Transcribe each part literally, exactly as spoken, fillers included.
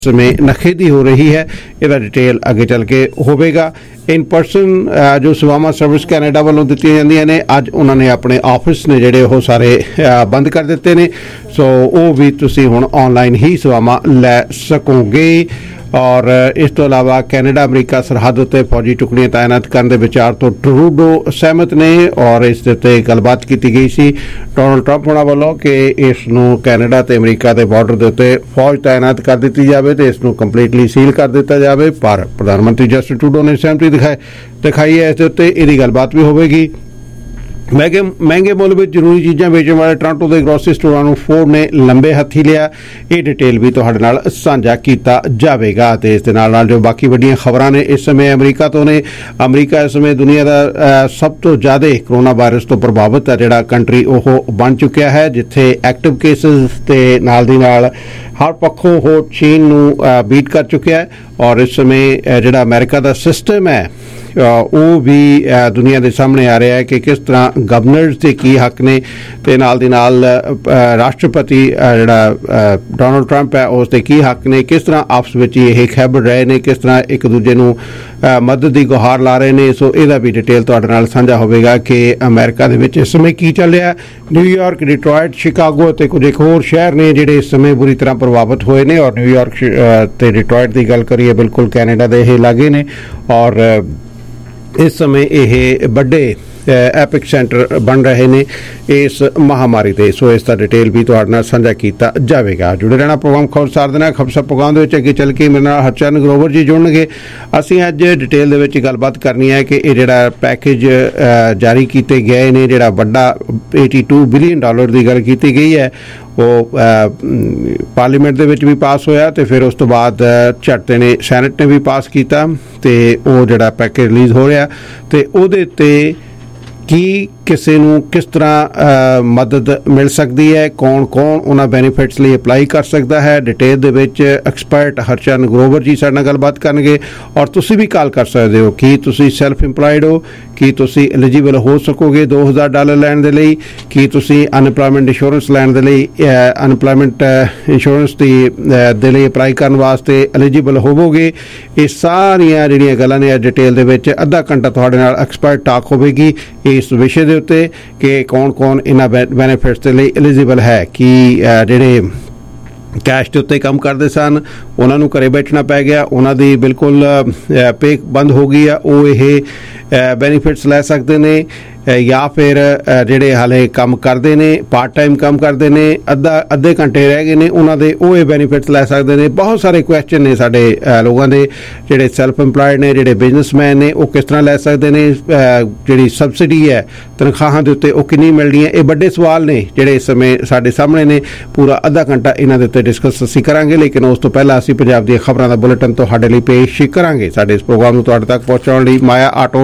में नखेदी हो रही है। इसका डिटेल अगे चल के होगा। इन परसन जो सेवावां सर्विस कैनेडा वालों दित्तियां जांदियां ने अज उन्होंने अपने ऑफिस ने जिहड़े वो सारे बंद कर दिते ने, सो वो भी तुसीं हुण ऑनलाइन ही सेवावां लै सकोगे। और इस तो इलावा कैनेडा अमरीका सरहद उत्ते फौजी टुकड़ियां तैनात करने के विचार तो ट्रूडो सहमत ने और इस दे उत्ते गलबात की गई सी डोनाल्ड ट्रंप होना वालों कि इसनूं कैनेडा ते अमरीका के बॉर्डर के उत्ते फौज तैनात कर दी जाए तो इसनूं कंप्लीटली सील कर दिता जाए, पर प्रधानमंत्री जस्टिन ट्रूडो ने सहमति दिखाई दिखाई है। इस उत्ते इहदी गलबात भी होगी। महंगे महंगे मुल में जरूरी चीज़ां बेचने वाले टोरंटो के ग्रोसरी स्टोरां नूं फोर्ड ने लंबे हथी लिया। ये डिटेल भी तुहाडे नाल साझा किया जाएगा। तो इस दे नाल नाल जो बाकी वड्डियां खबरां ने इस समय अमरीका तो ने। अमरीका इस समय दुनिया का सब तो ज़्यादा कोरोना वायरस तो प्रभावित है जिहड़ा कंट्री ओह बन चुकिया है, जिथे एक्टिव केसेस ते नाल दी नाल हर पक्षों हो चीन नूं बीट कर चुकिया है। और इस समय जिहड़ा अमेरिका का सिस्टम है वो भी दुनिया के सामने आ रहा है कि किस तरह गवर्नर्स के की हक ने ते नाल दी नाल राष्ट्रपति जिहड़ा डोनाल्ड ट्रंप है उसके की हक ने, किस तरह आपस में ये खैबर रहे ने, किस तरह एक दूजे नूं मदद की गुहार ला रहे हैं। सो इसका भी डिटेल तुहाडे नाल साझा होगा कि अमेरिका दे विच इस समय की चल रहा है। न्यूयॉर्क, डिट्रॉयट, शिकागो ते कुछ एक होर शहर ने जिहड़े इस समय बुरी तरह प्रभावित होए ने। और न्यूयॉर्क ते डिट्रॉयट की गल करिए बिल्कुल कैनेडा दे ये लागे ने और इस समय ये बड़े एपिक सेंटर बन रहे हैं इस महामारी के। सो इसका डिटेल भी तुहाडे नाल साझा किया जाएगा। जुड़े रहना प्रोग्राम खबरसार देना खबरसार प्रोग्राम के अगे चल के मेरे नाल हरचरण ग्रोवर जी जुड़नगे। असीं अज डिटेल दे विच गलबात करनी है कि ये जिहड़ा पैकेज जारी किए गए ने, जिहड़ा वड्डा बयासी बिलियन डॉलर की गल की गई है, वो पार्लीमेंट दे विच भी पास होया तो फिर उस तो बाद झटते ने सैनट ने भी पास किया तो वो जिहड़ा पैकेज रिलीज़ हो रहा तो उहदे ते की किसी नूं किस तरह मदद मिल सकती है, कौन कौन उन्हां बेनीफिट्स लिए अपलाई कर सकता है। डिटेल दे विच एक्सपर्ट हरचरण ग्रोवर जी साडे नाल गलबात करनगे। और तुसीं भी कॉल कर सकते हो कि तुसीं सैल्फ इंपलॉयड हो, कि तुसीं एलिजिबल हो सकोगे दो हज़ार डॉलर लैण दे लई, कि तुसीं अनएम्पलॉयमेंट इंश्योरेंस लैण दे लई अनएम्पलॉयमेंट इंश्योरेंस दी दे लई अपलाई करन वास्ते एलिजिबल होवोगे। ये सारियां जिहड़ियां गल्लां ने डिटेल दे विच अद्धा घंटा तुहाडे नाल एक्सपर्ट टॉक होवेगी इस विषय के उत्ते कि कौन कौन इन्हां बेनीफिट्स के लिए एलिजिबल है। कि जिहड़े कैश के उत्ते काम करते सन उन्होंने घरे बैठना पै गया, उन्होंने बिल्कुल पे बंद हो गई है, वो ये बेनीफिट्स लै सकते हैं। या फिर जिहड़े हाले काम करते हैं पार्ट टाइम काम करते हैं अद्धा अद्धे घंटे रह गए ने उन्होंने वो ये बेनीफिट्स लै सकते हैं। बहुत सारे क्वेश्चन ने साडे लोगों के, जिहड़े सैल्फ इंपलॉयड ने, जिहड़े बिजनेसमैन ने, वो किस तरह लै सकते हैं, जिहड़ी सबसिडी है तनखाहां दे उत्ते वो कितनी मिलनी है। ये बड़े सवाल ने जिहड़े इस समय साडे सामने ने। पूरा अद्धा घंटा इन्हां दे उत्ते डिस्कस असीं करांगे, लेकिन उस तो पहला असीं पंजाब दी खबरां दा बुलेटिन तुहाडे लई पेश करांगे। साडे इस प्रोग्राम नूं तुहाडे तक पहुंचाउण लई माया आटो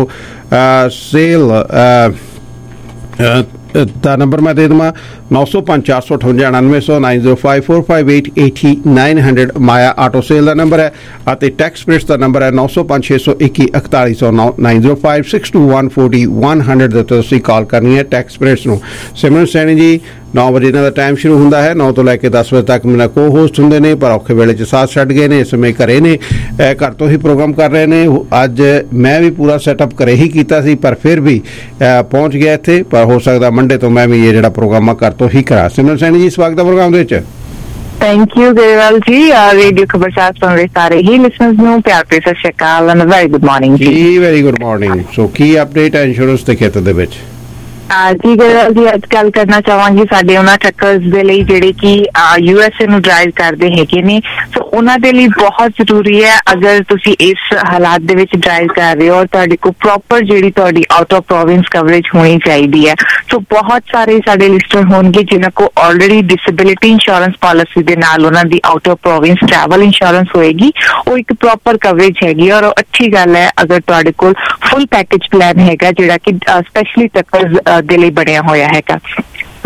सेल दा नंबर मैं दे दूँगा नौ सौ पाँच चार सौ अठवंजा अठानवे सौ nine zero five four five eight eighty nine hundred Maya auto sale का नंबर है। और टैक्स स्प्रिट्स का नंबर है नौ सौ पाँच छे सौ इक्की इकताली सौ नौ nine zero five six two one forty one hundred के उत्ते कॉल करनी है टैक्स स्प्रिट्स नूं। सिमरन सैनी जी नौ बजे इन्हों का टाइम शुरू होंदा है, नौ तो लैके दस बजे तक मेरा को होस्ट होंगे ने, पर औखे वेले च साथ छड्ड गए ने। इस समय घरे ने, घर तो ही प्रोग्राम कर रहे हैं। अज मैं भी पूरा सैटअप घरे ही किया सी, पर फिर भी पहुँच गया इत्थे, पर हो सकता मंडे तो मैं भी ये जिहड़ा प्रोग्राम घर तो ही करा। सिमरन सैनी जी स्वागत है प्रोग्राम दे विच। Thank you Grewal ji. Radio Khabarsar सुन रहे सारे ही लिसनर्स नूं प्यार भरी सत श्री अकाल and very good morning ji. Very good morning. So की अपडेट है इंश्योरेंस के खेत्र दे विच? जी ग्रेवाल जी अज गल करना चाहांगी साडे उन्हां ट्रकर्स दे लई जिहड़े कि यूएसए नूं ड्राइव करदे हैगे ने। सो उन्हां दे लई बहुत जरूरी है, अगर तुसीं इस हालात दे विच ड्राइव कर रहे हो और तुहाडे कोल प्रॉपर जिहड़ी तुहाडी आउट ऑफ प्रोविंस कवरेज होनी चाहिदी है। सो बहुत सारे साडे लिस्टर होणगे जिन्हां को ऑलरेडी डिसेबिलिटी इंश्योरेंस पॉलिसी दे नाल उन्हां दी out of province travel insurance होएगी, वो एक प्रॉपर कवरेज हैगी। और अच्छी गल है अगर तुहाडे कोल फुल पैकेज प्लान हैगा जिहड़ा कि स्पैशली ट्रकर्स दे लई बणिया होया हैगा।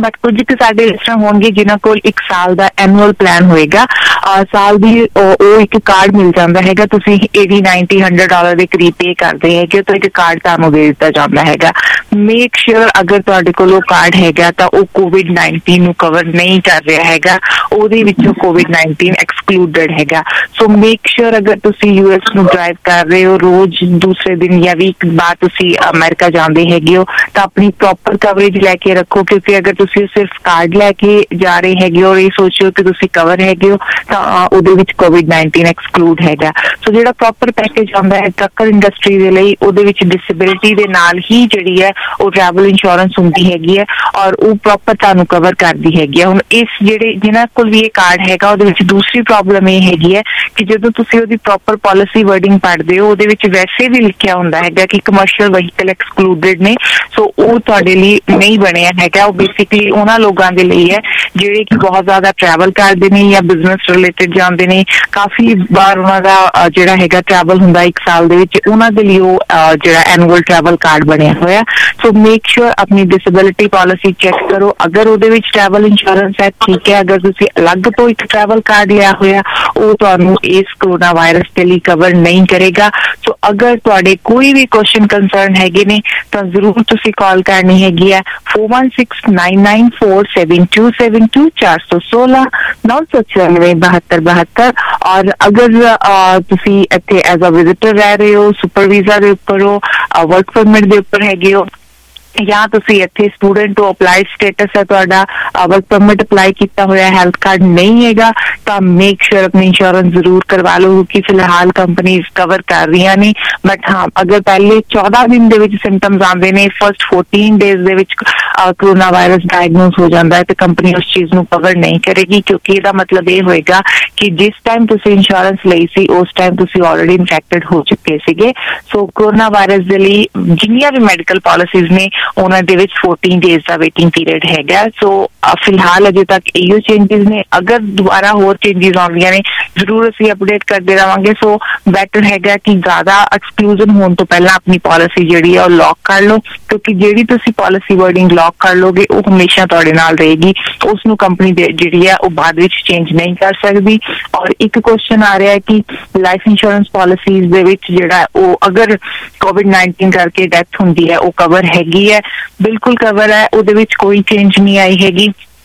ਬਟ ਕੁਝ ਕੁ ਸਾਡੇ ਇਸ ਤਰ੍ਹਾਂ ਹੋਣਗੇ ਜਿਨ੍ਹਾਂ ਕੋਲ ਇੱਕ ਸਾਲ ਦਾ ਐਨੂਅਲ ਪਲਾਨ ਹੋਏਗਾ, ਸਾਲ ਦੀ ਉਹ ਇੱਕ ਕਾਰਡ ਮਿਲ ਜਾਂਦਾ ਹੈਗਾ, ਤੁਸੀਂ eighty ninety hundred ਡਾਲਰ ਦੇ ਕਰੀਬ ਪੇ ਕਰਦੇ ਹੈਗੇ ਤਾਂ ਇੱਕ ਕਾਰਡ ਤੁਹਾਨੂੰ ਦੇ ਦਿੱਤਾ ਜਾਂਦਾ ਹੈਗਾ। ਮੇਕ ਸ਼ੋਰ ਅਗਰ ਤੁਹਾਡੇ ਕੋਲ ਉਹ ਕਾਰਡ ਹੈਗਾ ਤਾਂ ਉਹ ਕੋਵਿਡ ਨਾਈਨਟੀਨ ਨੂੰ ਕਵਰ ਨਹੀਂ ਕਰ ਰਿਹਾ ਹੈਗਾ, ਉਹਦੇ ਵਿੱਚੋਂ ਕੋਵਿਡ ਨਾਈਨਟੀਨ ਐਕਸਕਲੂਡਡ ਹੈਗਾ। ਸੋ ਮੇਕ ਸ਼ੋਰ ਅਗਰ ਤੁਸੀਂ ਯੂ ਐਸ ਨੂੰ ਡਰਾਈਵ ਕਰ ਰਹੇ ਹੋ, ਰੋਜ਼ ਦੂਸਰੇ ਦਿਨ ਜਾਂ ਵੀਕ ਬਾਅਦ ਤੁਸੀਂ ਅਮਰੀਕਾ ਜਾਂਦੇ ਹੈਗੇ ਹੋ ਤਾਂ ਆਪਣੀ ਪ੍ਰੋਪਰ ਕਵਰੇਜ ਲੈ ਕੇ ਰੱਖੋ, ਕਿਉਂਕਿ ਅਗਰ ਤੁਸੀਂ ਸਿਰਫ ਕਾਰਡ ਲੈ ਕੇ ਜਾ ਰਹੇ ਹੈਗੇ ਹੋ ਔਰ ਇਹ ਸੋਚੋ ਕਿ ਤੁਸੀਂ ਕਵਰ ਹੈਗੇ ਹੋ ਤਾਂ ਉਹਦੇ ਵਿੱਚ ਕੋਵਿਡ ਨਾਈਨਟੀਨ ਐਕਸਕਲੂਡ ਹੈਗਾ। ਸੋ ਜਿਹੜਾ ਪ੍ਰੋਪਰ ਪੈਕੇਜ ਆਉਂਦਾ ਹੈ ਟਰੱਕਰ ਇੰਡਸਟਰੀ ਦੇ ਲਈ, ਉਹਦੇ ਵਿੱਚ ਡਿਸੇਬਿਲਿਟੀ ਦੇ ਨਾਲ ਹੀ ਜਿਹੜੀ ਹੈ ਉਹ ਟਰੈਵਲ ਇੰਸ਼ੋਰੈਂਸ ਹੁੰਦੀ ਹੈਗੀ ਹੈ ਔਰ ਉਹ ਪ੍ਰੋਪਰ ਤੁਹਾਨੂੰ ਕਵਰ ਕਰਦੀ ਹੈਗੀ ਹੈ। ਹੁਣ ਇਸ ਜਿਹੜੇ ਜਿਨ੍ਹਾਂ ਕੋਲ ਵੀ ਇਹ ਕਾਰਡ ਹੈਗਾ ਉਹਦੇ ਵਿੱਚ ਦੂਸਰੀ ਪ੍ਰੋਬਲਮ ਇਹ ਹੈਗੀ ਹੈ ਕਿ ਜਦੋਂ ਤੁਸੀਂ ਉਹਦੀ ਪ੍ਰੋਪਰ ਪਾਲਿਸੀ ਵਰਡਿੰਗ ਪੜ੍ਹਦੇ ਹੋ ਉਹਦੇ ਵਿੱਚ ਵੈਸੇ ਵੀ ਲਿਖਿਆ ਹੁੰਦਾ ਹੈਗਾ ਕਿ ਕਮਰਸ਼ੀਅਲ ਵਹੀਕਲ ਐਕਸਕਲੂਡਡ ਨੇ। ਸੋ ਉਹ ਤੁਹਾਡੇ ਲਈ ਨਹੀਂ ਬਣਿਆ ਹੈਗਾ, ਉਹ ਬੇਸਿਕਲੀ ਉਹਨਾਂ ਲੋਕਾਂ ਦੇ ਲਈ ਹੈ ਜਿਹੜੇ ਕਿ ਬਹੁਤ ਜ਼ਿਆਦਾ ਟਰੈਵਲ ਕਰਦੇ ਨੇ ਜਾਂ ਬਿਜ਼ਨਸ ਰਿਲੇਟਡ ਜਾਂਦੇ ਨੇ, ਕਾਫੀ ਵਾਰ ਉਹਨਾਂ ਦਾ ਜਿਹੜਾ ਹੈਗਾ ਟਰੈਵਲ ਹੁੰਦਾ ਇੱਕ ਸਾਲ ਦੇ ਵਿੱਚ, ਉਹਨਾਂ ਦੇ ਲਈ ਉਹ ਜਿਹੜਾ ਐਨੂਅਲ ਟਰੈਵਲ ਕਾਰਡ ਬਣਿਆ ਹੋਇਆ। ਸੋ ਮੇਕ ਸ਼ੋਰ ਆਪਣੀ ਡਿਸੇਬਿਲਿਟੀ ਪਾਲਿਸੀ ਚੈੱਕ ਕਰੋ, ਅਗਰ ਉਹਦੇ ਵਿੱਚ ਟਰੈਵਲ ਇੰਸ਼ੋਰੈਂਸ ਹੈ ਠੀਕ ਹੈ, ਅਗਰ ਤੁਸੀਂ ਅਲੱਗ ਤੋਂ ਇੱਕ ਟਰੈਵਲ ਕਾਰਡ ਲਿਆ ਹੋਇਆ ਉਹ ਤੁਹਾਨੂੰ ਇਸ ਕੋਰੋਨਾ ਵਾਇਰਸ ਦੇ ਲਈ ਕਵਰ ਨਹੀਂ ਕਰੇਗਾ। ਸੋ ਅਗਰ ਤੁਹਾਡੇ ਕੋਈ ਵੀ ਕੁਐਸਚਨ ਕੰਸਰਨ ਹੈਗੇ ਨੇ ਤਾਂ ਜ਼ਰੂਰ ਤੁਸੀਂ ਕਾਲ ਕਰਨੀ ਹੈਗੀ ਹੈ four one six nine nine four seven two seven two ਚਾਰ ਸੌ ਸੋਲਾਂ ਨੌ ਸੌ ਚੁਰਾਨਵੇਂ ਬਹੱਤਰ ਬਹੱਤਰ। ਔਰ ਅਗਰ ਤੁਸੀਂ ਇੱਥੇ ਐਜ਼ ਅ ਵਿਜ਼ਿਟਰ ਰਹਿ ਰਹੇ ਹੋ, ਸੁਪਰ ਵੀਜ਼ਾ ਦੇ ਉੱਪਰ ਹੋ, ਵਰਕ ਪਰਮਿਟ ਦੇ ਉੱਪਰ ਹੈਗੇ ਹੋ ਜਾਂ ਤੁਸੀਂ ਇੱਥੇ ਸਟੂਡੈਂਟ ਹੋ, ਅਪਲਾਈਡ ਸਟੇਟਸ ਹੈ ਤੁਹਾਡਾ, ਵਰਕ ਪਰਮਿਟ ਅਪਲਾਈ ਕੀਤਾ ਹੋਇਆ, ਹੈਲਥ ਕਾਰਡ ਨਹੀਂ ਹੈਗਾ ਤਾਂ ਮੇਕ ਸ਼ੋਰ ਆਪਣੀ ਇੰਸ਼ੋਰੈਂਸ ਜ਼ਰੂਰ ਕਰਵਾ ਲਓ ਕਿ ਫਿਲਹਾਲ ਕੰਪਨੀਜ਼ ਕਵਰ ਕਰ ਰਹੀਆਂ ਨੇ। ਬਟ ਹਾਂ ਅਗਰ ਪਹਿਲੇ ਚੌਦਾਂ ਦਿਨ ਦੇ ਵਿੱਚ ਸਿੰਪਟਮਸ ਆਉਂਦੇ ਨੇ, ਫਸਟ fourteen ਡੇਜ਼ ਦੇ ਵਿੱਚ ਕੋਰੋਨਾ ਵਾਇਰਸ ਡਾਇਗਨੋਸ ਹੋ ਜਾਂਦਾ ਹੈ ਤੇ ਕੰਪਨੀ ਉਸ ਚੀਜ਼ ਨੂੰ ਕਵਰ ਨਹੀਂ ਕਰੇਗੀ, ਕਿਉਂਕਿ ਇਹਦਾ ਮਤਲਬ ਇਹ ਹੋਏਗਾ ਕਿ ਜਿਸ ਟਾਈਮ ਤੁਸੀਂ ਇੰਸ਼ੋਰੈਂਸ ਲਈ ਸੀ ਉਸ ਟਾਈਮ ਤੁਸੀਂ ਆਲਰੇਡੀ ਇਨਫੈਕਟਡ ਹੋ ਚੁੱਕੇ ਸੀਗੇ। ਸੋ ਕੋਰੋਨਾ ਵਾਇਰਸ ਦੇ ਲਈ ਜਿੰਨੀਆਂ ਵੀ ਮੈਡੀਕਲ ਪਾਲਿਸੀਜ਼ ਨੇ ਉਹਨਾਂ ਦੇ ਵਿੱਚ fourteen ਡੇਜ਼ ਦਾ ਵੇਟਿੰਗ ਪੀਰੀਅਡ ਹੈਗਾ। ਸੋ ਫਿਲਹਾਲ ਅਜੇ ਤੱਕ ਇਹੋ ਚੇਂਜਸ ਨੇ, ਅਗਰ ਦੁਬਾਰਾ ਹੋਰ ਚੇਂਜਸ ਆਉਂਦੀਆਂ ਨੇ ਜ਼ਰੂਰ ਅਸੀਂ ਅਪਡੇਟ ਕਰਦੇ ਰਹਾਂਗੇ। ਸੋ ਬੈਟਰ ਹੈਗਾ ਕਿ ਜ਼ਿਆਦਾ ਐਕਸਕਲੂਜਨ ਹੋਣ ਤੋਂ ਪਹਿਲਾਂ ਆਪਣੀ ਪਾਲਿਸੀ ਜਿਹੜੀ ਹੈ ਉਹ ਲੌਕ ਕਰ ਲਓ, ਕਿਉਂਕਿ ਜਿਹੜੀ ਤੁਸੀਂ ਪਾਲਿਸੀ ਵਰਡਿੰਗ ਲੌਕ ਕਰ ਲੋਗੇ ਉਹ ਹਮੇਸ਼ਾ ਤੁਹਾਡੇ ਨਾਲ ਰਹੇਗੀ, ਉਸ ਨੂੰ ਕੰਪਨੀ ਜਿਹੜੀ ਹੈ ਉਹ ਬਾਅਦ ਵਿੱਚ ਚੇਂਜ ਨਹੀਂ ਕਰ ਸਕਦੀ। ਔਰ ਇੱਕ ਕੁਐਸਚਨ ਆ ਰਿਹਾ ਹੈ ਕਿ ਲਾਈਫ ਇੰਸ਼ੋਰੈਂਸ ਪਾਲਿਸੀਜ਼ ਦੇ ਵਿੱਚ ਜਿਹੜਾ ਉਹ ਅਗਰ ਕੋਵਿਡ ਨਾਈਨਟੀਨ ਕਰਕੇ ਡੈਥ ਹੁੰਦੀ ਹੈ ਉਹ ਕਵਰ ਹੈਗੀ ਹੈ, ਬਿਲਕੁਲ ਕਵਰ ਹੈ, ਉਹਦੇ ਵਿੱਚ ਕੋਈ ਚੇਂਜ ਨਹੀਂ ਆਈ ਹੈਗੀ।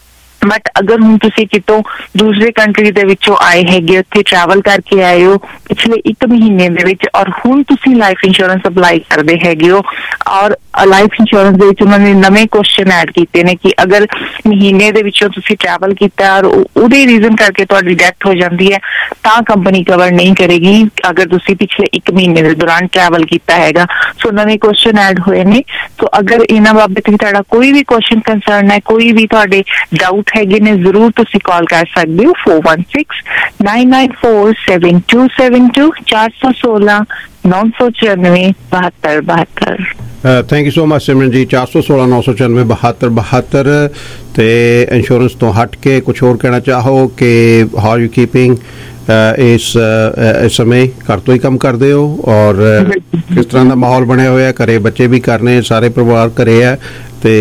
ਬਟ ਅਗਰ ਹੁਣ ਤੁਸੀਂ ਕਿਤੋਂ ਦੂਸਰੇ ਕੰਟਰੀ ਦੇ ਵਿੱਚੋਂ ਆਏ ਹੈਗੇ, ਉੱਥੇ ਟਰੈਵਲ ਕਰਕੇ ਆਏ ਹੋ ਪਿਛਲੇ ਇੱਕ ਮਹੀਨੇ ਦੇ ਵਿੱਚ ਔਰ ਹੁਣ ਤੁਸੀਂ ਲਾਈਫ ਇੰਸ਼ੋਰੈਂਸ ਅਪਲਾਈ ਕਰਦੇ ਹੈਗੇ ਹੋ ਔਰ ਲਾਈਫ ਇੰਸ਼ੋਰੈਂਸ ਦੇ ਵਿੱਚ ਉਹਨਾਂ ਨੇ ਨਵੇਂ ਕੁਐਸਚਨ ਐਡ ਕੀਤੇ ਨੇ ਕਿ ਅਗਰ ਮਹੀਨੇ ਦੇ ਵਿੱਚੋਂ ਤੁਸੀਂ ਟਰੈਵਲ ਕੀਤਾ ਔਰ ਉਹਦੇ ਰੀਜ਼ਨ ਕਰਕੇ ਤੁਹਾਡੀ ਡੈਥ ਹੋ ਜਾਂਦੀ ਹੈ ਤਾਂ ਕੰਪਨੀ ਕਵਰ ਨਹੀਂ ਕਰੇਗੀ ਅਗਰ ਤੁਸੀਂ ਪਿਛਲੇ ਇੱਕ ਮਹੀਨੇ ਦੇ ਦੌਰਾਨ ਟਰੈਵਲ ਕੀਤਾ ਹੈਗਾ। ਸੋ ਨਵੇਂ ਕੁਐਸਚਨ ਐਡ ਹੋਏ ਨੇ। ਸੋ ਅਗਰ ਇਹਨਾਂ ਬਾਬਤ ਵੀ ਤੁਹਾਡਾ ਕੋਈ ਵੀ ਕੁਐਸਚਨ ਕੰਸਰਨ ਹੈ, ਕੋਈ ਵੀ ਤੁਹਾਡੇ ਡਾਊਟ ਹੈਗੇ ਨੇ, ਜ਼ਰੂਰ ਤੁਸੀਂ ਕਾਲ ਕਰ ਸਕਦੇ ਹੋ four one six nine nine four seven two seven two ਚਾਰ ਸੌ ਸੋਲਾਂ ਨੌ ਸੌ ਚੁਰਾਨਵੇਂ ਬਹੱਤਰ ਬਹੱਤਰ। Thank you so much Simran ji. ਚਾਰ ਸੌ ਸੋਲਾਂ ਨੌ ਸੌ ਚੁਰਾਨਵੇਂ ਬਹੱਤਰ ਬਹੱਤਰ। ਤੇ ਇੰਸ਼ੋਰੈਂਸ ਤੋਂ ਹਟ ਕੇ ਕੁਛ ਹੋਰ ਕਹਿਣਾ ਚਾਹੋ ਕਿ ਹਾਊ ਯੂ ਕੀਪਿੰਗ ਇਸ ਇਸ ਸਮੇਂ ਘਰ ਤੋਂ ਹੀ ਕੰਮ ਕਰਦੇ ਹੋ ਔਰ ਕਿਸ ਤਰ੍ਹਾਂ ਦਾ ਮਾਹੌਲ ਬਣਿਆ ਹੋਇਆ, ਘਰੇ ਬੱਚੇ ਵੀ ਘਰ ਨੇ, ਸਾਰੇ ਪਰਿਵਾਰ ਘਰੇ ਹੈ ਤੇ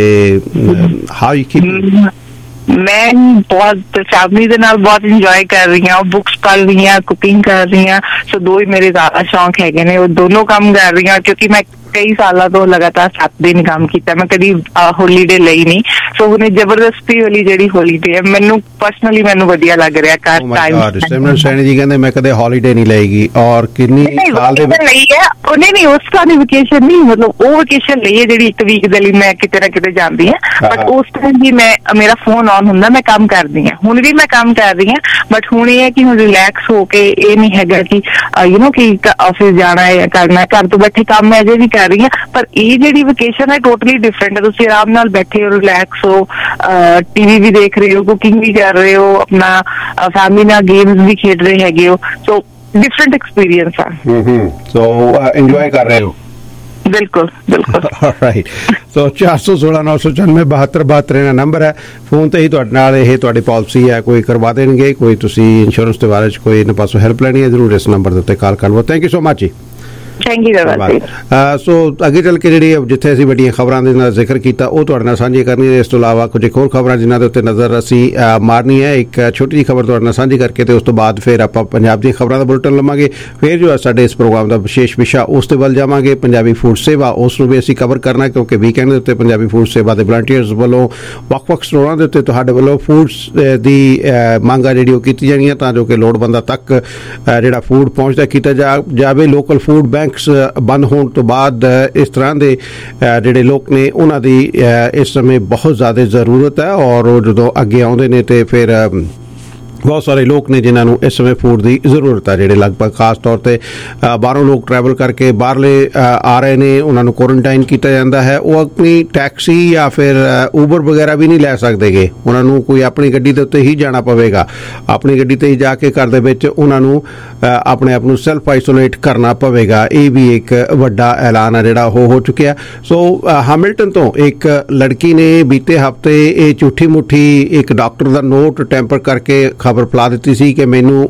ਹਾਊ ਯੂ ਕੀਪਿੰਗ? ਮੈਂ ਬਹੁਤ ਫੈਮਿਲੀ ਦੇ ਨਾਲ ਬਹੁਤ ਇੰਜੋਏ ਕਰ ਰਹੀ ਹਾਂ, ਬੁੱਕਸ ਪੜ੍ਹ ਰਹੀ ਹਾਂ, ਕੁਕਿੰਗ ਕਰ ਰਹੀ ਹਾਂ। ਸੋ ਦੋ ਹੀ ਮੇਰੇ ਜ਼ਿਆਦਾ ਸ਼ੌਂਕ ਹੈਗੇ ਨੇ, ਉਹ ਦੋਨੋਂ ਕੰਮ ਕਰ ਰਹੀ ਹਾਂ ਕਿਉਂਕਿ ਮੈਂ ਕਈ ਸਾਲਾਂ ਤੋਂ ਲਗਾਤਾਰ ਸੱਤ ਦਿਨ ਕੰਮ ਕੀਤਾ, ਮੈਂ ਕਦੀ ਹੋਲੀਡੇ ਲਈ ਨਹੀਂ। ਸੋ ਹੁਣ ਜ਼ਬਰਦਸਤੀ ਵਾਲੀ ਜਿਹੜੀ ਹੋਲੀਡੇ ਹੈ ਮੈਨੂੰ ਪਰਸਨਲੀ ਮੈਨੂੰ ਵਧੀਆ ਲੱਗ ਰਿਹਾ। ਘਰ ਟਾਈਮ ਸਿਮਰਨ ਸੈਣੀ ਜੀ ਕਹਿੰਦੇ ਮੈਂ ਕਦੇ ਹੋਲੀਡੇ ਨਹੀਂ ਲਏਗੀ ਔਰ ਕਿੰਨੀ ਸਾਲ ਦੇ ਲਈ ਹੈ ਉਹਨੇ ਨਹੀਂ ਉਸ ਤਰ੍ਹਾਂ ਦੀ ਵਕੇਸ਼ਨ ਨਹੀਂ, ਮਤਲਬ ਉਹ ਵਕੇਸ਼ਨ ਲਈ ਹੈ ਜਿਹੜੀ ਇੱਕ ਵੀਕ ਦੇ ਲਈ ਮੈਂ ਕਿਤੇ ਨਾ ਕਿਤੇ ਜਾਂਦੀ ਹਾਂ। ਬਟ ਉਸ ਟਾਈਮ ਵੀ ਮੈਂ ਮੇਰਾ ਫੋਨ ਆਨ ਹੁੰਦਾ, ਮੈਂ ਕੰਮ ਕਰਦੀ ਹਾਂ। ਹੁਣ ਵੀ ਮੈਂ ਕੰਮ ਕਰ ਰਹੀ ਹਾਂ ਬਟ ਹੁਣ ਇਹ ਹੈ ਕਿ ਹੁਣ ਰਿਲੈਕਸ ਹੋ ਕੇ, ਇਹ ਨਹੀਂ ਹੈਗਾ ਕਿ ਯੂ ਨੋ ਕਿ ਆਫਿਸ ਜਾਣਾ ਹੈ ਕਰਨਾ, ਘਰ ਤੋਂ ਬੈਠੇ ਕੰਮ ਹੈ ਅਜੇ ਵੀ ਕਰ ਰਹੀ ਹਾਂ। ਪਰ ਇਹ ਜਿਹੜੀ ਵਕੇਸ਼ਨ ਹੈ ਟੋਟਲੀ ਡਿਫਰੈਂਟ ਹੈ, ਤੁਸੀਂ ਆਰਾਮ ਨਾਲ ਬੈਠੇ ਹੋ, ਰਿਲੈਕਸ ਹੋ, ਟੀਵੀ ਵੀ ਦੇਖ ਰਹੇ ਹੋ, ਕੁਕਿੰਗ ਵੀ ਕਰ ਰਹੇ ਹੋ, ਆਪਣਾ ਫੈਮਿਲੀ ਨਾਲ ਗੇਮਸ ਵੀ ਖੇਡ ਰਹੇ ਹੈਗੇ ਹੋ। ਸੋ ਡਿਫਰੈਂਟ ਐਕਸਪੀਰੀਅੰਸ ਆ। ਹੂੰ ਸੋ ਇੰਜੋਏ ਕਰ ਰਹੇ ਹੋ? ਬਿਲਕੁਲ ਬਿਲਕੁਲ। ਰਾਈਟ। ਸੋ ਚਾਰ ਸੌ ਸੋਲਾਂ ਨੌ ਸੌ ਚੁਰਾਨਵੇਂ ਬਹੱਤਰ ਬਹੱਤਰ ਇਹਨਾਂ ਨੰਬਰ ਹੈ, ਫੋਨ ਤੇ ਹੀ ਤੁਹਾਡੇ ਨਾਲ ਇਹ ਤੁਹਾਡੀ ਪਾਲਿਸੀ ਹੈ, ਕੋਈ ਕਰਵਾ ਦੇਣਗੇ, ਕੋਈ ਤੁਸੀਂ ਇੰਸ਼ੋਰੈਂਸ ਦੇ ਬਾਰੇ 'ਚ ਕੋਈ ਇਹਨਾਂ ਪਾਸੋਂ ਹੈਲਪ ਲੈਣੀ ਹੈ, ਜ਼ਰੂਰ ਇਸ ਨੰਬਰ ਦੇ ਉੱਤੇ ਕਾਲ ਕਰ ਲਓ। ਥੈਂਕ ਯੂ ਸੋ ਮਚ ਜੀ। Thank you. ਸੋ ਅੱਗੇ ਚੱਲ ਕੇ ਜਿਹੜੀ ਜਿੱਥੇ ਅਸੀਂ ਵੱਡੀਆਂ ਖਬਰਾਂ ਦੇ ਨਾਲ ਜ਼ਿਕਰ ਕੀਤਾ ਉਹ ਤੁਹਾਡੇ ਨਾਲ ਸਾਂਝੀ ਕਰਨੀ ਹੈ। ਇਸ ਤੋਂ ਇਲਾਵਾ ਕੁਝ ਹੋਰ ਖਬਰਾਂ ਜਿਨ੍ਹਾਂ ਦੇ ਉੱਤੇ ਨਜ਼ਰ ਅਸੀਂ ਮਾਰਨੀ ਹੈ। ਇੱਕ ਛੋਟੀ ਜਿਹੀ ਖਬਰ ਤੁਹਾਡੇ ਨਾਲ ਸਾਂਝੀ ਕਰਕੇ ਤੇ ਉਸ ਤੋਂ ਬਾਅਦ ਫਿਰ ਆਪਾਂ ਪੰਜਾਬ ਦੀਆਂ ਖਬਰਾਂ ਦਾ ਬੁਲਟਨ ਲਵਾਂਗੇ। ਫਿਰ ਜੋ ਸਾਡੇ ਇਸ ਪ੍ਰੋਗਰਾਮ ਦਾ ਵਿਸ਼ੇਸ਼ ਵਿਸ਼ਾ ਉਸ ਤੇ ਵੱਲ ਜਾਵਾਂਗੇ। ਪੰਜਾਬੀ ਫੂਡ ਸੇਵਾ ਉਸ ਨੂੰ ਵੀ ਅਸੀਂ ਕਵਰ ਕਰਨਾ ਕਿਉਂਕਿ ਵੀਕਐਂਡ ਦੇ ਉੱਤੇ ਪੰਜਾਬੀ ਫੂਡ ਸੇਵਾ ਦੇ ਵਲੰਟੀਅਰਸ ਵੱਲੋਂ ਵੱਖ-ਵੱਖ ਸਟੋਰਾਂ ਦੇ ਉੱਤੇ ਤੁਹਾਡੇ ਵੱਲੋਂ ਫੂਡਸ ਦੀ ਮੰਗ ਆ ਜਿਹੜੀ ਉਹ ਕੀਤੀ ਜਾਣੀ ਹੈ ਤਾਂ ਜੋ ਕਿ ਲੋੜਵੰਦਾਂ ਤੱਕ ਜਿਹੜਾ ਫੂਡ ਪਹੁੰਚਦਾ ਕੀਤਾ ਜਾ ਜਾਵੇ। ਲੋਕਲ ਫੂਡ ਬੈਂਕਸ ਬੰਦ ਹੋਣ ਤੋਂ ਬਾਅਦ ਇਸ ਤਰ੍ਹਾਂ ਦੇ ਜਿਹੜੇ ਲੋਕ ਨੇ ਉਹਨਾਂ ਦੀ ਇਸ ਸਮੇਂ ਬਹੁਤ ਜ਼ਿਆਦਾ ਜ਼ਰੂਰਤ ਹੈ ਔਰ ਉਹ ਜਦੋਂ ਅੱਗੇ ਆਉਂਦੇ ਨੇ ਤੇ ਫਿਰ ਬਹੁਤ ਸਾਰੇ ਲੋਕ ਨੇ ਜਿਨ੍ਹਾਂ ਨੂੰ ਇਸ ਸਮੇਂ ਫੂਡ ਦੀ ਜ਼ਰੂਰਤ ਹੈ। ਜਿਹੜੇ ਲਗਭਗ ਖਾਸ ਤੌਰ 'ਤੇ ਬਾਹਰੋਂ ਲੋਕ ਟਰੈਵਲ ਕਰਕੇ ਬਾਹਰਲੇ ਆ ਰਹੇ ਨੇ ਉਹਨਾਂ ਨੂੰ ਕੁਆਰੰਟਾਈਨ ਕੀਤਾ ਜਾਂਦਾ ਹੈ। ਉਹ ਆਪਣੀ ਟੈਕਸੀ ਜਾਂ ਫਿਰ ਊਬਰ ਵਗੈਰਾ ਵੀ ਨਹੀਂ ਲੈ ਸਕਦੇਗੇ। ਉਹਨਾਂ ਨੂੰ ਕੋਈ ਆਪਣੀ ਗੱਡੀ ਦੇ ਉੱਤੇ ਹੀ ਜਾਣਾ ਪਵੇਗਾ। ਆਪਣੀ ਗੱਡੀ 'ਤੇ ਹੀ ਜਾ ਕੇ ਘਰ ਦੇ ਵਿੱਚ ਉਹਨਾਂ ਨੂੰ ਆਪਣੇ ਆਪ ਨੂੰ ਸੈਲਫ ਆਈਸੋਲੇਟ ਕਰਨਾ ਪਵੇਗਾ। ਇਹ ਵੀ ਇੱਕ ਵੱਡਾ ਐਲਾਨ ਹੈ ਜਿਹੜਾ ਉਹ ਹੋ ਚੁੱਕਿਆ। ਸੋ ਹੈਮਿਲਟਨ ਤੋਂ ਇੱਕ ਲੜਕੀ ਨੇ ਬੀਤੇ ਹਫ਼ਤੇ ਇਹ ਝੂਠੀ ਮੁੱਠੀ ਇੱਕ ਡਾਕਟਰ ਦਾ ਨੋਟ ਟੈਂਪਰ ਕਰਕੇ ਖਬਰ ਫੈਲਾ ਦਿੱਤੀ ਸੀ ਕਿ ਮੈਨੂੰ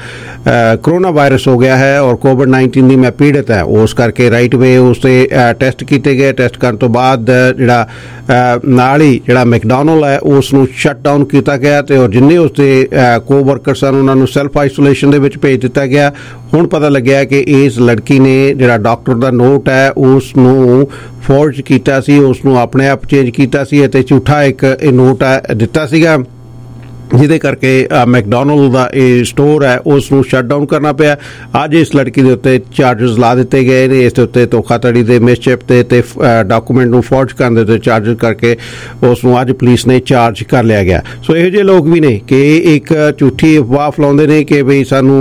ਕਰੋਨਾ ਵਾਇਰਸ ਹੋ ਗਿਆ ਹੈ ਔਰ ਕੋਵਿਡ ਨਾਈਨਟੀਨ ਦੀ ਮੈਂ ਪੀੜਤ ਹੈ। ਉਸ ਕਰਕੇ ਰਾਈਟ ਵੇ ਉਸ 'ਤੇ ਟੈਸਟ ਕੀਤੇ ਗਏ। ਟੈਸਟ ਕਰਨ ਤੋਂ ਬਾਅਦ ਜਿਹੜਾ ਨਾਲ ਹੀ ਜਿਹੜਾ ਮੈਕਡੋਨਲਡ ਹੈ ਉਸ ਨੂੰ ਸ਼ਟ ਡਾਊਨ ਕੀਤਾ ਗਿਆ ਤੇ ਔਰ ਜਿੰਨੇ ਉਸ ਦੇ ਕੋ ਵਰਕਰ ਸਨ ਉਹਨਾਂ ਨੂੰ ਸੈਲਫ ਆਈਸੋਲੇਸ਼ਨ ਦੇ ਵਿੱਚ ਭੇਜ ਦਿੱਤਾ ਗਿਆ। ਹੁਣ ਪਤਾ ਲੱਗਿਆ ਕਿ ਇਸ ਲੜਕੀ ਨੇ ਜਿਹੜਾ ਡਾਕਟਰ ਦਾ ਨੋਟ ਹੈ ਉਸ ਨੂੰ ਫੋਰਜ ਕੀਤਾ ਸੀ, ਉਸ ਨੂੰ ਆਪਣੇ ਆਪ ਚੇਂਜ ਕੀਤਾ ਸੀ ਅਤੇ ਝੂਠਾ ਇੱਕ ਇਹ ਨੋਟ ਦਿੱਤਾ ਸੀਗਾ ਜਿਹਦੇ ਕਰਕੇ ਮੈਕਡੋਨਲਡ ਦਾ ਇਹ ਸਟੋਰ ਹੈ ਉਸ ਨੂੰ ਸ਼ਟ ਡਾਊਨ ਕਰਨਾ ਪਿਆ। ਅੱਜ ਇਸ ਲੜਕੀ ਦੇ ਉੱਤੇ ਚਾਰਜਸ ਲਾ ਦਿੱਤੇ ਗਏ ਨੇ। ਇਸ ਦੇ ਉੱਤੇ ਧੋਖਾਧੜੀ ਦੇ ਮਿਸਚਿਪ ਤੇ ਤੇ ਡਾਕੂਮੈਂਟ ਨੂੰ ਫੋਰਜ ਕਰਨ ਦੇ ਉੱਤੇ ਚਾਰਜਸ ਕਰਕੇ ਉਸ ਨੂੰ ਅੱਜ ਪੁਲਿਸ ਨੇ ਚਾਰਜ ਕਰ ਲਿਆ ਗਿਆ। ਸੋ ਇਹੋ ਜਿਹੇ ਲੋਕ ਵੀ ਨੇ ਕਿ ਇੱਕ ਝੂਠੀ ਅਫਵਾਹ ਫੈਲਾਉਂਦੇ ਨੇ ਕਿ ਬਈ ਸਾਨੂੰ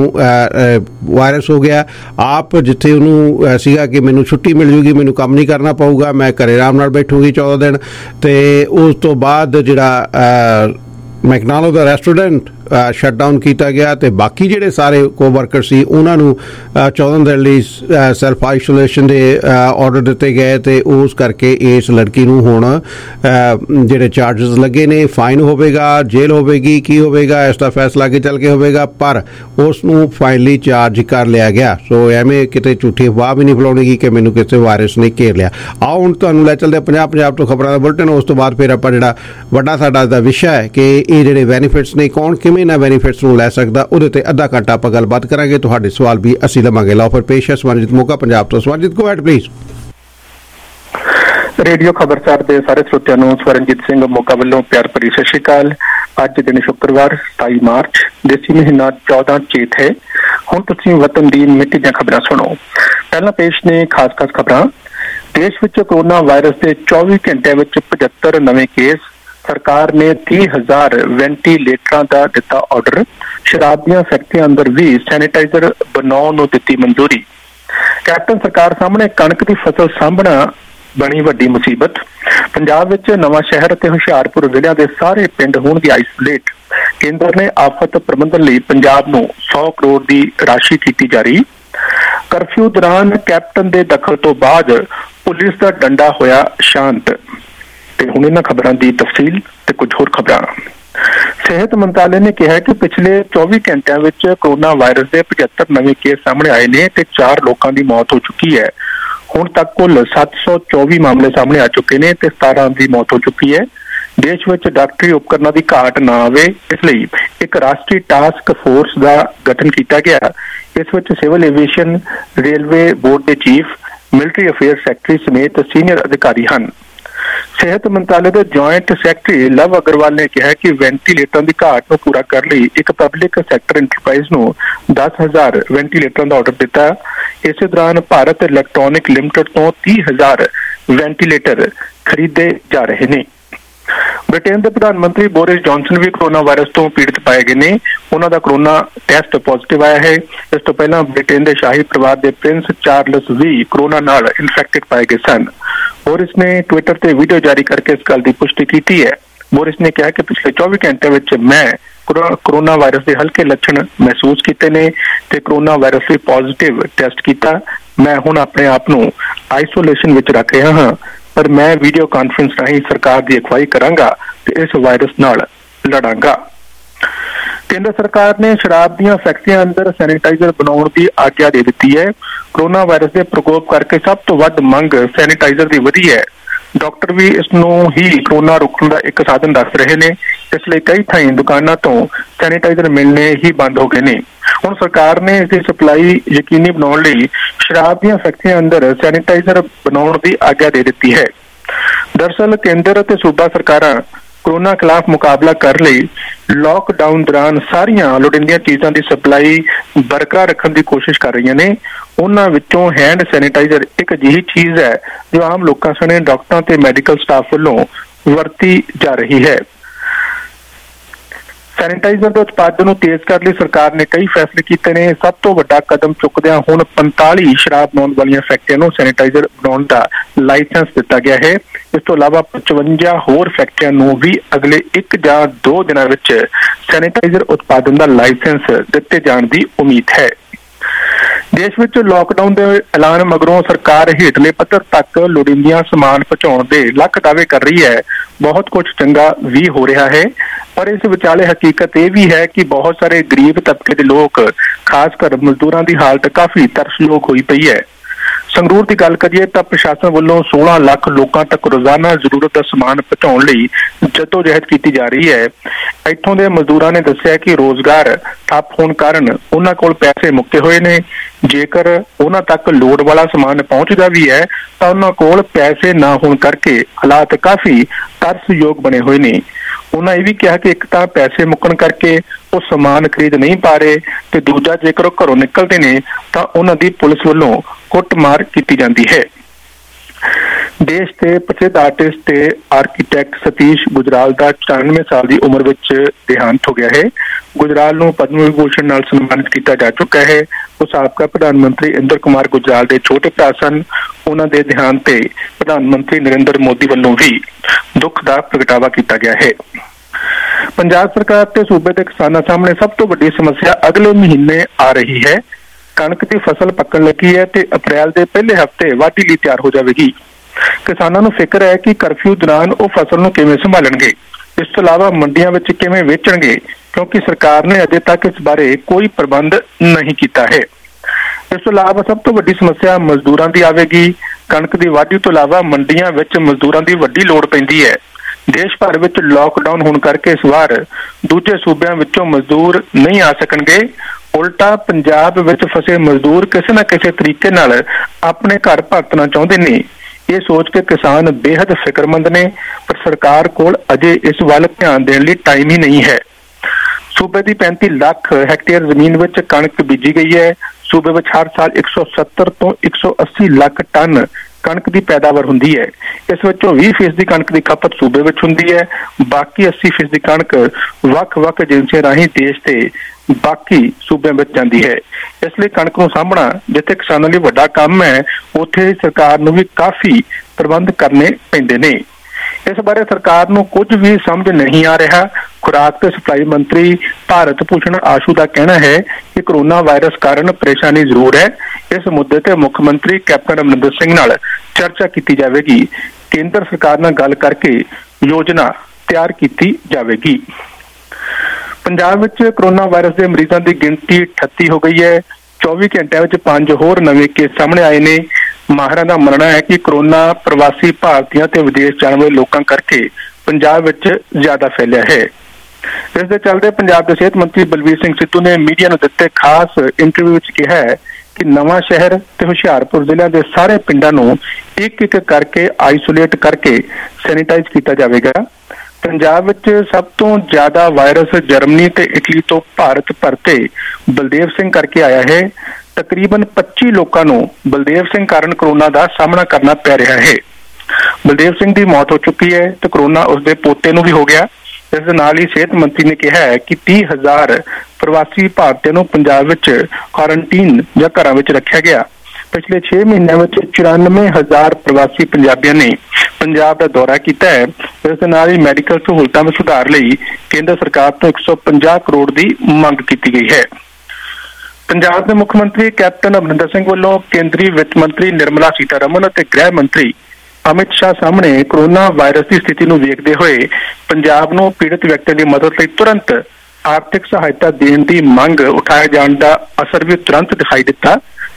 ਵਾਇਰਸ ਹੋ ਗਿਆ। ਆਪ ਜਿੱਥੇ ਉਹਨੂੰ ਸੀਗਾ ਕਿ ਮੈਨੂੰ ਛੁੱਟੀ ਮਿਲ ਜੂਗੀ, ਮੈਨੂੰ ਕੰਮ ਨਹੀਂ ਕਰਨਾ ਪਊਗਾ, ਮੈਂ ਘਰੇ ਆਰਾਮ ਨਾਲ ਬੈਠੂਗੀ ਚੌਦਾਂ ਦਿਨ, ਤੇ ਉਸ ਤੋਂ ਬਾਅਦ ਜਿਹੜਾ ਮੈਕਡੋਨਲਡ ਦਾ ਰੈਸਟੋਰੈਂਟ ਸ਼ਟ ਡਾਊਨ ਕੀਤਾ ਗਿਆ ਤੇ ਬਾਕੀ ਜਿਹੜੇ ਸਾਰੇ ਕੋ ਵਰਕਰ ਸੀ ਉਹਨਾਂ ਨੂੰ ਚੌਦਾਂ ਦਿਨ ਲਈ ਸੈਲਫ ਆਈਸੋਲੇਸ਼ਨ ਦੇ ਆਰਡਰ ਦਿੱਤੇ ਗਏ ਤੇ ਉਸ ਕਰਕੇ ਇਸ ਲੜਕੀ ਨੂੰ ਹੁਣ ਜਿਹੜੇ ਚਾਰਜਸ ਲੱਗੇ ਨੇ, ਫਾਈਨ ਹੋਵੇਗਾ, ਜੇਲ੍ਹ ਹੋਵੇਗੀ, ਕੀ ਹੋਵੇਗਾ ਇਸ ਦਾ ਫੈਸਲਾ ਅੱਗੇ ਚੱਲ ਕੇ ਹੋਵੇਗਾ, ਪਰ ਉਸ ਨੂੰ ਫਾਈਨਲੀ ਚਾਰਜ ਕਰ ਲਿਆ ਗਿਆ। ਸੋ ਐਵੇਂ ਕਿਤੇ ਝੂਠੀ ਅਫਵਾਹ ਵੀ ਨਹੀਂ ਫੈਲਾਉਣਗੀ ਕਿ ਮੈਨੂੰ ਕਿਸੇ ਵਾਇਰਸ ਨੇ ਘੇਰ ਲਿਆ। ਆਓ ਹੁਣ ਤੁਹਾਨੂੰ ਲੈ ਚੱਲਦੇ ਪੰਜਾਬ ਪੰਜਾਬ ਤੋਂ ਖਬਰਾਂ ਦਾ ਬੁਲਟਨ। ਉਸ ਤੋਂ ਬਾਅਦ ਫਿਰ ਆਪਾਂ ਜਿਹੜਾ ਵੱਡਾ ਸਾਡਾ ਦਾ ਵਿਸ਼ਾ ਹੈ ਕਿ ਇਹ ਜਿਹੜੇ ਬੈਨੀਫਿਟਸ ਨੇ ਕੌਣ ਕਿਵੇਂ ਇਹਨਾਂ ਬੈਨੀਫਿਟਸ ਨੂੰ ਲੈ ਸਕਦਾ ਉਹਦੇ ਤੇ ਅੱਧਾ ਘੰਟਾ ਆਪਾਂ ਗੱਲਬਾਤ ਕਰਾਂਗੇ। ਤੁਹਾਡੇ ਸਵਾਲ ਵੀ ਅਸੀਂ ਲਵਾਂਗੇ। ਲਓ ਫਿਰ ਪੇਸ਼ ਹੈ ਸਵਰਨਜੀਤ ਮੋਗਾ ਪੰਜਾਬ ਤੋਂ। Swaranjit go ahead please. Radio Khabarsar ਦੇ ਸਾਰੇ ਸਰੋਤਿਆਂ ਨੂੰ ਸਵਰਨਜੀਤ ਸਿੰਘ ਮੋਗਾ ਵੱਲੋਂ ਪਿਆਰ ਭਰੀ ਸਤਿ ਸ਼੍ਰੀ ਅਕਾਲ। ਅੱਜ ਦਿਨ ਸ਼ੁੱਕਰਵਾਰ ਸਤਾਈ ਮਾਰਚ, ਦੇਸੀ ਮਹੀਨਾ ਚੌਦਾਂ ਚੇਤ ਹੈ। ਹੁਣ ਤੁਸੀਂ ਵਤਨ ਦੀ ਮਿੱਟੀ ਦੀਆਂ ਖਬਰਾਂ ਸੁਣੋ। ਪਹਿਲਾਂ ਪੇਸ਼ ਨੇ ਖਾਸ ਖਾਸ ਖਬਰਾਂ। ਦੇਸ਼ ਵਿੱਚ ਕੋਰੋਨਾ ਵਾਇਰਸ ਦੇ ਚੌਵੀ ਘੰਟਿਆਂ ਵਿੱਚ ਪਝੱਤਰ ਨਵੇਂ ਕੇਸ। ਸਰਕਾਰ ਨੇ ਤੀਹ ਹਜ਼ਾਰ ਵੈਂਟੀਲੇਟਰਾਂ ਦਾ ਦਿੱਤਾ ਆਰਡਰ। ਸ਼ਰਾਬ ਦੀਆਂ ਫੈਕਟਰੀਆਂ ਅੰਦਰ ਵੀ ਸੈਨੀਟਾਈਜ਼ਰ ਬਣਾਉਣ ਨੂੰ ਦਿੱਤੀ ਮਨਜ਼ੂਰੀ। ਕੈਪਟਨ ਸਰਕਾਰ ਸਾਹਮਣੇ ਕਣਕ ਦੀ ਫਸਲ ਸਾਂਭਣਾ ਬਣੀ ਵੱਡੀ ਮੁਸੀਬਤ। ਪੰਜਾਬ ਵਿੱਚ ਨਵਾਂ ਸ਼ਹਿਰ ਅਤੇ ਹੁਸ਼ਿਆਰਪੁਰ ਜ਼ਿਲ੍ਹਿਆਂ ਦੇ ਸਾਰੇ ਪਿੰਡ ਹੋਣਗੇ ਆਈਸੋਲੇਟ। ਕੇਂਦਰ ਨੇ ਆਫਤ ਪ੍ਰਬੰਧਨ ਲਈ ਪੰਜਾਬ ਨੂੰ ਸੌ ਕਰੋੜ ਦੀ ਰਾਸ਼ੀ ਕੀਤੀ ਜਾਰੀ। ਕਰਫਿਊ ਦੌਰਾਨ ਕੈਪਟਨ ਦੇ ਦਖਲ ਤੋਂ ਬਾਅਦ ਪੁਲਿਸ ਦਾ ਡੰਡਾ ਹੋਇਆ ਸ਼ਾਂਤ। ਤੇ ਹੁਣ ਇਹਨਾਂ ਖਬਰਾਂ ਦੀ ਤਫਸੀਲ ਤੇ ਕੁਝ ਹੋਰ ਖਬਰਾਂ। ਸਿਹਤ ਮੰਤਰਾਲੇ ਨੇ ਕਿਹਾ ਕਿ ਪਿਛਲੇ ਚੌਵੀ ਘੰਟਿਆਂ ਵਿੱਚ ਕੋਰੋਨਾ ਵਾਇਰਸ ਦੇ ਪਝੱਤਰ ਨਵੇਂ ਕੇਸ ਸਾਹਮਣੇ ਆਏ ਨੇ ਤੇ ਚਾਰ ਲੋਕਾਂ ਦੀ ਮੌਤ ਹੋ ਚੁੱਕੀ ਹੈ। ਹੁਣ ਤੱਕ ਕੁੱਲ ਸੱਤ ਸੌ ਚੌਵੀ ਮਾਮਲੇ ਸਾਹਮਣੇ ਆ ਚੁੱਕੇ ਨੇ ਤੇ ਸਤਾਰਾਂ ਦੀ ਮੌਤ ਹੋ ਚੁੱਕੀ ਹੈ। ਦੇਸ਼ ਵਿੱਚ ਡਾਕਟਰੀ ਉਪਕਰਨਾਂ ਦੀ ਘਾਟ ਨਾ ਆਵੇ ਇਸ ਲਈ ਇੱਕ ਰਾਸ਼ਟਰੀ ਟਾਸਕ ਫੋਰਸ ਦਾ ਗਠਨ ਕੀਤਾ ਗਿਆ। ਇਸ ਵਿੱਚ ਸਿਵਲ ਏਵੀਏਸ਼ਨ, ਰੇਲਵੇ ਬੋਰਡ ਦੇ ਚੀਫ, ਮਿਲਟਰੀ ਅਫੇਅਰ ਸੈਕਟਰੀ ਸਮੇਤ ਸੀਨੀਅਰ ਅਧਿਕਾਰੀ ਹਨ। ਸਿਹਤ ਮੰਤਰਾਲੇ ਦੇ ਜੁਆਇੰਟ ਸੈਕਟਰੀ ਲਵ ਅਗਰਵਾਲ ਨੇ ਕਿਹਾ ਕਿ ਵੈਂਟੀਲੇਟਰਾਂ ਦੀ ਘਾਟ ਨੂੰ ਪੂਰਾ ਕਰਨ ਲਈ ਇੱਕ ਪਬਲਿਕ ਸੈਕਟਰ ਇੰਟਰਪ੍ਰਾਈਜ਼ ਨੂੰ ਦਸ ਹਜ਼ਾਰ ਵੈਂਟੀਲੇਟਰਾਂ ਦਾ ਆਰਡਰ ਦਿੱਤਾ। ਇਸੇ ਦੌਰਾਨ ਭਾਰਤ ਇਲੈਕਟ੍ਰੋਨਿਕ ਲਿਮਟਿਡ ਤੋਂ ਤੀਹ ਹਜ਼ਾਰ ਵੈਂਟੀਲੇਟਰ ਖਰੀਦੇ ਜਾ ਰਹੇ ਨੇ। ਬ੍ਰਿਟੇਨ ਦੇ ਪ੍ਰਧਾਨ ਮੰਤਰੀ ਬੋਰਿਸ ਜੌਨਸਨ ਵੀ ਕੋਰੋਨਾ ਵਾਇਰਸ ਤੋਂ ਪੀੜਤ ਪਾਏ ਗਏ ਨੇ। ਉਹਨਾਂ ਦਾ ਕੋਰੋਨਾ ਟੈਸਟ ਪੋਜ਼ਿਟਿਵ ਆਇਆ ਹੈ। ਇਸ ਤੋਂ ਪਹਿਲਾਂ ਬ੍ਰਿਟੇਨ ਦੇ ਸ਼ਾਹੀ ਪਰਿਵਾਰ ਦੇ ਪ੍ਰਿੰਸ ਚਾਰਲਸ ਵੀ ਕੋਰੋਨਾ ਨਾਲ ਇਨਫੈਕਟਡ ਪਾਏ ਗਏ ਸਨ। ਬੋਰਿਸ ਨੇ ਟਵਿੱਟਰ ਤੇ ਵੀਡੀਓ ਜਾਰੀ ਕਰਕੇ ਇਸ ਗੱਲ ਦੀ ਪੁਸ਼ਟੀ ਕੀਤੀ ਹੈ। ਬੋਰਿਸ ਨੇ ਕਿਹਾ ਕਿ ਪਿਛਲੇ ਚੌਵੀ ਘੰਟੇ ਵਿੱਚ ਮੈਂ ਕੋਰੋਨਾ ਵਾਇਰਸ ਦੇ ਹਲਕੇ ਲੱਛਣ ਮਹਿਸੂਸ ਕੀਤੇ ਨੇ ਤੇ ਕੋਰੋਨਾ ਵਾਇਰਸ ਲਈ ਪੋਜ਼ਿਟਿਵ ਟੈਸਟ ਕੀਤਾ। ਮੈਂ ਹੁਣ ਆਪਣੇ ਆਪ ਨੂੰ ਆਈਸੋਲੇਸ਼ਨ ਵਿੱਚ ਰੱਖ ਰਿਹਾ ਹਾਂ, ਪਰ ਮੈਂ ਵੀਡੀਓ ਕਾਨਫਰੰਸ ਰਾਹੀਂ ਸਰਕਾਰ ਦੀ ਅਗਵਾਈ ਕਰਾਂਗਾ ਤੇ ਇਸ ਵਾਇਰਸ ਨਾਲ ਲੜਾਂਗਾ। ਕੇਂਦਰ ਸਰਕਾਰ ਨੇ ਸ਼ਰਾਬ ਦੀਆਂ ਫੈਕਟਰੀਆਂ ਅੰਦਰ ਸੈਨੀਟਾਈਜ਼ਰ ਬਣਾਉਣ ਦੀ ਆਗਿਆ ਦੇ ਦਿੱਤੀ ਹੈ। कोरोना वायरस के प्रकोप करके सब तो वध मंग सैनिटाइजर की वधी है। डॉक्टर भी इसनूं ही कोरोना रोकण का एक साधन दस रहे ने, इसलिए कई थाई दुकानां तो सैनिटाइजर मिलने ही बंद हो गए ने। हुण सरकार ने इसकी सप्लाई यकीनी बनाउण लई शराब दीआं फैक्ट्रियां अंदर सैनिटाइजर बनाउण की आग्या दे दित्ती है। दरअसल केंद्र ते सूबा सरकारां कोरोना खिलाफ मुकाबला कर लई लॉकडाउन दौरान सारियां लोड़ींदियां चीज़ां की सप्लाई बरकरार रखने की कोशिश कर रही ने। उन्हां विचों हैंड सैनिटाइजर एक अजिही चीज़ है जो आम लोगों सने डॉक्टरां ते मैडिकल स्टाफ वालों वरती जा रही है। सैनिटाइजर के उत्पादन को तेज करने लई सरकार ने कई फैसले किए ने। सब तो वड्डा कदम चुकदिआं हुण पैंताली शराब बनाउण वालियां फैक्ट्रियां नूं सैनिटाइजर बनाउण दा लाइसेंस दिता गया है। इस तो इलावा पचवंजा होर फैक्ट्रियां नूं भी अगले एक जां दो दिनां विच सैनिटाइजर उत्पादन का लाइसेंस दिते जाण दी उम्मीद है। देश विच लॉकडाउन के ऐलान मगरों सरकार हेठले पੱਧਰ तक लोड़ींदियां समान पहुंचाउण दे लख दावे कर रही है। बहुत कुछ चंगा भी हो रहा है, पर इस विचाले हकीकत यह भी है कि बहुत सारे गरीब तबके के लोग खासकर मजदूरों की हालत काफी तरसयोग हुई पई है। संगरूर की गल करिए तो प्रशासन वालों सोलह लाख लोगों तक रोजाना जरूरत का समान पहुंचाने लई जदोजहद की जा रही है। इत्थों के मजदूरों ने दस्सिया कि रोजगार ठप होने कारण उन्हां कोल पैसे मुक्के हुए ने। जेकर उन्हां तक लोड़ वाला समान पहुंचदा भी है तो उन्हां कोल पैसे ना होने करके हालात काफी तरसयोग बने हुए ने। उन्होंने यह भी कहा कि एक तो पैसे मुक्कण करके वो समान खरीद नहीं पा रहे, तो दूजा जेकर घरों निकलते हैं तो उन्होंने पुलिस वालों कुटमार की जाती है। देश के प्रसिद्ध आर्टिस्ट ते आर्कीटैक्ट सतीश गुजराल का चौरानवे साल की उम्र विच देहांत हो गया है। गुजराल नूं पद्म विभूषण नाल सन्मानित किया जा चुका है। वो साबका प्रधानमंत्री इंद्र कुमार गुजराल के छोटे भरा सन। उन्होंने देहांत ते प्रधानमंत्री नरेंद्र मोदी वालों भी दुख का प्रगटावा किया गया है। पंजाब सरकार ते सूबे के किसानों सामने सब तो वड्डी समस्या अगले महीने आ रही है। कणक की फसल पकन लगी है ते अप्रैल के पहले हफ्ते वाढी लई तैयार हो जाएगी। किसानों को फिक्र है कि कर्फ्यू दौरान वो फसल को किवें संभालणगे, इस तो इलावा मंडियां विच किवें वेचणगे, क्योंकि सरकार ने अजे तक इस बारे कोई प्रबंध नहीं किया है। इस तो इलावा सब तो वड्डी समस्या मजदूरों की आवेगी। कणक की वाढी तो इलावा मंडियां विच मजदूरों की वड्डी लोड़ पैंदी है। देश भर विच लॉकडाउन होने करके इस बार दूजे सूबਿਆਂ विचों मजदूर नहीं आ सकणगे। उल्टा पंजाब विच फसे मजदूर किसी न किसी तरीके नाल अपने घर भरतना चाहुंदे ने। ये सोच के किसान बेहद फिक्रमंद ने, पर सरकार कोल अजे इस वाल ध्यान देने लई टाइम ही नहीं है। सूबे की पैंती लाख हैक्टेयर जमीन विच कणक बीजी गई है। सूबे विच हर साल एक सौ सत्तर तो एक सौ अस्सी लाख टन कणक की पैदावार हुंदी है। इस विचों बीस फीसदी कणक की खपत सूबे विच हुंदी है। बाकी अस्सी फीसदी कणक वख-वख एजेंसियां राहीं देश के बाकी सूबਿਆਂ ਵਿੱਚ ਜਾਂਦੀ है। इसलिए कणक ਨੂੰ ਸਾਂਭਣਾ जिथे किसानों ਲਈ ਵੱਡਾ ਕੰਮ है, ਉੱਥੇ सरकार ਨੂੰ भी काफी प्रबंध करने ਪੈਂਦੇ ਨੇ। इस बारे सरकार ਨੂੰ कुछ भी समझ नहीं आ रहा। खुराक ते सप्लाई मंत्री भारत भूषण आशू का कहना है कि कोरोना वायरस कारण परेशानी जरूर है। इस मुद्दे ते मुख्यमंत्री कैप्टन अमरिंदर सिंह नाल चर्चा की जाएगी। केंद्र सरकार नाल गल करके योजना तैयार की जाएगी। पंजाब विच कोरोना वायरस के मरीजों की गिनती अठत्ती हो गई है। चौबीस घंटे में पांच होर नवे केस सामने आए ने। माहिरां दा मनना है कि कोरोना प्रवासी भारतीयों ते विदेश जाने वाले लोगों करके पंजाब विच ज्यादा फैलिया है। इस दे चलते पंजाब के सेहत मंत्री बलबीर सिंह सिद्धू ने मीडिया नूं दित्ते खास इंटरव्यू विच कहा है कि नवां शहर ते हुशियारपुर जिले के सारे पिंडां नूं एक एक करके आइसोलेट करके सैनिटाइज किया जाएगा। पंजाब विच सब तो ज्यादा वायरस जर्मनी ते इटली तो भारत परते बलदेव सिंह करके आया है। तकरीबन पच्चीस लोगों को बलदेव सिंह कारण कोरोना का सामना करना पै रहा है। बलदेव सिंह की मौत हो चुकी है तो कोरोना उसके पोते नूं भी हो गया। इस नाल ही सेहत मंत्री ने कहा है कि तीस हजार प्रवासी भारतीयों को पंजाब विच क्वारंटीन या घरां विच रखा गया। पिछले छे महीनों में चौरानवे हजार प्रवासी पंजाबियों ने पंजाब का दौरा किया है। इस नाल ही मैडिकल सहूलतों में सुधार लई केंद्र सरकार तो एक सौ पचास करोड़ की मंग की गई है। पंजाब के मुख्यमंत्री कैप्टन अमरिंदर सिंह वालों केंद्रीय वित्त मंत्री निर्मला सीतारमन और गृह मंत्री अमित शाह सामने कोरोना वायरस की स्थिति को वेखते हुए पंजाब नूं पीड़ित व्यक्तियों की मदद लई तुरंत आर्थिक सहायता देने की मंग उठाए जाने का असर भी तुरंत दिखाई दिता।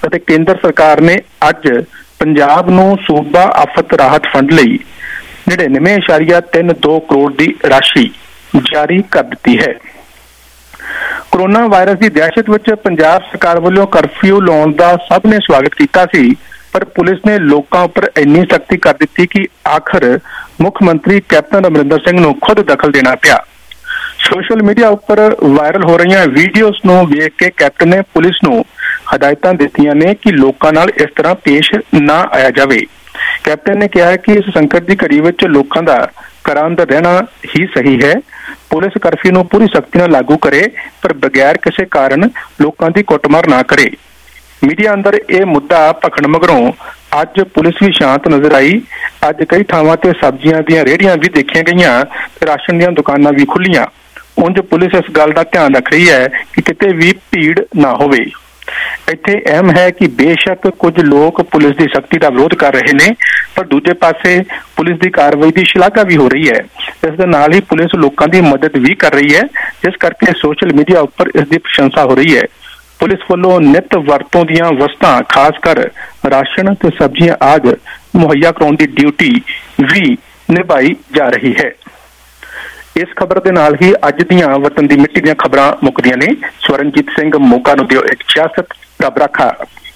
ਅਤੇ ਕੇਂਦਰ ਸਰਕਾਰ ਨੇ ਅੱਜ ਪੰਜਾਬ ਨੂੰ ਸੂਬਾ ਆਫਤ ਰਾਹਤ ਫੰਡ ਲਈ ਨੜਿਨਵੇਂ ਇਸ਼ਾਰੀਆ ਤਿੰਨ ਦੋ ਕਰੋੜ ਦੀ ਰਾਸ਼ੀ ਜਾਰੀ ਕਰ ਦਿੱਤੀ ਹੈ। ਕੋਰੋਨਾ ਵਾਇਰਸ ਦੀ ਦਹਿਸ਼ਤ ਵਿੱਚ ਪੰਜਾਬ ਸਰਕਾਰ ਵੱਲੋਂ ਕਰਫਿਊ ਲਾਉਣ ਦਾ ਸਭ ਨੇ ਸਵਾਗਤ ਕੀਤਾ ਸੀ, ਪਰ ਪੁਲਿਸ ਨੇ ਲੋਕਾਂ ਉੱਪਰ ਇੰਨੀ ਸਖਤੀ ਕਰ ਦਿੱਤੀ ਕਿ ਆਖਰ ਮੁੱਖ ਮੰਤਰੀ ਕੈਪਟਨ ਅਮਰਿੰਦਰ ਸਿੰਘ ਨੂੰ ਖੁਦ ਦਖਲ ਦੇਣਾ ਪਿਆ। ਸੋਸ਼ਲ ਮੀਡੀਆ ਉੱਪਰ ਵਾਇਰਲ ਹੋ ਰਹੀਆਂ ਵੀਡੀਓਜ਼ ਨੂੰ ਵੇਖ ਕੇ ਕੈਪਟਨ ਨੇ ਪੁਲਿਸ ਨੂੰ ਹਦਾਇਤਾਂ ਦਿੱਤੀਆਂ ਨੇ ਕਿ ਲੋਕਾਂ ਨਾਲ ਇਸ ਤਰ੍ਹਾਂ ਪੇਸ਼ ਨਾ ਆਇਆ ਜਾਵੇ। ਕੈਪਟਨ ਨੇ ਕਿਹਾ ਕਿ ਇਸ ਸੰਕਟ ਦੀ ਘੜੀ ਵਿੱਚ ਲੋਕਾਂ ਦਾ ਘਰਾਂ ਅੰਦਰ ਰਹਿਣਾ ਹੀ ਸਹੀ ਹੈ। ਪੁਲਿਸ ਕਰਫਿਊ ਨੂੰ ਪੂਰੀ ਸਖਤੀ ਨਾਲ ਲਾਗੂ ਕਰੇ, ਪਰ ਬਗੈਰ ਕਿਸੇ ਕਾਰਨ ਲੋਕਾਂ ਦੀ ਕੁੱਟਮਾਰ ਨਾ ਕਰੇ। ਮੀਡੀਆ ਅੰਦਰ ਇਹ ਮੁੱਦਾ ਭਖਣ ਮਗਰੋਂ ਅੱਜ ਪੁਲਿਸ ਵੀ ਸ਼ਾਂਤ ਨਜ਼ਰ ਆਈ। ਅੱਜ ਕਈ ਥਾਵਾਂ ਤੇ ਸਬਜ਼ੀਆਂ ਦੀਆਂ ਰੇਹੜੀਆਂ ਵੀ ਦੇਖੀਆਂ ਗਈਆਂ ਤੇ ਰਾਸ਼ਨ ਦੀਆਂ ਦੁਕਾਨਾਂ ਵੀ ਖੁੱਲੀਆਂ। ਉਂਝ ਪੁਲਿਸ ਇਸ ਗੱਲ ਦਾ ਧਿਆਨ ਰੱਖ ਰਹੀ ਹੈ ਕਿ ਕਿਤੇ ਵੀ ਭੀੜ ਨਾ ਹੋਵੇ। ਇੱਥੇ ਅਹਿਮ ਹੈ ਕਿ ਬੇਸ਼ੱਕ ਕੁਝ ਲੋਕ ਪੁਲਿਸ ਦੀ ਸਖਤੀ ਦਾ ਵਿਰੋਧ ਕਰ ਰਹੇ ਨੇ, ਪਰ ਦੂਜੇ ਪਾਸੇ ਪੁਲਿਸ ਦੀ ਕਾਰਵਾਈ ਦੀ ਸ਼ਲਾਘਾ ਵੀ ਹੋ ਰਹੀ ਹੈ। ਇਸ ਦੇ ਨਾਲ ਹੀ ਪੁਲਿਸ ਲੋਕਾਂ ਦੀ ਮਦਦ ਵੀ ਕਰ ਰਹੀ ਹੈ, ਜਿਸ ਕਰਕੇ ਸੋਸ਼ਲ ਮੀਡੀਆ ਉੱਪਰ ਇਸ ਦੀ ਪ੍ਰਸ਼ੰਸਾ ਹੋ ਰਹੀ ਹੈ। ਪੁਲਿਸ ਵੱਲੋਂ ਨਿੱਤ ਵਰਤੋਂ ਦੀਆਂ ਵਸਤਾਂ, ਖਾਸ ਕਰ ਰਾਸ਼ਨ ਤੇ ਸਬਜ਼ੀਆਂ ਆਦਿ ਮੁਹੱਈਆ ਕਰਾਉਣ ਦੀ ਡਿਊਟੀ ਵੀ ਨਿਭਾਈ ਜਾ ਰਹੀ ਹੈ। ਇਸ ਖਬਰ ਦੇ ਨਾਲ ਹੀ ਅੱਜ ਦੀਆਂ ਵਤਨ ਦੀ ਮਿੱਟੀ ਦੀਆਂ ਖਬਰਾਂ ਮੁੱਕਦੀਆਂ ਨੇ। ਸਵਰਨਜੀਤ ਸਿੰਘ ਮੋਗਾ ਨੂੰ ਦਿਓ ਇੱਕ ਸਿਆਸਤ ਰੱਬ ਰਾਖਾ।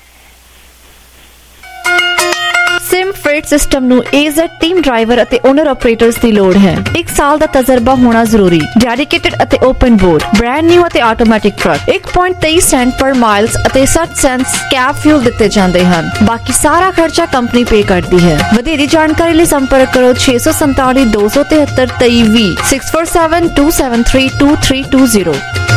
सिम फ्रेट सिस्टम ਨੂੰ A Z टीम ड्राइवर ਅਤੇ ਓਨਰ ਆਪਰੇਟਰਸ ਦੀ ਲੋੜ ਹੈ। ਇੱਕ ਸਾਲ ਦਾ ਤਜਰਬਾ ਹੋਣਾ ਜ਼ਰੂਰੀ। ਡੈਡੀਕੇਟਡ ਅਤੇ ਓਪਨ ਬੋਰਡ, ਬ੍ਰਾਂਡ ਨਿਊ ਅਤੇ ਆਟੋਮੈਟਿਕ ਟਰੱਕ। ਇੱਕ ਪੁਆਇੰਟ ਤੇਈ ਸੈਂਟ ਪਰ ਮਾਈਲਸ ਅਤੇ ਸੱਠ ਸੈਂਟਸ ਕੈਬ ਫਿਊਲ ਦਿੱਤੇ ਜਾਂਦੇ ਹਨ। ਬਾਕੀ ਸਾਰਾ ਖਰਚਾ ਕੰਪਨੀ ਪੇ ਕਰਦੀ ਹੈ। ਵਧੇਰੀ ਜਾਣਕਾਰੀ ਲਈ ਸੰਪਰਕ ਕਰੋ ਛੇ ਸੌ ਸੰਤਾਲੀ ਦੋ ਸੌ ਤਿਹੱਤਰ ਤੇਈ ਵੀਹ six four seven two seven three two three two zero.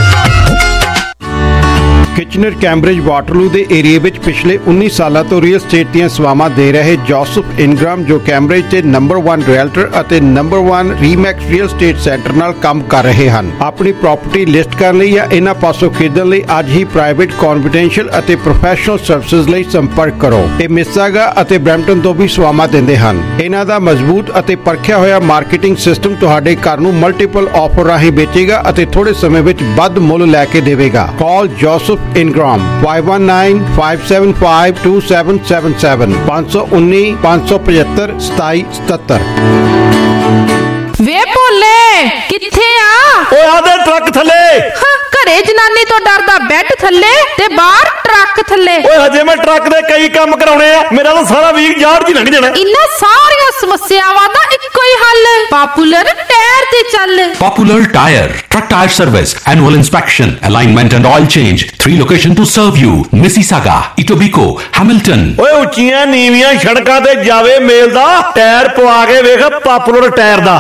Kitchener Cambridge Waterloo ਦੇ ਏਰੀਏ ਵਿੱਚ ਪਿਛਲੇ ਉੱਨੀ ਸਾਲਾਂ ਤੋਂ ਰੀਅਲ ਸਟੇਟ ਦੀਆਂ ਸੇਵਾਵਾਂ ਦੇ ਰਹੇ ਜੋਸਫ ਇਨਗ੍ਰਾਮ, ਜੋ ਕੈਂਬਰਿਜ ਦੇ ਨੰਬਰ ਇੱਕ ਰੀਅਲਟਰ ਅਤੇ ਨੰਬਰ ਇੱਕ ਰੀਮੈਕਸ ਰੀਅਲ ਸਟੇਟ ਸੈਂਟਰ ਨਾਲ ਕੰਮ ਕਰ ਰਹੇ ਹਨ। ਆਪਣੀ ਪ੍ਰਾਪਰਟੀ ਲਿਸਟ ਕਰਨ ਲਈ ਜਾਂ ਇਹਨਾਂ ਪਾਸੋਂ ਖਰੀਦਣ ਲਈ ਅੱਜ ਹੀ ਪ੍ਰਾਈਵੇਟ, ਕੌਨਫੀਡੈਂਸ਼ੀਅਲ ਅਤੇ ਪ੍ਰੋਫੈਸ਼ਨਲ ਸਰਵਿਸਿਜ਼ ਲਈ ਸੰਪਰਕ ਕਰੋ। ਇਹ ਮਿਸਾਗਾ ਅਤੇ ਬਰੈਂਪਟਨ ਤੋਂ ਵੀ ਸੇਵਾਵਾਂ ਦਿੰਦੇ ਹਨ। ਇਹਨਾਂ ਦਾ ਮਜ਼ਬੂਤ ਅਤੇ ਪਰਖਿਆ ਹੋਇਆ ਮਾਰਕੀਟਿੰਗ ਸਿਸਟਮ ਤੁਹਾਡੇ ਘਰ ਨੂੰ ਮਲਟੀਪਲ ਆਫਰ ਰਾਹੀਂ ਵੇਚੇਗਾ ਅਤੇ ਥੋੜੇ ਸਮੇਂ ਵਿੱਚ ਵੱਧ ਮੁੱਲ ਲੈ ਕੇ ਦੇਵੇਗਾ। Call Joseph Ingram five one nine five seven five two seven seven seven five one nine five seven five seven seven ਵੇ ਭੋਲੇ ਕਿੱਥੇ ਆ? ਓਏ ਆਦੇ ਟਰੱਕ ਥੱਲੇ। ਘਰੇ ਜਨਾਨੀ ਤੋਂ ਡਰਦਾ ਬੈੱਡ ਥੱਲੇ ਤੇ ਬਾਹਰ ਟਰੱਕ ਥੱਲੇ। ਓਏ ਹਜੇ ਮੈਂ ਟਰੱਕ ਦੇ ਕਈ ਕੰਮ ਕਰਾਉਣੇ ਆ, ਮੇਰਾ ਤਾਂ ਸਾਰਾ ਵੀਕ ਯਾਰ ਜੀ ਲੰਘ ਜਾਣਾ। ਇਨ੍ਹਾਂ ਸਾਰੀਆਂ ਸਮੱਸਿਆਵਾਂ ਦਾ ਇੱਕੋ ਹੀ ਹੱਲ, ਪਾਪੂਲਰ ਟਾਇਰ ਤੇ ਚੱਲ। Popular tyre, truck tire service, annual inspection, alignment and oil change. Three location to serve you: Mississauga, Etobicoke, Hamilton. ਓਏ ਉੱਚੀਆਂ ਨੀਵੀਆਂ ਸੜਕਾਂ ਤੇ ਜਾਵੇ ਮੇਲ ਦਾ ਟਾਇਰ ਪਵਾ ਕੇ ਵੇਖ ਪਾਪੂਲਰ ਟਾਇਰ ਦਾ।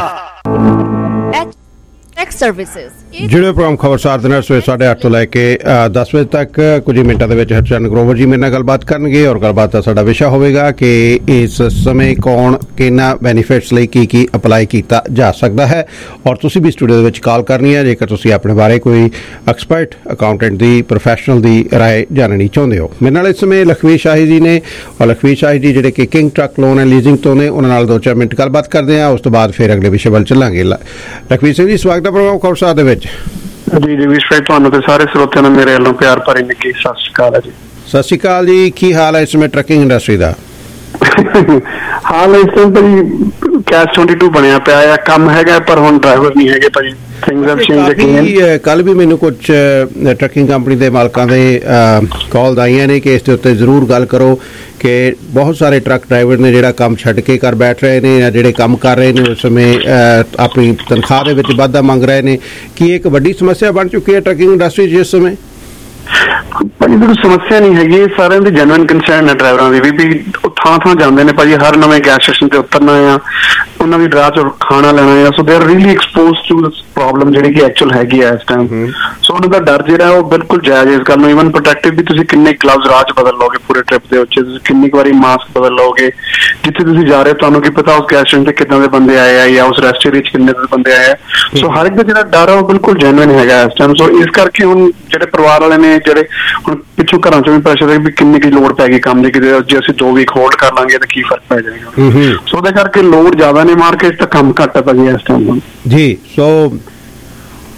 ਸਰਵਿਸਿਜ਼ ਜਿਹੜੇ ਪ੍ਰੋਗਰਾਮ ਖਬਰਸਾਰ ਦੇ ਨਾਲ ਸਵੇਰੇ ਸਾਢੇ ਅੱਠ ਤੋਂ ਲੈ ਕੇ ਦਸ ਵਜੇ ਤੱਕ ਕੁਝ ਹੀ ਮਿੰਟਾਂ ਦੇ ਵਿੱਚ ਹਰਚੰਦ ਗਰੋਵਰ ਜੀ ਮੇਰੇ ਨਾਲ ਗੱਲਬਾਤ ਕਰਨਗੇ ਔਰ ਗੱਲਬਾਤ ਦਾ ਸਾਡਾ ਵਿਸ਼ਾ ਹੋਵੇਗਾ ਕਿ ਇਸ ਸਮੇਂ ਕੌਣ ਕਿਹਨਾਂ ਬੈਨੀਫਿਟਸ ਲਈ ਕੀ ਕੀ ਅਪਲਾਈ ਕੀਤਾ ਜਾ ਸਕਦਾ ਹੈ। ਔਰ ਤੁਸੀਂ ਵੀ ਸਟੂਡੀਓ ਦੇ ਵਿੱਚ ਕਾਲ ਕਰਨੀ ਹੈ ਜੇਕਰ ਤੁਸੀਂ ਆਪਣੇ ਬਾਰੇ ਕੋਈ ਐਕਸਪਰਟ ਅਕਾਊਂਟੈਂਟ ਦੀ, ਪ੍ਰੋਫੈਸ਼ਨਲ ਦੀ ਰਾਏ ਜਾਣਨੀ ਚਾਹੁੰਦੇ ਹੋ। ਮੇਰੇ ਨਾਲ ਇਸ ਸਮੇਂ ਲਖਵੀਰ ਸ਼ਾਹੀ ਜੀ ਨੇ ਔਰ ਲਖਵੀਰ ਸ਼ਾਹੀ ਜੀ ਜਿਹੜੇ ਕਿ king truck loan and leasing ਤੋਂ ਨੇ, ਉਹਨਾਂ ਨਾਲ ਦੋ ਚਾਰ ਮਿੰਟ ਗੱਲਬਾਤ ਕਰਦੇ ਹਾਂ। ਉਸ ਤੋਂ ਬਾਅਦ ਫਿਰ ਅਗਲੇ ਵਿਸ਼ੇ ਵੱਲ ਚੱਲਾਂਗੇ। ਲਖਵੀਰ ਸਿੰਘ ਜੀ, ਸਵਾਗਤ ਹੈ ਪ੍ਰੋਗਰਾਮ ਖਬਰਸਾਰ ਦੇ ਵਿੱਚ। ਜੀ ਜੀ ਵਿਸ਼ਵਾਸ ਤੁਹਾਨੂੰ ਤੇ ਸਾਰੇ ਸਰੋਤਿਆਂ ਨੂੰ ਮੇਰੇ ਵੱਲੋਂ ਪਿਆਰ ਭਰੀ ਨਿੱਘੀ ਸਤਿ ਸ਼੍ਰੀ ਅਕਾਲ ਹੈ ਜੀ। ਸਤਿ ਸ਼੍ਰੀ ਅਕਾਲ ਜੀ। ਕੀ ਹਾਲ ਹੈ ਇਸ ਸਮੇਂ ਟਰੱਕਿੰਗ ਇੰਡਸਟਰੀ ਦਾ? ਹਾਲ ਇਸ ਟਾਈਮ ਭਾਜੀ ਕੈਸ਼ ਬਾਈ ਬਾਈ ਬਣਿਆ ਪਿਆ ਆ, ਕੰਮ ਹੈਗਾ ਪਰ ਹੁਣ ਡਰਾਈਵਰ ਨਹੀਂ ਹੈਗੇ ਭਾਜੀ। ਕੱਲ ਵੀ ਮੈਨੂੰ ਕੁਝ ਟਰੱਕਿੰਗ ਕੰਪਨੀ ਦੇ ਮਾਲਕਾਂ ਦੇ ਕਾਲ ਆਈਆਂ ਨੇ ਕਿ ਇਸ ਦੇ ਉੱਤੇ ਜ਼ਰੂਰ ਗੱਲ ਕਰੋ ਕਿ ਬਹੁਤ ਸਾਰੇ ਟਰੱਕ ਡਰਾਈਵਰ ਨੇ ਜਿਹੜਾ ਕੰਮ ਛੱਡ ਕੇ ਘਰ ਬੈਠ ਰਹੇ ਨੇ ਜਾਂ ਜਿਹੜੇ ਕੰਮ ਕਰ ਰਹੇ ਨੇ ਉਸ ਸਮੇਂ ਆਪਣੀ ਤਨਖਾਹ ਦੇ ਵਿੱਚ ਵਾਧਾ ਮੰਗ ਰਹੇ ਨੇ। ਕੀ ਇੱਕ ਵੱਡੀ ਸਮੱਸਿਆ ਬਣ ਚੁੱਕੀ ਹੈ ਟਰੱਕਿੰਗ ਇੰਡਸਟਰੀ 'ਚ ਇਸ ਸਮੇਂ? ਭਾਜੀ ਕੋਈ ਸਮੱਸਿਆ ਨਹੀਂ ਹੈਗੀ, ਸਾਰਿਆਂ ਦੀ ਜੈਨੂਇਨ ਕੰਸਰਨ ਹੈ ਡਰਾਈਵਰਾਂ ਦੀ ਵੀ ਵੀ ਉਹ ਥਾਂ ਥਾਂ ਜਾਂਦੇ ਨੇ ਭਾਜੀ, ਹਰ ਨਵੇਂ ਗੈਸ ਸਟੇਸ਼ਨ ਤੇ ਉਤਰਨਾ ਆ, ਉਹਨਾਂ ਦੀ ਰਾਹ 'ਚ ਖਾਣਾ ਲੈਣਾ ਆ। So they are really expose to this problem ਜਿਹੜੀ ਕਿ ਐਕਚੁਅਲ ਹੈਗੀ ਆ ਇਸ ਟਾਈਮ। ਸੋ ਉਹਨਾਂ ਦਾ ਡਰ ਜਿਹੜਾ ਉਹ ਬਿਲਕੁਲ ਜਾਇਜ਼ ਇਸ ਗੱਲ ਨੂੰ। ਈਵਨ ਪ੍ਰੋਟੈਕਟਿਵ ਵੀ ਤੁਸੀਂ ਕਿੰਨੇ ਗਲਵਜ਼ ਰਾਹ 'ਚ ਬਦਲ ਲਓਗੇ ਪੂਰੇ ਟ੍ਰਿਪ ਦੇ ਵਿੱਚ, ਤੁਸੀਂ ਕਿੰਨੀ ਕੁ ਵਾਰੀ ਮਾਸਕ ਬਦਲ ਲਓਗੇ, ਜਿੱਥੇ ਤੁਸੀਂ ਜਾ ਰਹੇ ਤੁਹਾਨੂੰ ਕੀ ਪਤਾ ਉਸ ਗੈਸ ਸਟੇਸ਼ਨ ਤੇ ਕਿੱਦਾਂ ਦੇ ਬੰਦੇ ਆਏ ਆ ਜਾਂ ਉਸ ਰੈਸਟ ਏਰੀਆ 'ਚ ਕਿੰਨੇ ਦੇ ਬੰਦੇ ਆਏ ਆ। ਸੋ ਹਰ ਇੱਕ ਦਾ ਜਿਹੜਾ ਡਰ ਆ ਉਹ ਬਿਲਕੁਲ ਜੈਨੂਇਨ ਹੈਗਾ ਇਸ ਟਾਈਮ। ਸੋ ਇਸ ਕਰਕੇ ਹੁਣ ਜਿਹੜੇ ਪਰਿਵਾਰ ਵਾਲੇ ਨੇ, ਜਿਹੜੇ ਹੁਣ ਪਿੱਛੋਂ ਘਰਾਂ 'ਚ ਵੀ ਪ੍ਰੈਸ਼ਰ ਹੈ ਵੀ ਕਿੰਨੀ ਕੁ ਲੋੜ ਪੈ ਗਈ ਕੰਮ ਦੀ, ਕਿਤੇ ਜੇ ਅਸੀਂ ਦੋ ਵੀਕ ਹੋਲਡ ਕਰ ਲਾਂਗੇ ਤਾਂ ਕੀ ਫਰਕ ਪੈ ਜਾਏਗਾ। ਸੋ ਉਹਦੇ ਕਰਕੇ ਲੋੜ ਜ਼ਿਆਦਾ ਨੇ ਮਾਰਕੀਟ, ਤਾਂ ਕੰਮ ਘੱਟ ਹੈ ਭਾਜੀ ਇਸ ਟਾਈਮ ਜੀ। ਸੋ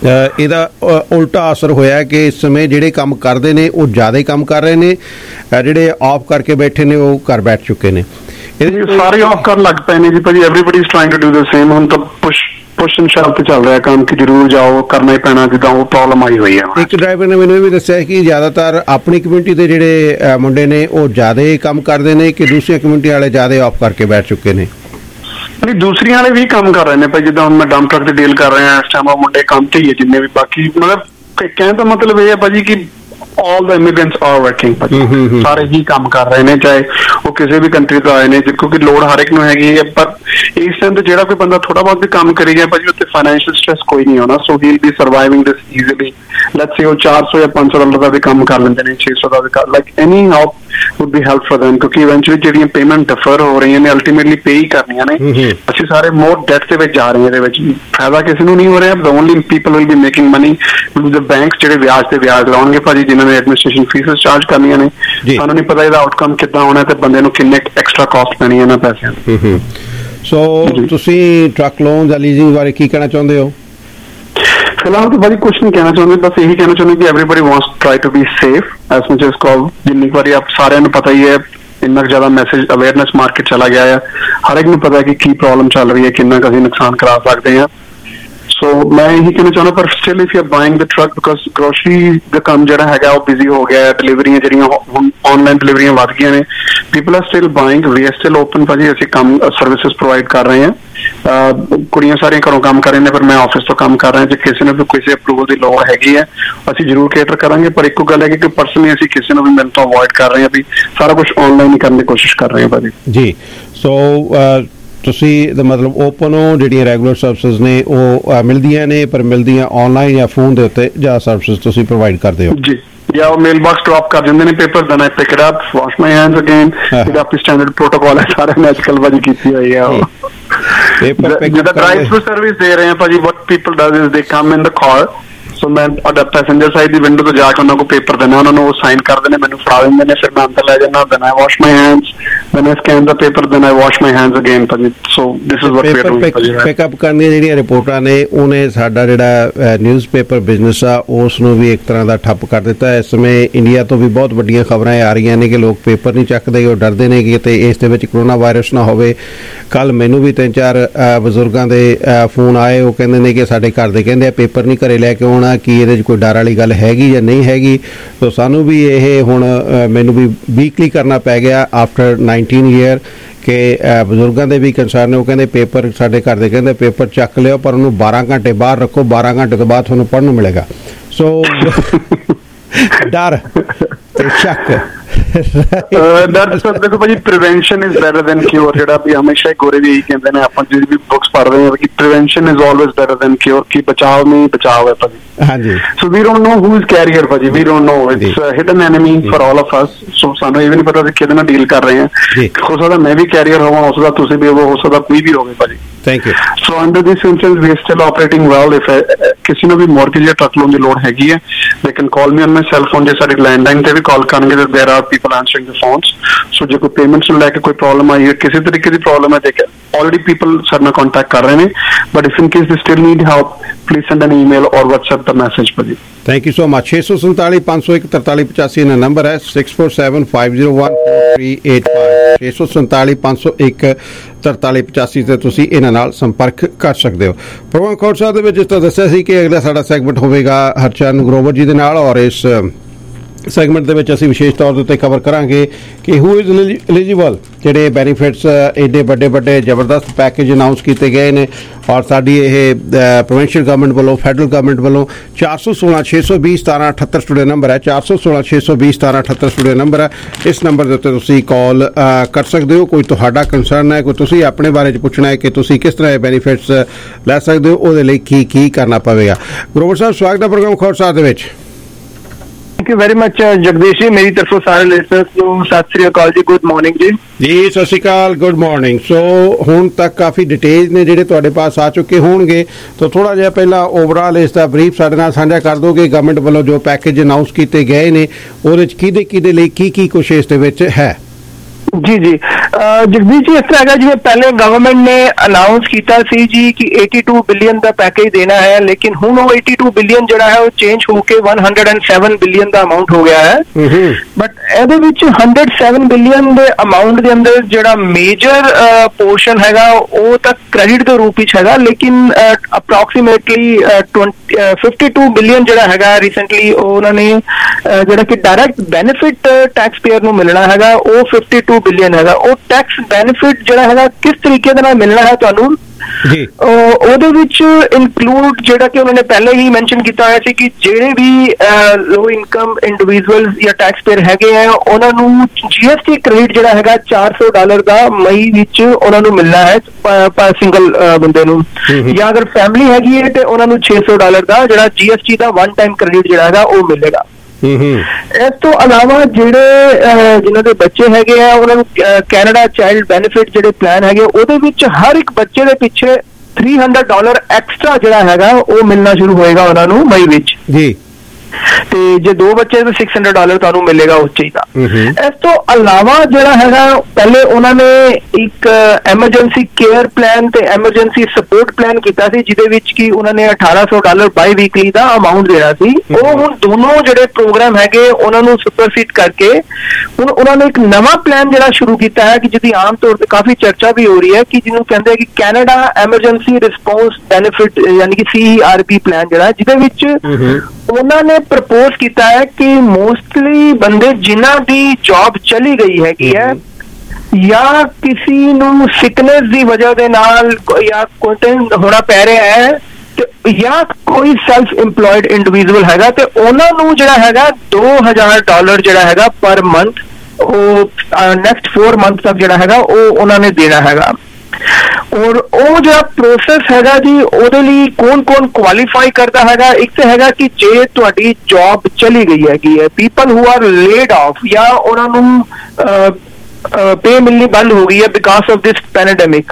ਇਹਦਾ ਉਲਟਾ ਅਸਰ ਹੋਇਆ ਕਿ ਇਸ ਸਮੇਂ ਜਿਹੜੇ ਕੰਮ ਕਰਦੇ ਨੇ ਉਹ ਜ਼ਿਆਦਾ ਕੰਮ ਕਰ ਰਹੇ ਨੇ, ਜਿਹੜੇ ਆਫ ਕਰਕੇ ਬੈਠੇ ਨੇ ਉਹ ਘਰ ਬੈਠ ਚੁੱਕੇ ਨੇ। ਸਾਰੇ ਆਫ ਕਰਨ ਲੱਗ ਪਏ ਨੇ ਜੀ ਭਾਜੀ, everybody is trying to do the same. ਹੁਣ ਤਾਂ ਪੁਸ਼ ਪੁਸ਼ ਐਂਡ ਸ਼ਵ ਤੇ ਚੱਲ ਰਿਹਾ ਕੰਮ ਕਿ ਜ਼ਰੂਰ ਜਾਓ, ਕਰਨਾ ਹੀ ਪੈਣਾ, ਜਿੱਦਾਂ ਉਹ ਪ੍ਰੋਬਲਮ ਆਈ ਹੋਈ ਹੈ। ਇੱਕ ਡਰਾਈਵਰ ਨੇ ਮੈਨੂੰ ਇਹ ਵੀ ਦੱਸਿਆ ਕਿ ਜ਼ਿਆਦਾਤਰ ਆਪਣੀ ਕਮਿਊਨਿਟੀ ਦੇ ਜਿਹੜੇ ਮੁੰਡੇ ਨੇ ਉਹ ਜ਼ਿਆਦਾ ਕੰਮ ਕਰਦੇ ਨੇ ਕਿ ਦੂਸਰੀਆਂ ਕਮਿਊਨਿਟੀ ਵਾਲੇ ਜ਼ਿਆਦਾ ਆਫ ਕਰਕੇ ਬੈਠ ਚੁੱਕੇ ਨੇ? ਨਹੀਂ, ਦੂਸਰੀਆਂ ਵਾਲੇ ਵੀ ਕੰਮ ਕਰ ਰਹੇ ਨੇ ਭਾਈ, ਜਿੱਦਾਂ ਹੁਣ ਮੈਂ ਡੰਪ ਟਰੱਕ ਤੇ ਡੀਲ ਕਰ ਰਿਹਾ ਇਸ ਟਾਈਮ, ਉਹ ਮੁੰਡੇ ਕੰਮ ਤੇ ਹੀ ਹੈ ਜਿੰਨੇ ਵੀ। ਬਾਕੀ ਮਤਲਬ ਕਹਿਣ ਦਾ ਮਤਲਬ ਇਹ ਹੈ ਭਾਜੀ ਕਿ all the immigrants are working, ਸਾਰੇ ਹੀ ਕੰਮ ਕਰ ਰਹੇ ਨੇ, ਚਾਹੇ ਉਹ ਕਿਸੇ ਵੀ ਕੰਟਰੀ ਤੋਂ ਆਏ ਨੇ, ਕਿਉਂਕਿ ਲੋੜ ਹਰ ਇੱਕ ਨੂੰ ਹੈਗੀ ਹੈ। ਪਰ ਇਸ ਟਾਈਮ ਤੇ ਜਿਹੜਾ ਕੋਈ ਬੰਦਾ ਥੋੜਾ ਬਹੁਤ ਵੀ ਕੰਮ ਕਰੀ ਗਿਆ ਭਾਜੀ, ਉੱਤੇ ਫਾਈਨੈਂਸ਼ੀਅਲ ਸਟ੍ਰੈਸ ਕੋਈ ਨਹੀਂ ਹੋਣਾ। So he'll be surviving this easily। Let's say ਉਹ ਚਾਰ ਸੌ ਜਾਂ ਪੰਜ ਸੌ ਡਾਲਰ ਦਾ ਵੀ ਕੰਮ ਕਰ ਲੈਂਦੇ ਨੇ, ਛੇ ਸੌ ਦਾ ਵੀ ਕਰ, like any help would be help for them, ਕਿਉਂਕਿ ਇਵੈਂਚੁਅਲੀ ਜਿਹੜੀਆਂ ਪੇਮੈਂਟ ਡਿਫਰ ਹੋ ਰਹੀਆਂ ਨੇ ਅਲਟੀਮੇਟਲੀ ਪੇ ਹੀ ਕਰਨੀਆਂ ਨੇ। ਅਸੀਂ ਸਾਰੇ ਮੋਰ ਡੈਟ ਦੇ ਵਿੱਚ ਜਾ ਰਹੇ ਹਾਂ, ਇਹਦੇ ਵਿੱਚ ਫਾਇਦਾ ਕਿਸੇ ਨੂੰ ਨਹੀਂ ਹੋ ਰਿਹਾ। the only people will be making money the banks, ਜਿਹੜੇ ਵਿਆਜ ਤੇ ਵਿਆਜ ਲਾਉਣਗੇ ਭਾਜੀ, ਜਿਨ੍ਹਾਂ ਨੇ ਐਡਮਿਨਿਸਟ੍ਰੇਸ਼ਨ ਫੀਸ ਚਾਰਜ ਕਰਨੀਆਂ ਨੇ। ਸਾਨੂੰ ਨਹੀਂ ਪਤਾ ਇਹਦਾ ਆਊਟਕਮ ਕਿੱਦਾਂ ਹੋਣਾ ਤੇ ਬੰਦੇ ਨੂੰ ਕਿੰਨੇ ਐਕਸਟਰਾ ਕਾਸਟ ਪੈਣੀ ਇਹਨਾਂ ਪੈਸਿਆਂ ਦੀ। ਸੋ ਤੁਸੀਂ ਟਰੱਕ ਲੋਨ ਜਾਂ ਲੀਜ਼ਿੰਗ ਬਾਰੇ ਕੀ ਕਹਿਣਾ ਚਾਹੁੰਦੇ ਹੋ? ਫਿਲਹਾਲ ਤਾਂ ਭਾਜੀ ਕੁਛ ਨਹੀਂ ਕਹਿਣਾ ਚਾਹੁੰਦੇ, ਬਸ ਇਹੀ ਕਹਿਣਾ ਚਾਹੁੰਦੇ ਕਿ everybody wants try to be safe as much as call. ਜਿੰਨੀ ਵਾਰੀ ਆਪ ਸਾਰਿਆਂ ਨੂੰ ਪਤਾ ਹੀ ਹੈ, ਇੰਨਾ ਜ਼ਿਆਦਾ ਮੈਸੇਜ ਅਵੇਅਰਨੈਸ ਮਾਰਕੀਟ ਚਲਾ ਗਿਆ ਹੈ, ਹਰ ਇੱਕ ਨੂੰ ਪਤਾ ਹੈ ਕਿ ਕੀ ਪ੍ਰੋਬਲਮ ਚੱਲ ਰਹੀ ਹੈ, ਕਿੰਨਾ ਕੁ ਅਸੀਂ ਨੁਕਸਾਨ ਕਰਾ ਸਕਦੇ ਹਾਂ। ਸੋ ਮੈਂ ਇਹੀ ਕਹਿਣਾ ਚਾਹੁੰਦਾ, ਪਰ still if you are buying the truck, because grocery ਦਾ ਕੰਮ ਜਿਹੜਾ ਹੈਗਾ ਉਹ ਬਿਜ਼ੀ ਹੋ ਗਿਆ, ਡਿਲੀਵਰੀਆਂ ਜਿਹੜੀਆਂ ਹੁਣ ਆਨਲਾਈਨ ਡਿਲੀਵਰੀਆਂ ਵੱਧ ਗਈਆਂ ਨੇ, people are still buying, we are still open ਭਾਜੀ। ਅਸੀਂ ਕੰਮ ਸਰਵਿਸਿਜ਼ ਪ੍ਰੋਵਾਈਡ ਕਰ ਰਹੇ ਹਾਂ, ਕੁੜੀਆਂ ਸਾਰੀਆਂ ਘਰੋਂ ਕੰਮ ਕਰ ਰਹੀਆਂ ਨੇ, ਪਰ ਮੈਂ ਆਫਿਸ ਤੋਂ ਕੰਮ ਕਰ ਰਿਹਾ। ਜੇ ਕਿਸੇ ਨੂੰ ਵੀ ਕਿਸੇ ਅਪਰੂਵਲ ਦੀ ਲੋੜ ਹੈਗੀ ਹੈ ਅਸੀਂ ਜ਼ਰੂਰ ਕੇਟਰ ਕਰਾਂਗੇ, ਪਰ ਇੱਕੋ ਗੱਲ ਹੈ ਕਿ ਪਰਸਨਲੀ ਅਸੀਂ ਕਿਸੇ ਨੂੰ ਵੀ ਮਿਲਣ ਤੋਂ ਅਵੋਇਡ ਕਰ ਰਹੇ ਹਾਂ, ਵੀ ਸਾਰਾ ਕੁਝ ਆਨਲਾਈਨ ਹੀ ਕਰਨ ਦੀ ਕੋਸ਼ਿਸ਼ ਕਰ ਰਹੇ ਹਾਂ ਭਾਜੀ। ਜੀ, ਸੋ ਤੁਸੀਂ ਦਾ ਮਤਲਬ ਓਪਨ ਹੋ, ਜਿਹੜੀਆਂ ਰੈਗੂਲਰ ਸਰਵਿਸਿਜ਼ ਨੇ ਉਹ ਮਿਲਦੀਆਂ ਨੇ, ਪਰ ਮਿਲਦੀਆਂ ਆਨਲਾਈਨ ਜਾਂ ਫੋਨ ਦੇ ਉੱਤੇ ਜਾਂ ਸਰਵਿਸਿਜ਼ ਤੁਸੀਂ ਪ੍ਰੋਵਾਈਡ ਕਰਦੇ ਹੋ? ਜੀ, ਜਾਂ ਉਹ ਮੇਲ ਬਾਕਸ ਡ੍ਰੌਪ ਕਰ ਦਿੰਦੇ ਨੇ paper, then I pick it up, wash my hands again. ਇਹਦਾ ਆਪਣੀ ਸਟੈਂਡਰਡ ਪ੍ਰੋਟੋਕਾਲ ਹੈ, ਸਾਰਿਆਂ ਨੇ ਅੱਜਕੱਲ ਭਾਜੀ ਕੀਤੀ ਹੋਈ ਹੈ। ਉਹ ਜਿੱਦਾਂ ਡਰਾਈਵ ਥਰੂ ਸਰਵਿਸ ਦੇ ਰਹੇ ਆ ਭਾਜੀ, ਵਟ ਪੀਪਲ ਡਜ਼ ਇਜ਼ ਦੇ ਕਮ ਇਨ ਦ ਕਾਰ, ਸੋ ਮੈਂ ਪੈਸੇਂਜਰ ਸਾਈਡ ਦੀ ਵਿੰਡੋ ਤੋਂ ਜਾ ਕੇ ਉਹਨਾਂ ਕੋਲ ਪੇਪਰ ਦੇਣਾ, ਉਹਨਾਂ ਨੂੰ ਉਹ ਸਾਈਨ ਕਰਦੇ ਨੇ, ਮੈਨੂੰ ਫੜਾ ਦਿੰਦੇ ਨੇ, ਫਿਰ ਮੈਂ ਅੰਦਰ ਲੈ ਜਾਂਦਾ, then I wash my hands, then I scan ਦਾ paper, then I wash my hands again ਭਾਜੀ। So this is what we are doing. Pickup ਕਰਨ ਦੀਆਂ ਜਿਹੜੀਆਂ ਰਿਪੋਰਟਾਂ ਨੇ ਉਹਨੇ ਸਾਡਾ ਜਿਹੜਾ ਨਿਊਜ਼ਪੇਪਰ ਬਿਜ਼ਨਸ ਆ ਉਸ ਨੂੰ ਵੀ ਇੱਕ ਤਰ੍ਹਾਂ ਦਾ ਠੱਪ ਕਰ ਦਿੱਤਾ। ਇਸ ਸਮੇਂ ਇੰਡੀਆ ਤੋਂ ਵੀ ਬਹੁਤ ਵੱਡੀਆਂ ਖਬਰਾਂ ਆ ਰਹੀਆਂ ਨੇ ਕਿ ਲੋਕ ਪੇਪਰ ਨਹੀਂ ਚੱਕਦੇ, ਉਹ ਡਰਦੇ ਨੇ ਕਿ ਤੇ ਇਸ ਦੇ ਵਿੱਚ ਕਰੋਨਾ ਵਾਇਰਸ ਨਾ ਹੋਵੇ। ਕੱਲ ਮੈਨੂੰ ਵੀ ਤਿੰਨ ਚਾਰ ਬਜ਼ੁਰਗਾਂ ਦੇ ਫੋਨ ਆਏ, ਉਹ ਕਹਿੰਦੇ ਨੇ ਕਿ ਸਾਡੇ ਘਰ ਦੇ ਕਹਿੰਦੇ ਆ ਪੇਪਰ ਨਹੀਂ ਘਰੇ ਲੈ ਕੇ ਆਉਣਾ, ਕੀ ਇਹਦੇ 'ਚ ਕੋਈ ਡਰ ਵਾਲੀ ਗੱਲ ਹੈਗੀ ਜਾਂ ਨਹੀਂ ਹੈਗੀ। ਸੋ ਸਾਨੂੰ ਵੀ ਇਹ ਹੁਣ ਮੈਨੂੰ ਵੀ ਵੀਕਲੀ ਕਰਨਾ ਪੈ ਗਿਆ ਆਫਟਰ ਨਾਈਨਟੀਨ ਈਅਰ ਕਿ ਬਜ਼ੁਰਗਾਂ ਦੇ ਵੀ ਕੰਸਰਨ ਨੇ। ਉਹ ਕਹਿੰਦੇ ਪੇਪਰ ਸਾਡੇ ਘਰ ਦੇ ਕਹਿੰਦੇ ਪੇਪਰ ਚੱਕ ਲਿਓ, ਪਰ ਉਹਨੂੰ ਬਾਰਾਂ ਘੰਟੇ ਬਾਹਰ ਰੱਖੋ, ਬਾਰਾਂ ਘੰਟੇ ਤੋਂ ਬਾਅਦ ਤੁਹਾਨੂੰ ਪੜ੍ਹਨ ਨੂੰ ਮਿਲੇਗਾ। ਸੋ ਡਰ ਤੇ ਸ਼ੱਕ ਡਰ ਸਰ ਦੇਖੋ ਭਾਜੀ, prevention is better than cure, ਜਿਹੜਾ ਵੀ ਹਮੇਸ਼ਾ ਹੀ ਗੋਰੇ ਵੀ ਇਹੀ ਕਹਿੰਦੇ ਨੇ, ਆਪਾਂ ਜਿਹੜੀ ਵੀ ਬੁੱਕਸ ਪੜ੍ਹ ਰਹੇ ਹਾਂ ਕਿ prevention is always better than cure, ਕਿ ਬਚਾਓ ਨਹੀਂ ਬਚਾਓ ਹੈ ਭਾਜੀ। ਹਾਂਜੀ, so we don't know who is carrier ਭਾਜੀ, we don't know, it's hidden enemy for all of us. So ਸਾਨੂੰ ਇਹ ਵੀ ਨਹੀਂ ਪਤਾ ਕਿ ਕਿਹਦੇ ਨਾਲ ਡੀਲ ਕਰ ਰਹੇ ਹਾਂ। ਹੋ ਸਕਦਾ ਮੈਂ ਵੀ ਕੈਰੀਅਰ ਹੋਵਾਂ, ਹੋ ਸਕਦਾ ਤੁਸੀਂ ਵੀ ਹੋ ਸਕਦਾ ਕੋਈ ਵੀ ਹੋਵੇ ਭਾਜੀ। Thank you. So under this instance we are still operating well. If ਕਿਸੇ ਨੂੰ ਵੀ ਮੌਰਗੇਜ ਜਾਂ ਟਰੱਕ ਲੋਨ ਦੀ ਲੋੜ ਹੈਗੀ ਹੈ, they can call me on my cell phone. ਜੇ ਸਾਡੀ ਲੈਂਡਲਾਈਨ ਤੇ ਵੀ ਕਾਲ ਕਰਨਗੇ ਤਾਂ there are people answering the phones. So ਜੇ ਕੋਈ ਪੇਮੈਂਟਸ ਨੂੰ ਲੈ ਕੇ ਕੋਈ ਪ੍ਰੋਬਲਮ ਆਈ ਹੈ, ਕਿਸੇ ਤਰੀਕੇ ਦੀ ਪ੍ਰੋਬਲਮ ਹੈ, ਦੇਖ ਆਲਰੇਡੀ ਪੀਪਲ ਸਾਡੇ ਨਾਲ ਕੰਟੈਕਟ ਕਰ ਰਹੇ ਨੇ, but if in case they still need help please send an email or WhatsApp ਦਾ ਮੈਸੇਜ ਭਾਜੀ। Thank you so much. ਛੇ ਸੌ ਸੰਤਾਲੀ ਪੰਜ ਸੌ ਇੱਕ ਤਰਤਾਲੀ ਪਚਾਸੀ ਇਹਨਾਂ ਨੰਬਰ ਹੈ, six four seven five zero one four three eight five, ਛੇ ਸੌ ਸੰਤਾਲੀ ਪੰਜ ਸੌ ਇੱਕ ਤਰਤਾਲੀ ਪਚਾਸੀ ਤੇ ਤੁਸੀਂ ਇਹਨਾਂ ਨਾਲ ਸੰਪਰਕ ਕਰ ਸਕਦੇ ਹੋ। ਪ੍ਰੋਗਰਾਮ ਖੋੜ ਸਾਹਿਬ ਦੇ ਵਿੱਚ ਜਿਸ ਤਰ੍ਹਾਂ ਦੱਸਿਆ ਸੀ ਕਿ ਅਗਲਾ ਸਾਡਾ ਸੈਗਮੈਂਟ ਹੋਵੇਗਾ ਹਰਚਰਨ ਗਰੋਵਰ ਜੀ ਦੇ ਨਾਲ, ਔਰ ਇਸ ਸੈਗਮੈਂਟ ਦੇ ਵਿੱਚ ਅਸੀਂ ਵਿਸ਼ੇਸ਼ ਤੌਰ ਦੇ ਉੱਤੇ ਕਵਰ ਕਰਾਂਗੇ ਕਿ ਹੂ ਇਜ਼ ਐਲੀਜੀਬਲ, ਜਿਹੜੇ ਬੈਨੀਫਿਟਸ ਐਡੇ ਵੱਡੇ ਵੱਡੇ ਜ਼ਬਰਦਸਤ ਪੈਕੇਜ ਅਨਾਊਂਸ ਕੀਤੇ ਗਏ ਨੇ, ਔਰ ਸਾਡੀ ਇਹ ਪ੍ਰੋਵਿੰਸ਼ੀਅਲ ਗਵਰਨਮੈਂਟ ਵੱਲੋਂ ਫੈਡਰਲ ਗਵਰਨਮੈਂਟ ਵੱਲੋਂ ਚਾਰ ਸੌ ਸੋਲਾਂ ਛੇ ਸੌ ਵੀਹ ਸਤਾਰਾਂ ਅਠੱਤਰ ਸਟੂਡੀਓ ਨੰਬਰ ਹੈ, ਚਾਰ ਸੌ ਸੋਲਾਂ ਛੇ ਸੌ ਵੀਹ ਸਤਾਰਾਂ ਅਠੱਤਰ ਸਟੂਡੀਓ ਨੰਬਰ ਹੈ। ਇਸ ਨੰਬਰ ਦੇ ਉੱਤੇ ਤੁਸੀਂ ਕਾਲ ਕਰ ਸਕਦੇ ਹੋ। ਕੋਈ ਤੁਹਾਡਾ ਕੰਸਰਨ ਹੈ, ਕੋਈ ਤੁਸੀਂ ਆਪਣੇ ਬਾਰੇ 'ਚ ਪੁੱਛਣਾ ਹੈ ਕਿ ਤੁਸੀਂ ਕਿਸ ਤਰ੍ਹਾਂ ਇਹ ਬੈਨੀਫਿਟਸ ਲੈ ਸਕਦੇ ਹੋ, ਉਹਦੇ ਲਈ ਕੀ ਕੀ ਕਰਨਾ ਪਵੇਗਾ। ਗਰੋਵਰ ਸਾਹਿਬ, ਸਵਾਗਤ ਹੈ ਪ੍ਰੋਗਰਾਮ ਖੋੜ ਸਾਹਿਬ ਦੇ ਵਿੱਚ। Thank you very much Jagdish ji, ਮੇਰੀ ਤਰਫੋਂ ਸਾਰੇ ਲਿਸਨਰਸ ਨੂੰ ਸਤਿ ਸ੍ਰੀ ਅਕਾਲ ਜੀ, ਗੁੱਡ ਮਾਰਨਿੰਗ ਜੀ। ਜੀ ਸਤਿ ਸ਼੍ਰੀ ਅਕਾਲ, ਗੁੱਡ ਮਾਰਨਿੰਗ। ਸੋ ਹੁਣ ਤੱਕ ਕਾਫੀ ਡਿਟੇਲਸ ਨੇ ਜਿਹੜੇ ਤੁਹਾਡੇ ਪਾਸ ਆ ਚੁੱਕੇ ਹੋਣਗੇ, ਤਾਂ ਥੋੜਾ ਜਿਹਾ ਪਹਿਲਾਂ ਓਵਰਆਲ ਇਸ ਦਾ ਬਰੀਫ ਸਾਡੇ ਨਾਲ ਸਾਂਝਾ ਕਰ ਦੋਗੇ। ਗਵਰਨਮੈਂਟ ਵੱਲੋਂ ਜੋ ਪੈਕੇਜ ਅਨਾਊਂਸ ਕੀਤੇ ਗਏ ਨੇ ਉਹਦੇ 'ਚ ਕਿਹਦੇ ਕਿਹਦੇ ਲਈ ਕੀ ਕੀ ਕੁਛ ਇਸ ਦੇ ਵਿੱਚ ਹੈ? ਜੀ ਜੀ ਜਗਦੀਸ਼ ਜੀ, ਇਸ ਤਰ੍ਹਾਂ ਹੈਗਾ ਜਿਵੇਂ ਪਹਿਲੇ ਗਵਰਨਮੈਂਟ ਨੇ ਅਨਾਉਂਸ ਕੀਤਾ ਸੀ ਜੀ ਕਿ eighty-two ਬਿਲੀਅਨ ਦਾ ਪੈਕੇਜ ਦੇਣਾ ਹੈ, ਲੇਕਿਨ ਹੁਣ ਉਹ eighty-two ਬਿਲੀਅਨ ਜਿਹੜਾ ਹੈ ਉਹ ਚੇਂਜ ਹੋ ਕੇ one hundred seven ਬਿਲੀਅਨ ਦਾ ਅਮਾਉਂਟ ਹੋ ਗਿਆ ਹੈ। ਬਟ ਇਹਦੇ ਵਿੱਚ one hundred seven ਬਿਲੀਅਨ ਦੇ ਅਮਾਉਂਟ ਦੇ ਅੰਦਰ ਜਿਹੜਾ ਮੇਜਰ ਪੋਰਸ਼ਨ ਹੈਗਾ ਉਹ ਤਾਂ ਕ੍ਰੈਡਿਟ ਦੇ ਰੂਪ ਵਿੱਚ ਹੈਗਾ, ਲੇਕਿਨ ਅਪਰੋਕਸੀਮੇਟਲੀ fifty-two ਬਿਲੀਅਨ ਜਿਹੜਾ ਹੈਗਾ ਰੀਸੈਂਟਲੀ ਉਹਨਾਂ ਨੇ ਜਿਹੜਾ ਕਿ ਡਾਇਰੈਕਟ ਬੈਨੀਫਿਟ ਟੈਕਸ ਪੇਅਰ ਨੂੰ ਮਿਲਣਾ ਹੈਗਾ ਉਹ fifty-two ਬਿਲੀਅਨ ਹੈਗਾ। ਉਹ ਟੈਕਸ ਬੈਨੀਫਿਟ ਜਿਹੜਾ ਹੈਗਾ ਕਿਸ ਤਰੀਕੇ ਦੇ ਨਾਲ ਮਿਲਣਾ ਹੈ ਤੁਹਾਨੂੰ ਜੀ, ਉਹਦੇ ਵਿੱਚ ਇਨਕਲੂਡ ਜਿਹੜਾ ਕਿ ਉਹਨਾਂ ਨੇ ਪਹਿਲੇ ਹੀ ਮੈਂਸ਼ਨ ਕੀਤਾ ਹੋਇਆ ਸੀ ਕਿ ਜਿਹੜੇ ਵੀ ਲੋ ਇਨਕਮ ਇੰਡੀਵਿਜੂਅਲ ਜਾਂ ਟੈਕਸ ਪੇਅਰ ਹੈਗੇ ਆ ਉਹਨਾਂ ਨੂੰ ਜੀਐਸਟੀ ਕ੍ਰੈਡਿਟ ਜਿਹੜਾ ਹੈਗਾ ਚਾਰ ਸੌ ਡਾਲਰ ਦਾ ਮਈ ਵਿੱਚ ਉਹਨਾਂ ਨੂੰ ਮਿਲਣਾ ਹੈ ਪਰ ਸਿੰਗਲ ਬੰਦੇ ਨੂੰ, ਜਾਂ ਅਗਰ ਫੈਮਿਲੀ ਹੈਗੀ ਹੈ ਤੇ ਉਹਨਾਂ ਨੂੰ ਛੇ ਸੌ ਡਾਲਰ ਦਾ ਜਿਹੜਾ ਜੀਐਸਟੀ ਦਾ ਵਨ ਟਾਈਮ ਕ੍ਰੈਡਿਟ ਜਿਹੜਾ ਹੈਗਾ ਉਹ ਮਿਲੇਗਾ। ਇਸ ਤੋਂ ਇਲਾਵਾ ਜਿਹੜੇ ਜਿਨ੍ਹਾਂ ਦੇ ਬੱਚੇ ਹੈਗੇ ਆ ਉਹਨਾਂ ਨੂੰ ਕੈਨੇਡਾ ਚਾਈਲਡ ਬੈਨੀਫਿਟ ਜਿਹੜੇ ਪਲਾਨ ਹੈਗੇ ਉਹਦੇ ਵਿੱਚ ਹਰ ਇੱਕ ਬੱਚੇ ਦੇ ਪਿੱਛੇ three hundred ਡਾਲਰ ਐਕਸਟਰਾ ਜਿਹੜਾ ਹੈਗਾ ਉਹ ਮਿਲਣਾ ਸ਼ੁਰੂ ਹੋਏਗਾ ਉਹਨਾਂ ਨੂੰ ਮਈ ਵਿੱਚ ਜੀ, ਤੇ ਜੇ ਦੋ ਬੱਚੇ ਤਾਂ six hundred ਡਾਲਰ ਤੁਹਾਨੂੰ ਮਿਲੇਗਾ ਉਸ ਚੀਜ਼ ਦਾ। ਇਸ ਤੋਂ ਇਲਾਵਾ ਜਿਹੜਾ ਹੈਗਾ ਪਹਿਲੇ ਉਹਨਾਂ ਨੇ ਇੱਕ ਐਮਰਜੈਂਸੀ ਕੇਅਰ ਪਲਾਨ ਤੇ ਐਮਰਜੈਂਸੀ ਸਪੋਰਟ ਪਲਾਨ ਕੀਤਾ ਸੀ ਜਿਹਦੇ ਵਿੱਚ ਕਿ ਉਹਨਾਂ ਨੇ eighteen hundred dollar by weekly ਦਾ ਅਮਾਉਂਟ ਦੇਣਾ ਸੀ। ਉਹ ਹੁਣ ਦੋਨੋਂ ਜਿਹੜੇ ਪ੍ਰੋਗਰਾਮ ਹੈਗੇ ਉਹਨਾਂ ਨੂੰ ਸੁਪਰਸੀਡ ਕਰਕੇ ਹੁਣ ਉਹਨਾਂ ਨੇ ਇੱਕ ਨਵਾਂ ਪਲਾਨ ਜਿਹੜਾ ਸ਼ੁਰੂ ਕੀਤਾ ਹੈ ਕਿ ਜਿਹਦੀ ਆਮ ਤੌਰ ਤੇ ਕਾਫੀ ਚਰਚਾ ਵੀ ਹੋ ਰਹੀ ਹੈ ਕਿ ਜਿਹਨੂੰ ਕਹਿੰਦੇ ਆ ਕਿ ਕੈਨੇਡਾ ਐਮਰਜੈਂਸੀ ਰਿਸਪੌਂਸ ਬੈਨੀਫਿਟ ਯਾਨੀ ਕਿ C E R B plan ਜਿਹੜਾ ਜਿਹਦੇ ਵਿੱਚ ਉਹਨਾਂ ਨੇ ਪ੍ਰਪੋਜ਼ ਕੀਤਾ ਹੈ ਕਿ ਮੋਸਟਲੀ ਬੰਦੇ ਜਿਨ੍ਹਾਂ ਦੀ ਜੌਬ ਚਲੀ ਗਈ ਹੈਗੀ ਹੈ ਜਾਂ ਕਿਸੇ ਨੂੰ ਸਿਕਨੈਸ ਦੀ ਵਜ੍ਹਾ ਦੇ ਨਾਲ ਜਾਂ ਕੁਆਰੰਟਾਈਨ ਹੋਣਾ ਪੈ ਰਿਹਾ ਹੈ ਜਾਂ ਕੋਈ ਸੈਲਫ ਇੰਪਲੋਇਡ ਇੰਡੀਵਿਜੂਅਲ ਹੈਗਾ ਤੇ ਉਹਨਾਂ ਨੂੰ ਜਿਹੜਾ ਹੈਗਾ ਦੋ ਹਜ਼ਾਰ ਡਾਲਰ ਜਿਹੜਾ ਹੈਗਾ ਪਰ ਮੰਥ ਉਹ ਨੈਕਸਟ four ਮੰਥ ਤੱਕ ਜਿਹੜਾ ਹੈਗਾ ਉਹ ਉਹਨਾਂ ਨੇ ਦੇਣਾ ਹੈਗਾ। ਔਰ ਉਹ ਜਿਹੜਾ ਪ੍ਰੋਸੈਸ ਹੈਗਾ ਜੀ ਉਹਦੇ ਲਈ ਕੌਣ ਕੌਣ ਕੁਆਲੀਫਾਈ ਕਰਦਾ ਹੈਗਾ, ਇੱਕ ਤਾਂ ਹੈਗਾ ਕਿ ਜੇ ਤੁਹਾਡੀ ਜੌਬ ਚਲੀ ਗਈ ਹੈਗੀ ਹੈ, people who are laid off ਜਾਂ ਉਹਨਾਂ ਨੂੰ ਪੇ ਮਿਲਣੀ ਬੰਦ ਹੋ ਗਈ ਹੈ ਬਿਕਾਸ ਆਫ ਦਿਸ ਪੈਂਡੇਮਿਕ।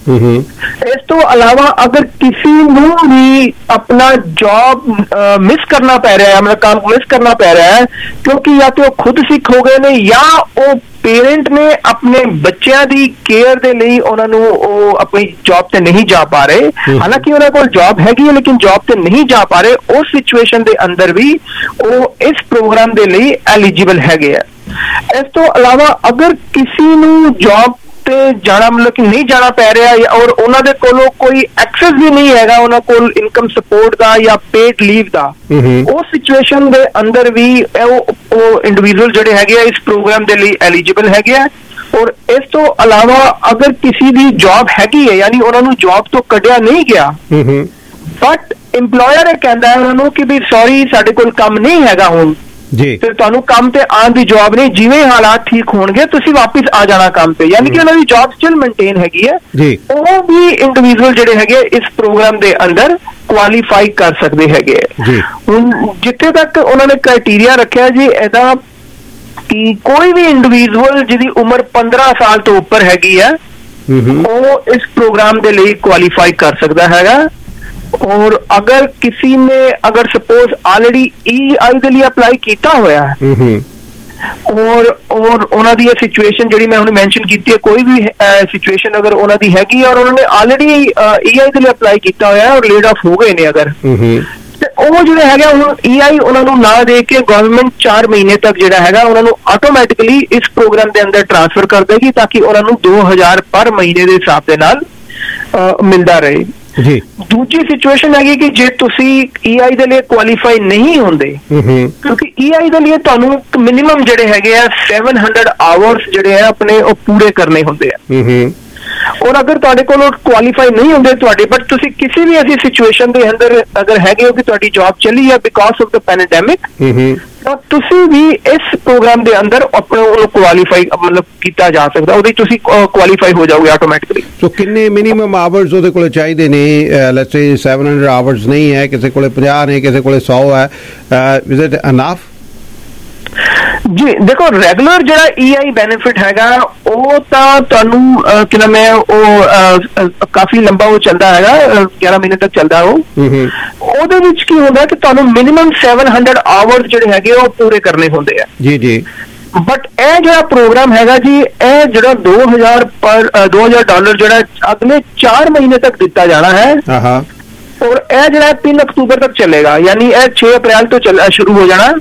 ਇਸ ਤੋਂ ਇਲਾਵਾ ਅਗਰ ਕਿਸੇ ਨੂੰ ਵੀ ਆਪਣਾ ਜੌਬ ਮਿਸ ਕਰਨਾ ਪੈ ਰਿਹਾ ਹੈ, ਮਤਲਬ ਕੰਮ ਮਿਸ ਕਰਨਾ ਪੈ ਰਿਹਾ ਹੈ ਕਿਉਂਕਿ ਜਾਂ ਤੇ ਉਹ ਖੁਦ ਸਿੱਖ ਹੋ ਗਏ ਨੇ ਜਾਂ ਉਹ ਪੇਰੈਂਟ ਨੇ ਆਪਣੇ ਬੱਚਿਆਂ ਦੀ ਕੇਅਰ ਦੇ ਲਈ ਉਹਨਾਂ ਨੂੰ ਉਹ ਆਪਣੀ ਜੌਬ ਤੇ ਨਹੀਂ ਜਾ ਪਾ ਰਹੇ, ਹਾਲਾਂਕਿ ਉਹਨਾਂ ਕੋਲ ਜੌਬ ਹੈਗੀ ਹੈ ਲੇਕਿਨ ਜੌਬ ਤੇ ਨਹੀਂ ਜਾ ਪਾ ਰਹੇ, ਉਸ ਸਿਚੁਏਸ਼ਨ ਦੇ ਅੰਦਰ ਵੀ ਉਹ ਇਸ ਪ੍ਰੋਗਰਾਮ ਦੇ ਲਈ ਐਲੀਜੀਬਲ ਹੈਗੇ ਆ। ਇਸ ਤੋਂ ਇਲਾਵਾ ਅਗਰ ਕਿਸੇ ਨੂੰ ਜੌਬ ਤੇ ਜਾਣਾ ਮਤਲਬ ਕਿ ਨਹੀਂ ਜਾਣਾ ਪੈ ਰਿਹਾ ਔਰ ਉਹਨਾਂ ਦੇ ਕੋਲੋਂ ਕੋਈ ਐਕਸੈਸ ਵੀ ਨਹੀਂ ਹੈਗਾ ਉਹਨਾਂ ਕੋਲ ਇਨਕਮ ਸਪੋਰਟ ਦਾ ਜਾਂ ਪੇਡ ਲੀਵ ਦਾ, ਉਸ ਸਿਚੁਏਸ਼ਨ ਦੇ ਅੰਦਰ ਵੀ ਉਹ ਇੰਡੀਵਿਜੂਅਲ ਜਿਹੜੇ ਹੈਗੇ ਆ ਇਸ ਪ੍ਰੋਗਰਾਮ ਦੇ ਲਈ ਐਲੀਜੀਬਲ ਹੈਗੇ ਆ। ਔਰ ਇਸ ਤੋਂ ਇਲਾਵਾ ਅਗਰ ਕਿਸੇ ਦੀ ਜੌਬ ਹੈਗੀ ਹੈ ਯਾਨੀ ਉਹਨਾਂ ਨੂੰ ਜੌਬ ਤੋਂ ਕੱਢਿਆ ਨਹੀਂ ਗਿਆ ਬਟ ਇੰਪਲੋਇਰ ਇਹ ਕਹਿੰਦਾ ਹੈ ਉਹਨਾਂ ਨੂੰ ਕਿ ਵੀ ਸੌਰੀ ਸਾਡੇ ਕੋਲ ਕੰਮ ਨਹੀਂ ਹੈਗਾ ਹੁਣ ਜੀ, ਤੇ ਤੁਹਾਨੂੰ ਕੰਮ ਤੇ ਆਉਣ ਦੀ ਜੌਬ ਨਹੀਂ, ਜਿਵੇਂ ਹਾਲਾਤ ਠੀਕ ਹੋਣਗੇ ਤੁਸੀਂ ਵਾਪਿਸ ਆ ਜਾਣਾ ਕੰਮ ਤੇ, ਯਾਨੀ ਕਿ ਉਹਨਾਂ ਦੀ ਜੌਬ ਸਟਿਲ ਮੇਨਟੇਨ ਹੈਗੀ ਹੈ ਜੀ। ਉਹ ਵੀ ਇੰਡੀਵਿਜੂਅਲ ਜਿਹੜੇ ਹੈਗੇ ਇਸ ਪ੍ਰੋਗਰਾਮ ਦੇ ਅੰਦਰ ਕੁਆਲੀਫਾਈ ਕਰ ਸਕਦੇ ਹੈਗੇ ਜੀ। ਹੁਣ ਜਿੱਥੇ ਤੱਕ ਉਹਨਾਂ ਨੇ ਕ੍ਰਾਈਟੇਰੀਆ ਰੱਖਿਆ ਜੀ ਇਹਦਾ ਕਿ ਕੋਈ ਵੀ ਇੰਡੀਵਿਜੂਅਲ ਜਿਹਦੀ ਉਮਰ ਪੰਦਰਾਂ ਸਾਲ ਤੋਂ ਉੱਪਰ ਹੈਗੀ ਹੈ ਉਹ ਇਸ ਪ੍ਰੋਗਰਾਮ ਦੇ ਲਈ ਕੁਆਲੀਫਾਈ ਕਰ ਸਕਦਾ ਹੈਗਾ। और अगर किसी ने अगर सपोज ऑलरेडी ई आई के लिए अप्लाई किया होया है और और उन्होंने दी सिचुएशन जी मैं उन्हें मैंशन की है, कोई भी सिचुएशन अगर उन्होंने दी हैगी और उन्होंने ऑलरेडी ई आई के लिए अप्लाई किया होया है और लेड ऑफ हो गए ने अगर ਉਹ ਜਿਹੜੇ ਹੈਗਾ ਹੁਣ ਈ ਆਈ ਉਹਨਾਂ ਨੂੰ ਨਾ ਦੇ ਕੇ ਗਵਰਨਮੈਂਟ ਚਾਰ ਮਹੀਨੇ ਤੱਕ ਜਿਹੜਾ ਹੈਗਾ ਉਹਨਾਂ ਨੂੰ ਆਟੋਮੈਟਿਕਲੀ ਇਸ ਪ੍ਰੋਗਰਾਮ ਦੇ ਅੰਦਰ ਟ੍ਰਾਂਸਫਰ ਕਰ ਦੇਗੀ ਤਾਂ ਕਿ ਉਹਨਾਂ ਨੂੰ ਦੋ ਹਜ਼ਾਰ ਪਰ ਮਹੀਨੇ ਦੇ ਹਿਸਾਬ ਦੇ ਨਾਲ ਮਿਲਦਾ ਰਹੇ ਜੀ। ਦੂਜੀ ਸਿਚੁਏਸ਼ਨ ਹੈਗੀ ਕਿ ਜੇ ਤੁਸੀਂ ਈ ਆਈ ਦੇ ਲਈ ਕੁਆਲੀਫਾਈ ਨਹੀਂ ਹੁੰਦੇ ਕਿਉਂਕਿ ਈ ਆਈ ਦੇ ਲਈ ਤੁਹਾਨੂੰ ਮਿਨੀਮਮ ਜਿਹੜੇ ਹੈਗੇ ਆ seven hundred ਆਵਰਸ ਜਿਹੜੇ ਆ ਆਪਣੇ ਉਹ ਪੂਰੇ ਕਰਨੇ ਹੁੰਦੇ ਆ और अगर तुहाडे कोल क्वालीफाई नहीं होंगे तुहाडे बट तुसी किसी भी ऐसी सिचुएशन दे अंदर अगर हैगे हो कि तुहाडी जॉब चली है बिकॉज ऑफ द पैंडेमिक तो तुसी भी इस प्रोग्राम दे अंदर अपने ओनू क्वालीफाई मतलब कीता जा सकदा, ओदी तुसी क्वालीफाई हो जाओगे ऑटोमैटिकली। सो किन्ने मिनिमम आवर्स ओदे कोले चाहिदे ने? Let's say seven hundred hours नहीं है, किसी कोले fifty ने, किसी कोले one hundred है, इज इट अनफ? जी देखो रेगुलर ਜਿਹੜਾ ਈ ਆਈ ਬੈਨੀਫਿਟ ਹੈਗਾ ਉਹ ਤਾਂ ਤੁਹਾਨੂੰ ਕਿ ਨਾਮ ਹੈ ਉਹ ਕਾਫੀ ਲੰਬਾ ਉਹ ਚੱਲਦਾ ਹੈਗਾ eleven ਮਹੀਨੇ ਤੱਕ ਚੱਲਦਾ ਉਹ ਉਹਦੇ ਵਿੱਚ ਕੀ ਹੁੰਦਾ ਕਿ ਤੁਹਾਨੂੰ ਮਿਨੀਮਮ seven hundred ਆਵਰਸ ਜਿਹੜੇ ਹੈਗੇ ਉਹ ਪੂਰੇ ਕਰਨੇ ਹੁੰਦੇ ਆ ਜੀ ਜੀ। ਬਟ ਇਹ ਜਿਹੜਾ ਪ੍ਰੋਗਰਾਮ ਹੈਗਾ ਜੀ, ਇਹ ਜਿਹੜਾ ਦੋ ਹਜ਼ਾਰ ਪਰ ਦੋ ਹਜ਼ਾਰ ਡਾਲਰ ਜਿਹੜਾ ਅਗਲੇ ਚਾਰ ਮਹੀਨੇ ਤੱਕ ਦਿੱਤਾ ਜਾਣਾ ਹੈ। ਹਾਂ, ਔਰ ਇਹ ਜਿਹੜਾ ਤਿੰਨ ਅਕਤੂਬਰ ਤੱਕ ਚੱਲੇਗਾ, ਯਾਨੀ ਇਹ ਛੇ ਅਪ੍ਰੈਲ ਤੋਂ ਚੱਲ ਸ਼ੁਰੂ ਹੋ ਜਾਣਾ।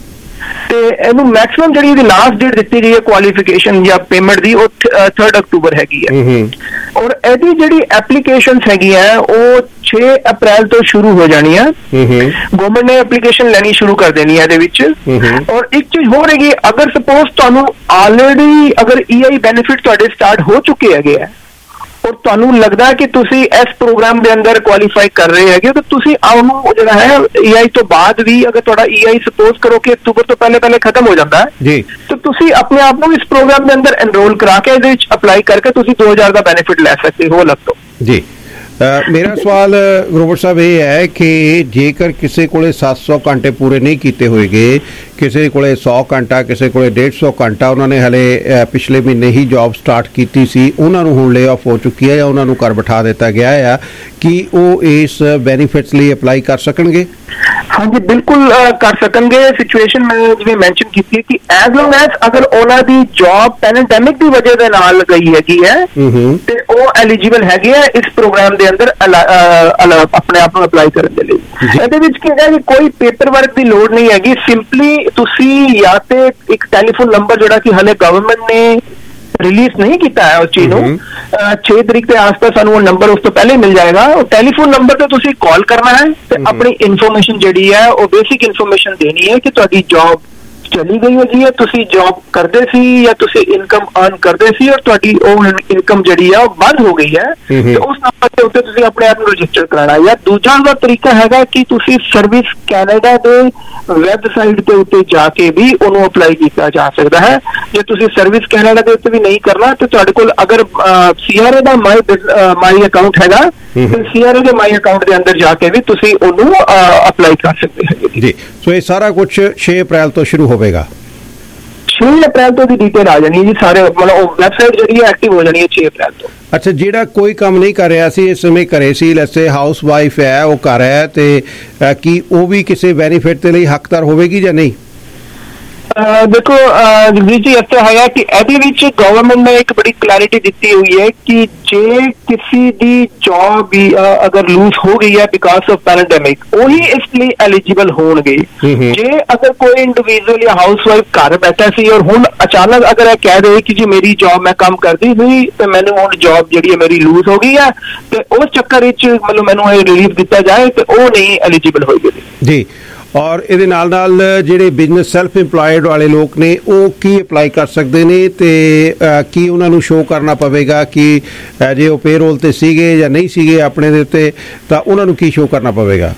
ਤੇ ਇਹਨੂੰ ਮੈਕਸਿਮਮ ਜਿਹੜੀ ਇਹਦੀ ਲਾਸਟ ਡੇਟ ਦਿੱਤੀ ਗਈ ਹੈ ਕੁਆਲੀਫਿਕੇਸ਼ਨ ਜਾਂ ਪੇਮੈਂਟ ਦੀ, ਉਹ ਥਰਡ ਅਕਤੂਬਰ ਹੈਗੀ ਹੈ। ਔਰ ਇਹਦੀ ਜਿਹੜੀ ਐਪਲੀਕੇਸ਼ਨਸ ਹੈਗੀਆਂ ਉਹ ਛੇ ਅਪ੍ਰੈਲ ਤੋਂ ਸ਼ੁਰੂ ਹੋ ਜਾਣੀਆਂ। ਗਵਰਨਮੈਂਟ ਨੇ ਐਪਲੀਕੇਸ਼ਨ ਲੈਣੀ ਸ਼ੁਰੂ ਕਰ ਦੇਣੀ ਹੈ ਇਹਦੇ ਵਿੱਚ। ਔਰ ਇੱਕ ਚੀਜ਼ ਹੋਰ ਹੈਗੀ, ਅਗਰ ਸਪੋਜ਼ ਤੁਹਾਨੂੰ ਆਲਰੇਡੀ ਅਗਰ ਈ ਆਈ ਬੈਨੀਫਿਟ ਤੁਹਾਡੇ ਸਟਾਰਟ ਹੋ ਚੁੱਕੇ ਹੈਗੇ ਆ ਔਰ ਤੁਹਾਨੂੰ ਲੱਗਦਾ ਕਿ ਤੁਸੀਂ ਇਸ ਪ੍ਰੋਗਰਾਮ ਦੇ ਅੰਦਰ ਕੁਆਲੀਫਾਈ ਕਰ ਰਹੇ ਹੈਗੇ, ਤਾਂ ਤੁਸੀਂ ਉਹਨੂੰ ਜਿਹੜਾ ਹੈ ਈ ਆਈ ਤੋਂ ਬਾਅਦ ਵੀ, ਅਗਰ ਤੁਹਾਡਾ ਈ ਆਈ ਸਪੋਜ਼ ਕਰੋ ਕਿ ਅਕਤੂਬਰ ਤੋਂ ਪਹਿਲੇ ਪਹਿਲੇ ਖਤਮ ਹੋ ਜਾਂਦਾ ਹੈ ਜੀ, ਤਾਂ ਤੁਸੀਂ ਆਪਣੇ ਆਪ ਨੂੰ ਇਸ ਪ੍ਰੋਗਰਾਮ ਦੇ ਅੰਦਰ ਐਨਰੋਲ ਕਰਾ ਕੇ ਇਹਦੇ ਵਿੱਚ ਅਪਲਾਈ ਕਰਕੇ ਤੁਸੀਂ ਦੋ ਹਜ਼ਾਰ ਦਾ ਬੈਨੀਫਿਟ ਲੈ ਸਕਦੇ ਹੋ ਅਲੱਗ ਤੋਂ ਜੀ। ਮੇਰਾ ਸਵਾਲ ਗਰੋਵਰ ਸਾਹਿਬ ਇਹ ਹੈ ਕਿ ਜੇਕਰ ਕਿਸੇ ਕੋਲੇ ਸੱਤ ਸੌ ਘੰਟੇ ਪੂਰੇ ਨਹੀਂ ਕੀਤੇ ਹੋਏਗੇ, ਕਿਸੇ ਕੋਲੇ ਸੌ ਘੰਟਾ, ਕਿਸੇ ਕੋਲੇ ਡੇਢ ਸੌ ਘੰਟਾ, ਉਹਨਾਂ ਨੇ ਹਲੇ ਪਿਛਲੇ ਮਹੀਨੇ ਹੀ ਜੌਬ ਸਟਾਰਟ ਕੀਤੀ ਸੀ, ਉਹਨਾਂ ਨੂੰ ਹੁਣ ਲੇ ਆਫ ਹੋ ਚੁੱਕੀ ਹੈ ਜਾਂ ਉਹਨਾਂ ਨੂੰ ਘਰ ਬਿਠਾ ਦਿੱਤਾ ਗਿਆ ਆ, ਕਿ ਉਹ ਇਸ ਬੈਨੀਫਿਟਸ ਲਈ ਅਪਲਾਈ ਕਰ ਸਕਣਗੇ? ਹਾਂਜੀ, ਬਿਲਕੁਲ ਕਰ ਸਕਣਗੇ। ਸਿਚੁਏਸ਼ਨ ਮੈਂ ਜਿਵੇਂ ਮੈਂਸ਼ਨ ਕੀਤੀ ਹੈ ਕਿ ਐਜ਼ ਲੌਂਗ ਐਜ਼ ਅਗਰ ਉਹਨਾਂ ਦੀ ਜੌਬ ਪੈਂਡੇਮਿਕ ਦੀ ਵਜ੍ਹਾ ਦੇ ਨਾਲ ਗਈ ਹੈਗੀ ਹੈ ਤੇ ਉਹ ਐਲੀਜੀਬਲ ਹੈਗੇ ਆ ਇਸ ਪ੍ਰੋਗਰਾਮ ਦੇ ਅੰਦਰ ਆਪਣੇ ਆਪ ਨੂੰ ਅਪਲਾਈ ਕਰਨ ਦੇ ਲਈ। ਇਹਦੇ ਵਿੱਚ ਕੀ ਹੈ ਕਿ ਕੋਈ ਪੇਪਰ ਵਰਕ ਦੀ ਲੋੜ ਨਹੀਂ ਹੈਗੀ। ਸਿੰਪਲੀ ਤੁਸੀਂ ਜਾਂ ਤੇ ਇੱਕ ਟੈਲੀਫੋਨ ਨੰਬਰ ਜਿਹੜਾ ਕਿ ਹਲੇ ਗਵਰਨਮੈਂਟ ਨੇ ਰਿਲੀਜ਼ ਨਹੀਂ ਕੀਤਾ ਹੈ ਉਸ ਚੀਜ਼ ਨੂੰ, ਛੇ ਤਰੀਕ ਦੇ ਆਸ-ਪਾਸ ਸਾਨੂੰ ਉਹ ਨੰਬਰ ਉਸ ਤੋਂ ਪਹਿਲੇ ਮਿਲ ਜਾਏਗਾ। ਉਹ ਟੈਲੀਫੋਨ ਨੰਬਰ ਤੇ ਤੁਸੀਂ ਕਾਲ ਕਰਨਾ ਹੈ ਤੇ ਆਪਣੀ ਇਨਫੋਰਮੇਸ਼ਨ ਜਿਹੜੀ ਹੈ ਉਹ ਬੇਸਿਕ ਇਨਫੋਰਮੇਸ਼ਨ ਦੇਣੀ ਹੈ ਕਿ ਤੁਹਾਡੀ ਜੌਬ ਚਲੀ ਗਈ ਹੈਗੀ ਹੈ, ਤੁਸੀਂ ਜੌਬ ਕਰਦੇ ਸੀ ਜਾਂ ਤੁਸੀਂ ਇਨਕਮ ਅਰਨ ਕਰਦੇ ਸੀ ਔਰ ਤੁਹਾਡੀ ਉਹ ਇਨਕਮ ਜਿਹੜੀ ਹੈ ਉਹ ਬੰਦ ਹੋ ਗਈ ਹੈ, ਤੇ ਉਸ ਨੰਬਰ ਦੇ ਉੱਤੇ ਤੁਸੀਂ ਆਪਣੇ ਆਪ ਨੂੰ ਰਜਿਸਟਰ ਕਰਾਉਣਾ ਹੈ। ਜਾਂ ਦੂਜਾ ਦਾ ਤਰੀਕਾ ਹੈਗਾ ਕਿ ਤੁਸੀਂ ਸਰਵਿਸ ਕੈਨੇਡਾ ਦੇ ਵੈਬਸਾਈਟ ਦੇ ਉੱਤੇ ਜਾ ਕੇ ਵੀ ਉਹਨੂੰ ਅਪਲਾਈ ਕੀਤਾ ਜਾ ਸਕਦਾ ਹੈ। ਜੇ ਤੁਸੀਂ ਸਰਵਿਸ ਕੈਨੇਡਾ ਦੇ ਉੱਤੇ ਵੀ ਨਹੀਂ ਕਰਨਾ ਤੇ ਤੁਹਾਡੇ ਕੋਲ ਅਗਰ C R A the my my account ਹੈਗਾ ਤੇ ਸੀ ਆਰ ਏ ਦੇ ਮਾਈ ਅਕਾਊਂਟ ਦੇ ਅੰਦਰ ਜਾ ਕੇ ਵੀ ਤੁਸੀਂ ਉਹਨੂੰ ਅਪਲਾਈ ਕਰ ਸਕਦੇ ਹੋ ਜੀ। ਸੋ ਇਹ ਸਾਰਾ ਕੁਝ ਛੇ ਅਪ੍ਰੈਲ ਤੋਂ ਸ਼ੁਰੂ ਹੋਵੇਗਾ। ਛੇ ਅਪ੍ਰੈਲ ਤੋਂ ਦੀ ਡਿਟੇਲ ਆ ਜਾਣੀ ਹੈ ਜੀ, ਸਾਰੇ ਮਤਲਬ ਵੈਬਸਾਈਟ ਜਿਹੜੀ ਹੈ ਐਕਟਿਵ ਹੋ ਜਾਣੀ ਹੈ ਛੇ ਅਪ੍ਰੈਲ ਤੋਂ। ਅੱਛਾ, ਜਿਹੜਾ ਕੋਈ ਕੰਮ ਨਹੀਂ ਕਰ ਰਿਹਾ ਸੀ ਇਸ ਸਮੇਂ, ਘਰੇ ਸੀ, ਲੈਟਸ ਹਾਊਸ ਵਾਈਫ ਹੈ, ਉਹ ਕਰ ਰਿਹਾ ਤੇ ਕੀ ਉਹ ਵੀ ਕਿਸੇ ਬੈਨੀਫਿਟ ਦੇ ਲਈ ਹੱਕਦਾਰ ਹੋਵੇਗੀ ਜਾਂ ਨਹੀਂ? ਦੇਖੋ ਜਗਦੀਸ਼ ਜੀ, ਇੱਥੇ ਹੈਗਾ ਕਿ ਇਹਦੇ ਵਿੱਚ ਗਵਰਨਮੈਂਟ ਨੇ ਇੱਕ ਬੜੀ ਕਲੈਰਿਟੀ ਦਿੱਤੀ ਹੋਈ ਹੈ ਕਿ ਜੇ ਕਿਸੇ ਦੀ ਜੌਬ ਅਗਰ ਲੂਜ਼ ਹੋ ਗਈ ਹੈ ਬਿਕਾਜ਼ ਆਫ ਪੈਂਡੇਮਿਕ, ਉਹੀ ਇਸ ਲਈ ਐਲੀਜੀਬਲ ਹੋਣਗੇ। ਜੇ ਅਗਰ ਕੋਈ ਇੰਡੀਵਿਜੂਅਲ ਜਾਂ ਹਾਊਸ ਵਾਈਫ ਘਰ ਬੈਠਾ ਸੀ ਔਰ ਹੁਣ ਅਚਾਨਕ ਅਗਰ ਇਹ ਕਹਿ ਦੇ ਕਿ ਜੀ ਮੇਰੀ ਜੌਬ ਮੈਂ ਕੰਮ ਕਰਦੀ ਸੀ ਤੇ ਮੈਨੂੰ ਹੁਣ ਜੌਬ ਜਿਹੜੀ ਹੈ ਮੇਰੀ ਲੂਜ਼ ਹੋ ਗਈ ਹੈ ਤੇ ਉਸ ਚੱਕਰ ਵਿੱਚ ਮਤਲਬ ਮੈਨੂੰ ਇਹ ਰਿਲੀਫ ਦਿੱਤਾ ਜਾਏ ਤੇ ਉਹ ਨਹੀਂ ਐਲੀਜੀਬਲ ਹੋਏਗੀ ਜੀ। ਔਰ ਇਹਦੇ ਨਾਲ ਨਾਲ ਜਿਹੜੇ ਬਿਜ਼ਨਸ ਸੈਲਫ ਇੰਪਲਾਇਡ ਵਾਲੇ ਲੋਕ ਨੇ ਉਹ ਕੀ ਅਪਲਾਈ ਕਰ ਸਕਦੇ ਨੇ ਤੇ ਕੀ ਉਹਨਾਂ ਨੂੰ ਸ਼ੋਅ ਕਰਨਾ ਪਵੇਗਾ ਕਿ ਜੇ ਉਹ ਪੇਰੋਲ ਤੇ ਸੀਗੇ ਜਾਂ ਨਹੀਂ ਸੀਗੇ ਆਪਣੇ ਦੇ ਉੱਤੇ, ਤਾਂ ਉਹਨਾਂ ਨੂੰ ਕੀ ਸ਼ੋਅ ਕਰਨਾ ਪਵੇਗਾ?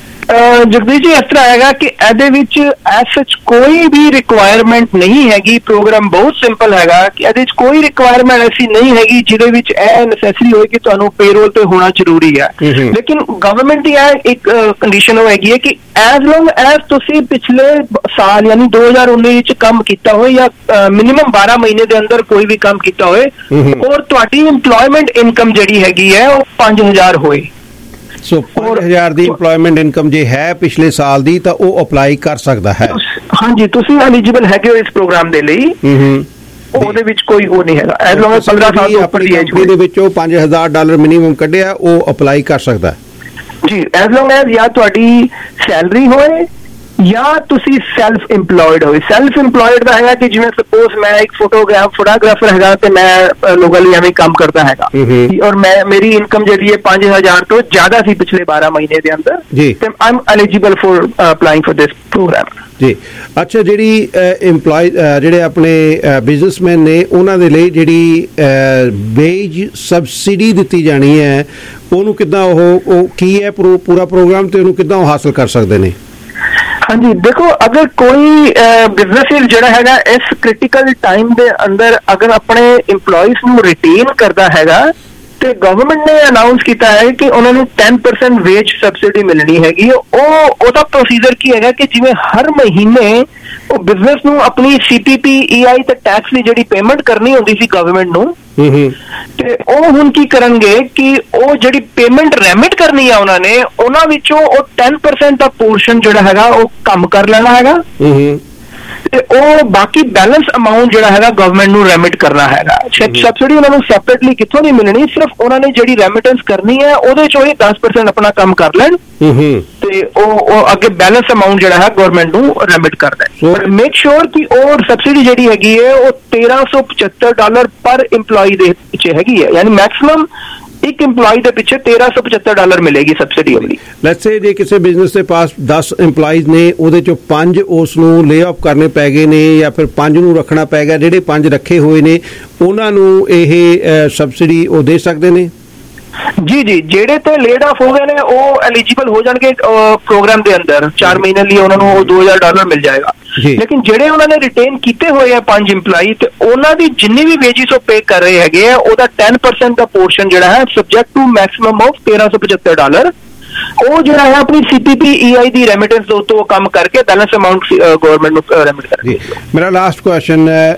ਜਗਦੀਸ਼ ਜੀ, ਇਸ ਤਰ੍ਹਾਂ ਹੈਗਾ ਕਿ ਇਹਦੇ ਵਿੱਚ ਐਸ ਸੱਚ ਕੋਈ ਵੀ ਰਿਕੁਆਇਰਮੈਂਟ ਨਹੀਂ ਹੈਗੀ। ਪ੍ਰੋਗਰਾਮ ਬਹੁਤ ਸਿੰਪਲ ਹੈਗਾ ਕਿ ਇਹਦੇ ਵਿੱਚ ਕੋਈ ਰਿਕੁਆਇਰਮੈਂਟ ਐਸੀ ਨਹੀਂ ਹੈਗੀ ਜਿਹਦੇ ਵਿੱਚ ਇਹ ਨੈਸੈਸਰੀ ਹੋਏ ਕਿ ਤੁਹਾਨੂੰ ਪੇਰੋਲ ਤੇ ਹੋਣਾ ਜ਼ਰੂਰੀ ਹੈ। ਲੇਕਿਨ ਗਵਰਨਮੈਂਟ ਦੀ ਇਹ ਇੱਕ ਕੰਡੀਸ਼ਨ ਉਹ ਹੈਗੀ ਹੈ ਕਿ ਐਜ਼ ਲੌਂਗ ਐਜ਼ ਤੁਸੀਂ ਪਿਛਲੇ ਸਾਲ ਯਾਨੀ ਦੋ ਹਜ਼ਾਰ ਉੱਨੀ ਵਿੱਚ ਕੰਮ ਕੀਤਾ ਹੋਏ ਜਾਂ ਮਿਨੀਮਮ ਬਾਰਾਂ ਮਹੀਨੇ ਦੇ ਅੰਦਰ ਕੋਈ ਵੀ ਕੰਮ ਕੀਤਾ ਹੋਏ ਔਰ ਤੁਹਾਡੀ ਇੰਪਲੋਇਮੈਂਟ ਇਨਕਮ ਜਿਹੜੀ ਹੈਗੀ ਹੈ ਉਹ ਪੰਜ ਹਜ਼ਾਰ ਹੋਏ। ਸੋ ਪੰਜ ਹਜ਼ਾਰ ਦੀ ਇੰਪਲੋਇਮੈਂਟ ਇਨਕਮ ਜੇ ਹੈ ਪਿਛਲੇ ਸਾਲ ਦੀ ਤਾਂ ਉਹ ਅਪਲਾਈ ਕਰ ਸਕਦਾ ਹੈ। ਹਾਂਜੀ, ਤੁਸੀਂ ਐਲੀਜੀਬਲ ਹੈਗੇ ਹੋ ਇਸ ਪ੍ਰੋਗਰਾਮ ਦੇ ਲਈ। ਉਹਦੇ ਵਿੱਚ ਕੋਈ ਉਹ ਨਹੀਂ ਹੈਗਾ। ਐਜ਼ ਲੌਂਗ ਐਜ਼ ਪੰਦਰਾਂ ਸਾਲ ਤੋਂ ਉੱਪਰ ਦੀ ਏਜ ਦੇ ਵਿੱਚੋਂ ਪੰਜ ਹਜ਼ਾਰ ਡਾਲਰ ਮਿਨੀਮਮ ਕੱਢਿਆ ਉਹ ਅਪਲਾਈ ਕਰ ਸਕਦਾ ਜੀ। ਐਜ਼ ਲੌਂਗ ਐਜ਼ ਜਾਂ ਤੁਹਾਡੀ ਸੈਲਰੀ ਹੋਏ ਜਾਂ ਤੁਸੀਂ ਸੈਲਫ ਇੰਪਲੋਇਡ ਹੋਏ। ਸੈਲਫ ਇੰਪਲੋਇਡ ਦਾ ਹੈਗਾ ਕਿ ਜਿਵੇਂ ਸਪੋਜ਼ ਮੈਂ ਇੱਕ ਫੋਟੋਗ੍ਰਾਫ ਫੋਟੋਗ੍ਰਾਫਰ ਹੈਗਾ ਤੇ ਮੈਂ ਲੋਕਾਂ ਲਈ ਐਵੇਂ ਕੰਮ ਕਰਦਾ ਹੈਗਾ ਔਰ ਮੈਂ ਮੇਰੀ ਇਨਕਮ ਜਿਹੜੀ ਹੈ ਪੰਜ ਹਜ਼ਾਰ ਤੋਂ ਜ਼ਿਆਦਾ ਸੀ ਪਿਛਲੇ ਬਾਰਾਂ ਮਹੀਨੇ ਦੇ ਅੰਦਰ ਤੇ I am eligible for applying for this program ਜੀ। ਅੱਛਾ, ਜਿਹੜੀ ਇੰਪਲੋਈ ਜਿਹੜੇ ਆਪਣੇ ਬਿਜ਼ਨਸਮੈਨ ਨੇ ਉਹਨਾਂ ਦੇ ਲਈ ਜਿਹੜੀ ਵੇਜ ਸਬਸਿਡੀ ਦਿੱਤੀ ਜਾਣੀ ਹੈ ਉਹਨੂੰ ਕਿੱਦਾਂ ਉਹ ਉਹ ਕੀ ਹੈ ਪੂਰਾ ਪ੍ਰੋਗਰਾਮ ਤੇ ਉਹਨੂੰ ਕਿੱਦਾਂ ਉਹ ਹਾਸਲ ਕਰ ਸਕਦੇ ਨੇ? ਹਾਂਜੀ, ਦੇਖੋ ਅਗਰ ਕੋਈ ਬਿਜ਼ਨਸ ਜਿਹੜਾ ਹੈਗਾ ਇਸ ਕ੍ਰਿਟੀਕਲ ਟਾਈਮ ਦੇ ਅੰਦਰ ਅਗਰ ਆਪਣੇ ਇੰਪਲੋਈਜ਼ ਨੂੰ ਰਿਟੇਨ ਕਰਦਾ ਹੈਗਾ ਤੇ ਗਵਰਨਮੈਂਟ ਨੇ ਅਨਾਉਂਸ ਕੀਤਾ ਹੈ ਕਿ ਉਹਨਾਂ ਨੂੰ ਦਸ ਪਰਸੈਂਟ ਵੇਜ ਸਬਸਿਡੀ ਮਿਲਣੀ ਹੈਗੀ। ਉਹ ਉਹਦਾ ਪ੍ਰੋਸੀਜਰ ਕੀ ਹੈਗਾ ਕਿ ਜਿਵੇਂ ਹਰ ਮਹੀਨੇ ਉਹ ਬਿਜ਼ਨਸ ਨੂੰ ਆਪਣੀ ਸੀ ਪੀ ਪੀ ਈ ਆਈ ਤੇ ਟੈਕਸ ਦੀ ਜਿਹੜੀ ਪੇਮੈਂਟ ਕਰਨੀ ਹੁੰਦੀ ਸੀ ਗਵਰਨਮੈਂਟ ਨੂੰ, ਤੇ ਉਹ ਹੁਣ ਕੀ ਕਰਨਗੇ ਕਿ ਉਹ ਜਿਹੜੀ ਪੇਮੈਂਟ ਰੈਮਿਟ ਕਰਨੀ ਆ ਉਹਨਾਂ ਨੇ ਉਹਨਾਂ ਵਿੱਚੋਂ ਉਹ ਦਸ ਪਰਸੈਂਟ ਦਾ ਪੋਰਸ਼ਨ ਜਿਹੜਾ ਹੈਗਾ ਉਹ ਕੰਮ ਕਰ ਲੈਣਾ ਹੈਗਾ। ਤੇ ਉਹ ਬਾਕੀ ਬੈਲੈਂਸ ਅਮਾਉਂਟ ਜਿਹੜਾ ਹੈਗਾ ਗਵਰਨਮੈਂਟ ਨੂੰ ਰੈਮਿਟ ਕਰਨਾ ਹੈਗਾ। ਸਬਸਿਡੀ ਉਹਨਾਂ ਨੂੰ ਸੈਪਰੇਟਲੀ ਕਿੱਥੋਂ ਨਹੀਂ ਮਿਲਣੀ, ਸਿਰਫ ਉਹਨਾਂ ਨੇ ਜਿਹੜੀ ਰੈਮਿਟੈਂਸ ਕਰਨੀ ਹੈ ਉਹਦੇ ਚੋਂ ਹੀ ਦਸ ਪਰਸੈਂਟ ਆਪਣਾ ਕੰਮ ਕਰ ਲੈਣ ਤੇ ਉਹ ਉਹ ਅੱਗੇ ਬੈਲੈਂਸ ਅਮਾਉਂਟ ਜਿਹੜਾ ਹੈ ਗਵਰਨਮੈਂਟ ਨੂੰ ਰੈਮਿਟ ਕਰਦਾ ਹੈ। ਮੇਕ ਸ਼ੋਰ ਕਿ ਉਹ ਸਬਸਿਡੀ ਜਿਹੜੀ ਹੈਗੀ ਹੈ ਉਹ ਤੇਰਾਂ ਸੌ ਪਚੱਤਰ ਡਾਲਰ ਪਰ EMPLOYE ਦੇ ਪਿੱਛੇ ਹੈਗੀ ਹੈ, ਯਾਨੀ ਮੈਕਸਿਮਮ ਇੱਕ EMPLOYE ਦੇ ਪਿੱਛੇ ਤੇਰਾਂ ਸੌ ਪਚੱਤਰ ਡਾਲਰ ਮਿਲੇਗੀ ਸਬਸਿਡੀ ਵਾਲੀ। ਲੈਟਸ ਸੇ ਜੇ ਕਿਸੇ ਬਿਜ਼ਨਸ ਦੇ ਪਾਸ ਦਸ EMPLOYEਜ਼ ਨੇ, ਉਹਦੇ ਚੋਂ ਪੰਜ ਉਸ ਨੂੰ ਲੇ ਆਫ ਕਰਨੇ ਪੈ ਗਏ ਨੇ ਜਾਂ ਫਿਰ ਪੰਜ ਨੂੰ ਰੱਖਣਾ ਪੈ ਗਿਆ, ਜਿਹੜੇ ਪੰਜ ਰੱਖੇ ਹੋਏ ਨੇ ਉਹਨਾਂ ਨੂੰ ਇਹ ਸਬਸਿਡੀ ਉਹ ਦੇ ਸਕਦੇ ਨੇ? ਜੀ ਜੀ, ਜਿਹੜੇ ਤੇ ਲੇਡ ਆਫ ਹੋ ਗਏ ਨੇ ਉਹ ਐਲੀਜੀਬਲ ਹੋ ਜਾਣਗੇ ਪ੍ਰੋਗਰਾਮ ਦੇ ਅੰਦਰ, ਚਾਰ ਮਹੀਨੇ ਲਈ ਉਹਨਾਂ ਨੂੰ ਦੋ ਹਜ਼ਾਰ ਡਾਲਰ ਮਿਲ ਜਾਏਗਾ। ਲੇਕਿਨ ਜਿਹੜੇ ਉਹਨਾਂ ਨੇ ਰਿਟੇਨ ਕੀਤੇ ਹੋਏ ਆ ਪੰਜ EMPLOYE ਤੇ ਉਹਨਾਂ ਦੀ ਜਿੰਨੀ ਵੀ ਵੇਜਿਸ ਉਹ ਪੇ ਕਰ ਰਹੇ ਹੈਗੇ ਆ ਉਹਦਾ ਦਸ ਪਰਸੈਂਟ ਦਾ ਪੋਰਸ਼ਨ ਜਿਹੜਾ ਹੈ ਸਬਜੈਕਟ ਟੂ ਮੈਕਸਿਮਮ ਆਫ ਤੇਰਾਂ ਸੌ ਪਚੱਤਰ ਡਾਲਰ, ਉਹ ਜਿਹੜਾ ਹੈ ਆਪਣੀ ਸੀਪੀਪੀ ਈਆਈ ਦੀ ਰੈਮਿਟੈਂਸ ਦੇ ਉੱਤੇ ਕੰਮ ਕਰਕੇ ਬੈਲੈਂਸ ਅਮਾਉਂਟ ਗਵਰਨਮੈਂਟ ਨੂੰ ਰੈਮਿਟ ਕਰਨਗੇ। ਮੇਰਾ ਲਾਸਟ ਕੁਐਸਚਨ ਹੈ,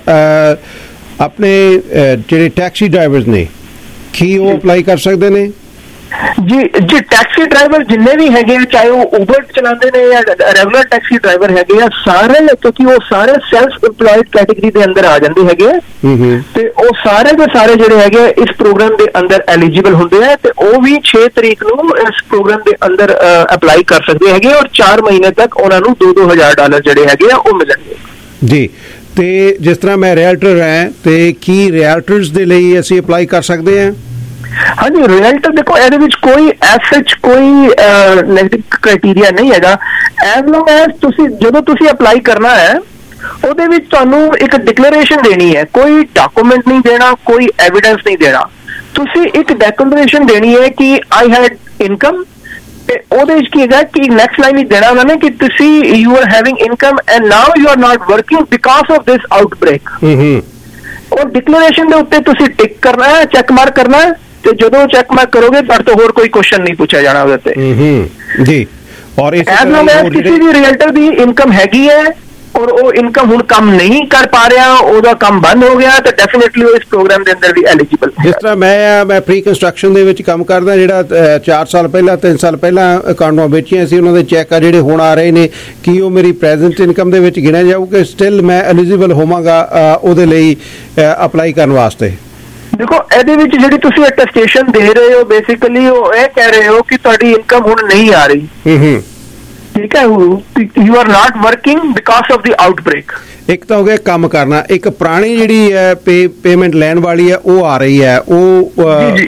ਆਪਣੇ ਜਿਹੜੇ ਟੈਕਸੀ ਡਰਾਈਵਰਸ ਨੇ ਕੀ ਉਹ ਅਪਲਾਈ ਕਰ ਸਕਦੇ ਨੇ? ਜੀ ਜੀ, ਟੈਕਸੀ ਡਰਾਈਵਰ ਜਿੰਨੇ ਵੀ ਹੈਗੇ ਆ, ਚਾਹੇ ਉਹ ਉਬਰ ਚਲਾਉਂਦੇ ਨੇ ਜਾਂ ਰੈਗੂਲਰ ਟੈਕਸੀ ਡਰਾਈਵਰ ਹੈਗੇ ਆ, ਸਾਰੇ ਕਿਉਂਕਿ ਉਹ ਸਾਰੇ ਸੈਲਫ EMPLOYED ਕੈਟੇਗਰੀ ਦੇ ਅੰਦਰ ਆ ਜਾਂਦੇ ਹੈਗੇ ਆ ਤੇ ਉਹ ਸਾਰੇ ਦੇ ਸਾਰੇ ਜਿਹੜੇ ਹੈਗੇ ਇਸ ਪ੍ਰੋਗਰਾਮ ਦੇ ਅੰਦਰ ਐਲੀਜੀਬਲ ਹੁੰਦੇ ਆ ਤੇ ਉਹ ਵੀ ਛੇ ਤਰੀਕ ਨੂੰ ਇਸ ਪ੍ਰੋਗਰਾਮ ਦੇ ਅੰਦਰ ਅਪਲਾਈ ਕਰ ਸਕਦੇ ਹੈਗੇ ਔਰ ਚਾਰ ਮਹੀਨੇ ਤੱਕ ਉਹਨਾਂ ਨੂੰ ਦੋ ਦੋ ਹਜ਼ਾਰ ਡਾਲਰ ਜਿਹੜੇ ਹੈਗੇ ਆ ਉਹ ਮਿਲਣਗੇ। ਜੀ, ਤੇ ਜਿਸ ਤਰ੍ਹਾਂ ਮੈਂ ਰੀਅਲਟਰ ਹਾਂ ਤੇ ਕੀ ਰੀਅਲਟਰਸ ਦੇ ਲਈ ਅਸੀਂ ਅਪਲਾਈ ਕਰ ਸਕਦੇ ਹਾਂ? ਹਾਂਜੀ, ਰੀਅਲਟਰ ਦੇਖੋ ਇਹਦੇ ਵਿੱਚ ਕੋਈ ਐਸ ਸੱਚ ਕੋਈ ਨੈਗੇਟਿਵ ਕ੍ਰਾਈਟੇਰੀਆ ਨਹੀਂ ਹੈਗਾ। ਐਜ਼ ਲੌਂਗ ਐਜ਼ ਤੁਸੀਂ ਜਦੋਂ ਤੁਸੀਂ ਅਪਲਾਈ ਕਰਨਾ ਹੈ ਉਹਦੇ ਵਿੱਚ ਤੁਹਾਨੂੰ ਇੱਕ ਡਿਕਲੇਰੇਸ਼ਨ ਦੇਣੀ ਹੈ, ਕੋਈ ਡਾਕੂਮੈਂਟ ਨਹੀਂ ਦੇਣਾ, ਕੋਈ ਐਵੀਡੈਂਸ ਨਹੀਂ ਦੇਣਾ। ਤੁਸੀਂ ਇੱਕ ਡਿਕਲੇਰੇਸ਼ਨ ਦੇਣੀ ਹੈ ਕਿ ਆਈ ਹੈਡ ਇਨਕਮ ਤੇ ਉਹਦੇ ਵਿੱਚ ਕੀ ਹੈਗਾ ਕਿ ਨੈਕਸਟ ਲਾਈਨ ਹੀ ਦੇਣਾ ਉਹਨਾਂ ਨੇ ਕਿ ਤੁਸੀਂ you are having income and now you are not working because of this outbreak. ਉਹ ਡਿਕਲੇਰੇਸ਼ਨ ਦੇ ਉੱਤੇ ਤੁਸੀਂ ਟਿਕ ਕਰਨਾ ਹੈ, ਚੈੱਕ ਮਾਰਕ ਕਰਨਾ ਹੈ ਤੇ ਜਦੋਂ ਚੈੱਕ ਮਾਰਕ ਕਰੋਗੇ ਤੁਹਾਡੇ ਤੋਂ ਹੋਰ ਕੋਈ ਕੁਐਸਚਨ ਨਹੀਂ ਪੁੱਛਿਆ ਜਾਣਾ ਉਹਦੇ ਤੇ। ਜੀ, ਔਰ ਇਸ ਕਿਸੇ ਵੀ ਰੀਅਲਟਰ ਦੀ ਇਨਕਮ ਹੈਗੀ ਹੈ ਔਰ ਉਹ ਇਨਕਮ ਹੁਣ ਕੰਮ ਨਹੀਂ ਕਰ ਪਾ ਰਿਹਾ, ਉਹਦਾ ਕੰਮ ਬੰਦ ਹੋ ਗਿਆ ਤਾਂ ਡੈਫੀਨਿਟਲੀ ਉਹ ਇਸ ਪ੍ਰੋਗਰਾਮ ਦੇ ਅੰਦਰ ਵੀ ਐਲੀਜੀਬਲ। ਜਿਸ ਤਰ੍ਹਾਂ ਮੈਂ ਮੈਂ ਪ੍ਰੀ ਕੰਸਟਰਕਸ਼ਨ ਦੇ ਵਿੱਚ ਕੰਮ ਕਰਦਾ, ਜਿਹੜਾ ਚਾਰ ਸਾਲ ਪਹਿਲਾਂ ਤਿੰਨ ਸਾਲ ਪਹਿਲਾਂ ਅਕਾਊਂਟਾਂ ਵੇਚੀਆਂ ਸੀ ਉਹਨਾਂ ਦੇ ਚੈੱਕ ਆ ਜਿਹੜੇ ਹੁਣ ਆ ਰਹੇ ਨੇ, ਕੀ ਉਹ ਮੇਰੀ ਪ੍ਰੈਜ਼ੈਂਟ ਇਨਕਮ ਦੇ ਵਿੱਚ ਗਿਣਿਆ ਜਾਊਗਾ? ਸਟਿਲ ਮੈਂ ਐਲੀਜੀਬਲ ਹੋਵਾਂਗਾ ਉਹਦੇ ਲਈ ਅਪਲਾਈ ਕਰਨ ਵਾਸਤੇ? ਦੇਖੋ ਇਹਦੇ ਵਿੱਚ ਜਿਹੜੀ ਤੁਸੀਂ ਅਟੈਸਟੇਸ਼ਨ ਦੇ ਰਹੇ ਹੋ ਬੇਸਿਕਲੀ ਉਹ ਇਹ ਕਹਿ ਰਹੇ ਹੋ ਕਿ ਤੁਹਾਡੀ ਇਨਕਮ ਹੁਣ ਨਹੀਂ ਆ ਰਹੀ, ਠੀਕ ਹੈ, you are not working because of the outbreak. ਇੱਕ ਤਾਂ ਹੋ ਗਿਆ ਕੰਮ ਕਰਨਾ, ਇੱਕ ਪੁਰਾਣੀ ਜਿਹੜੀ ਹੈ ਪੇ ਪੇਮੈਂਟ ਲੈਣ ਵਾਲੀ ਹੈ ਉਹ ਆ ਰਹੀ ਹੈ, ਉਹ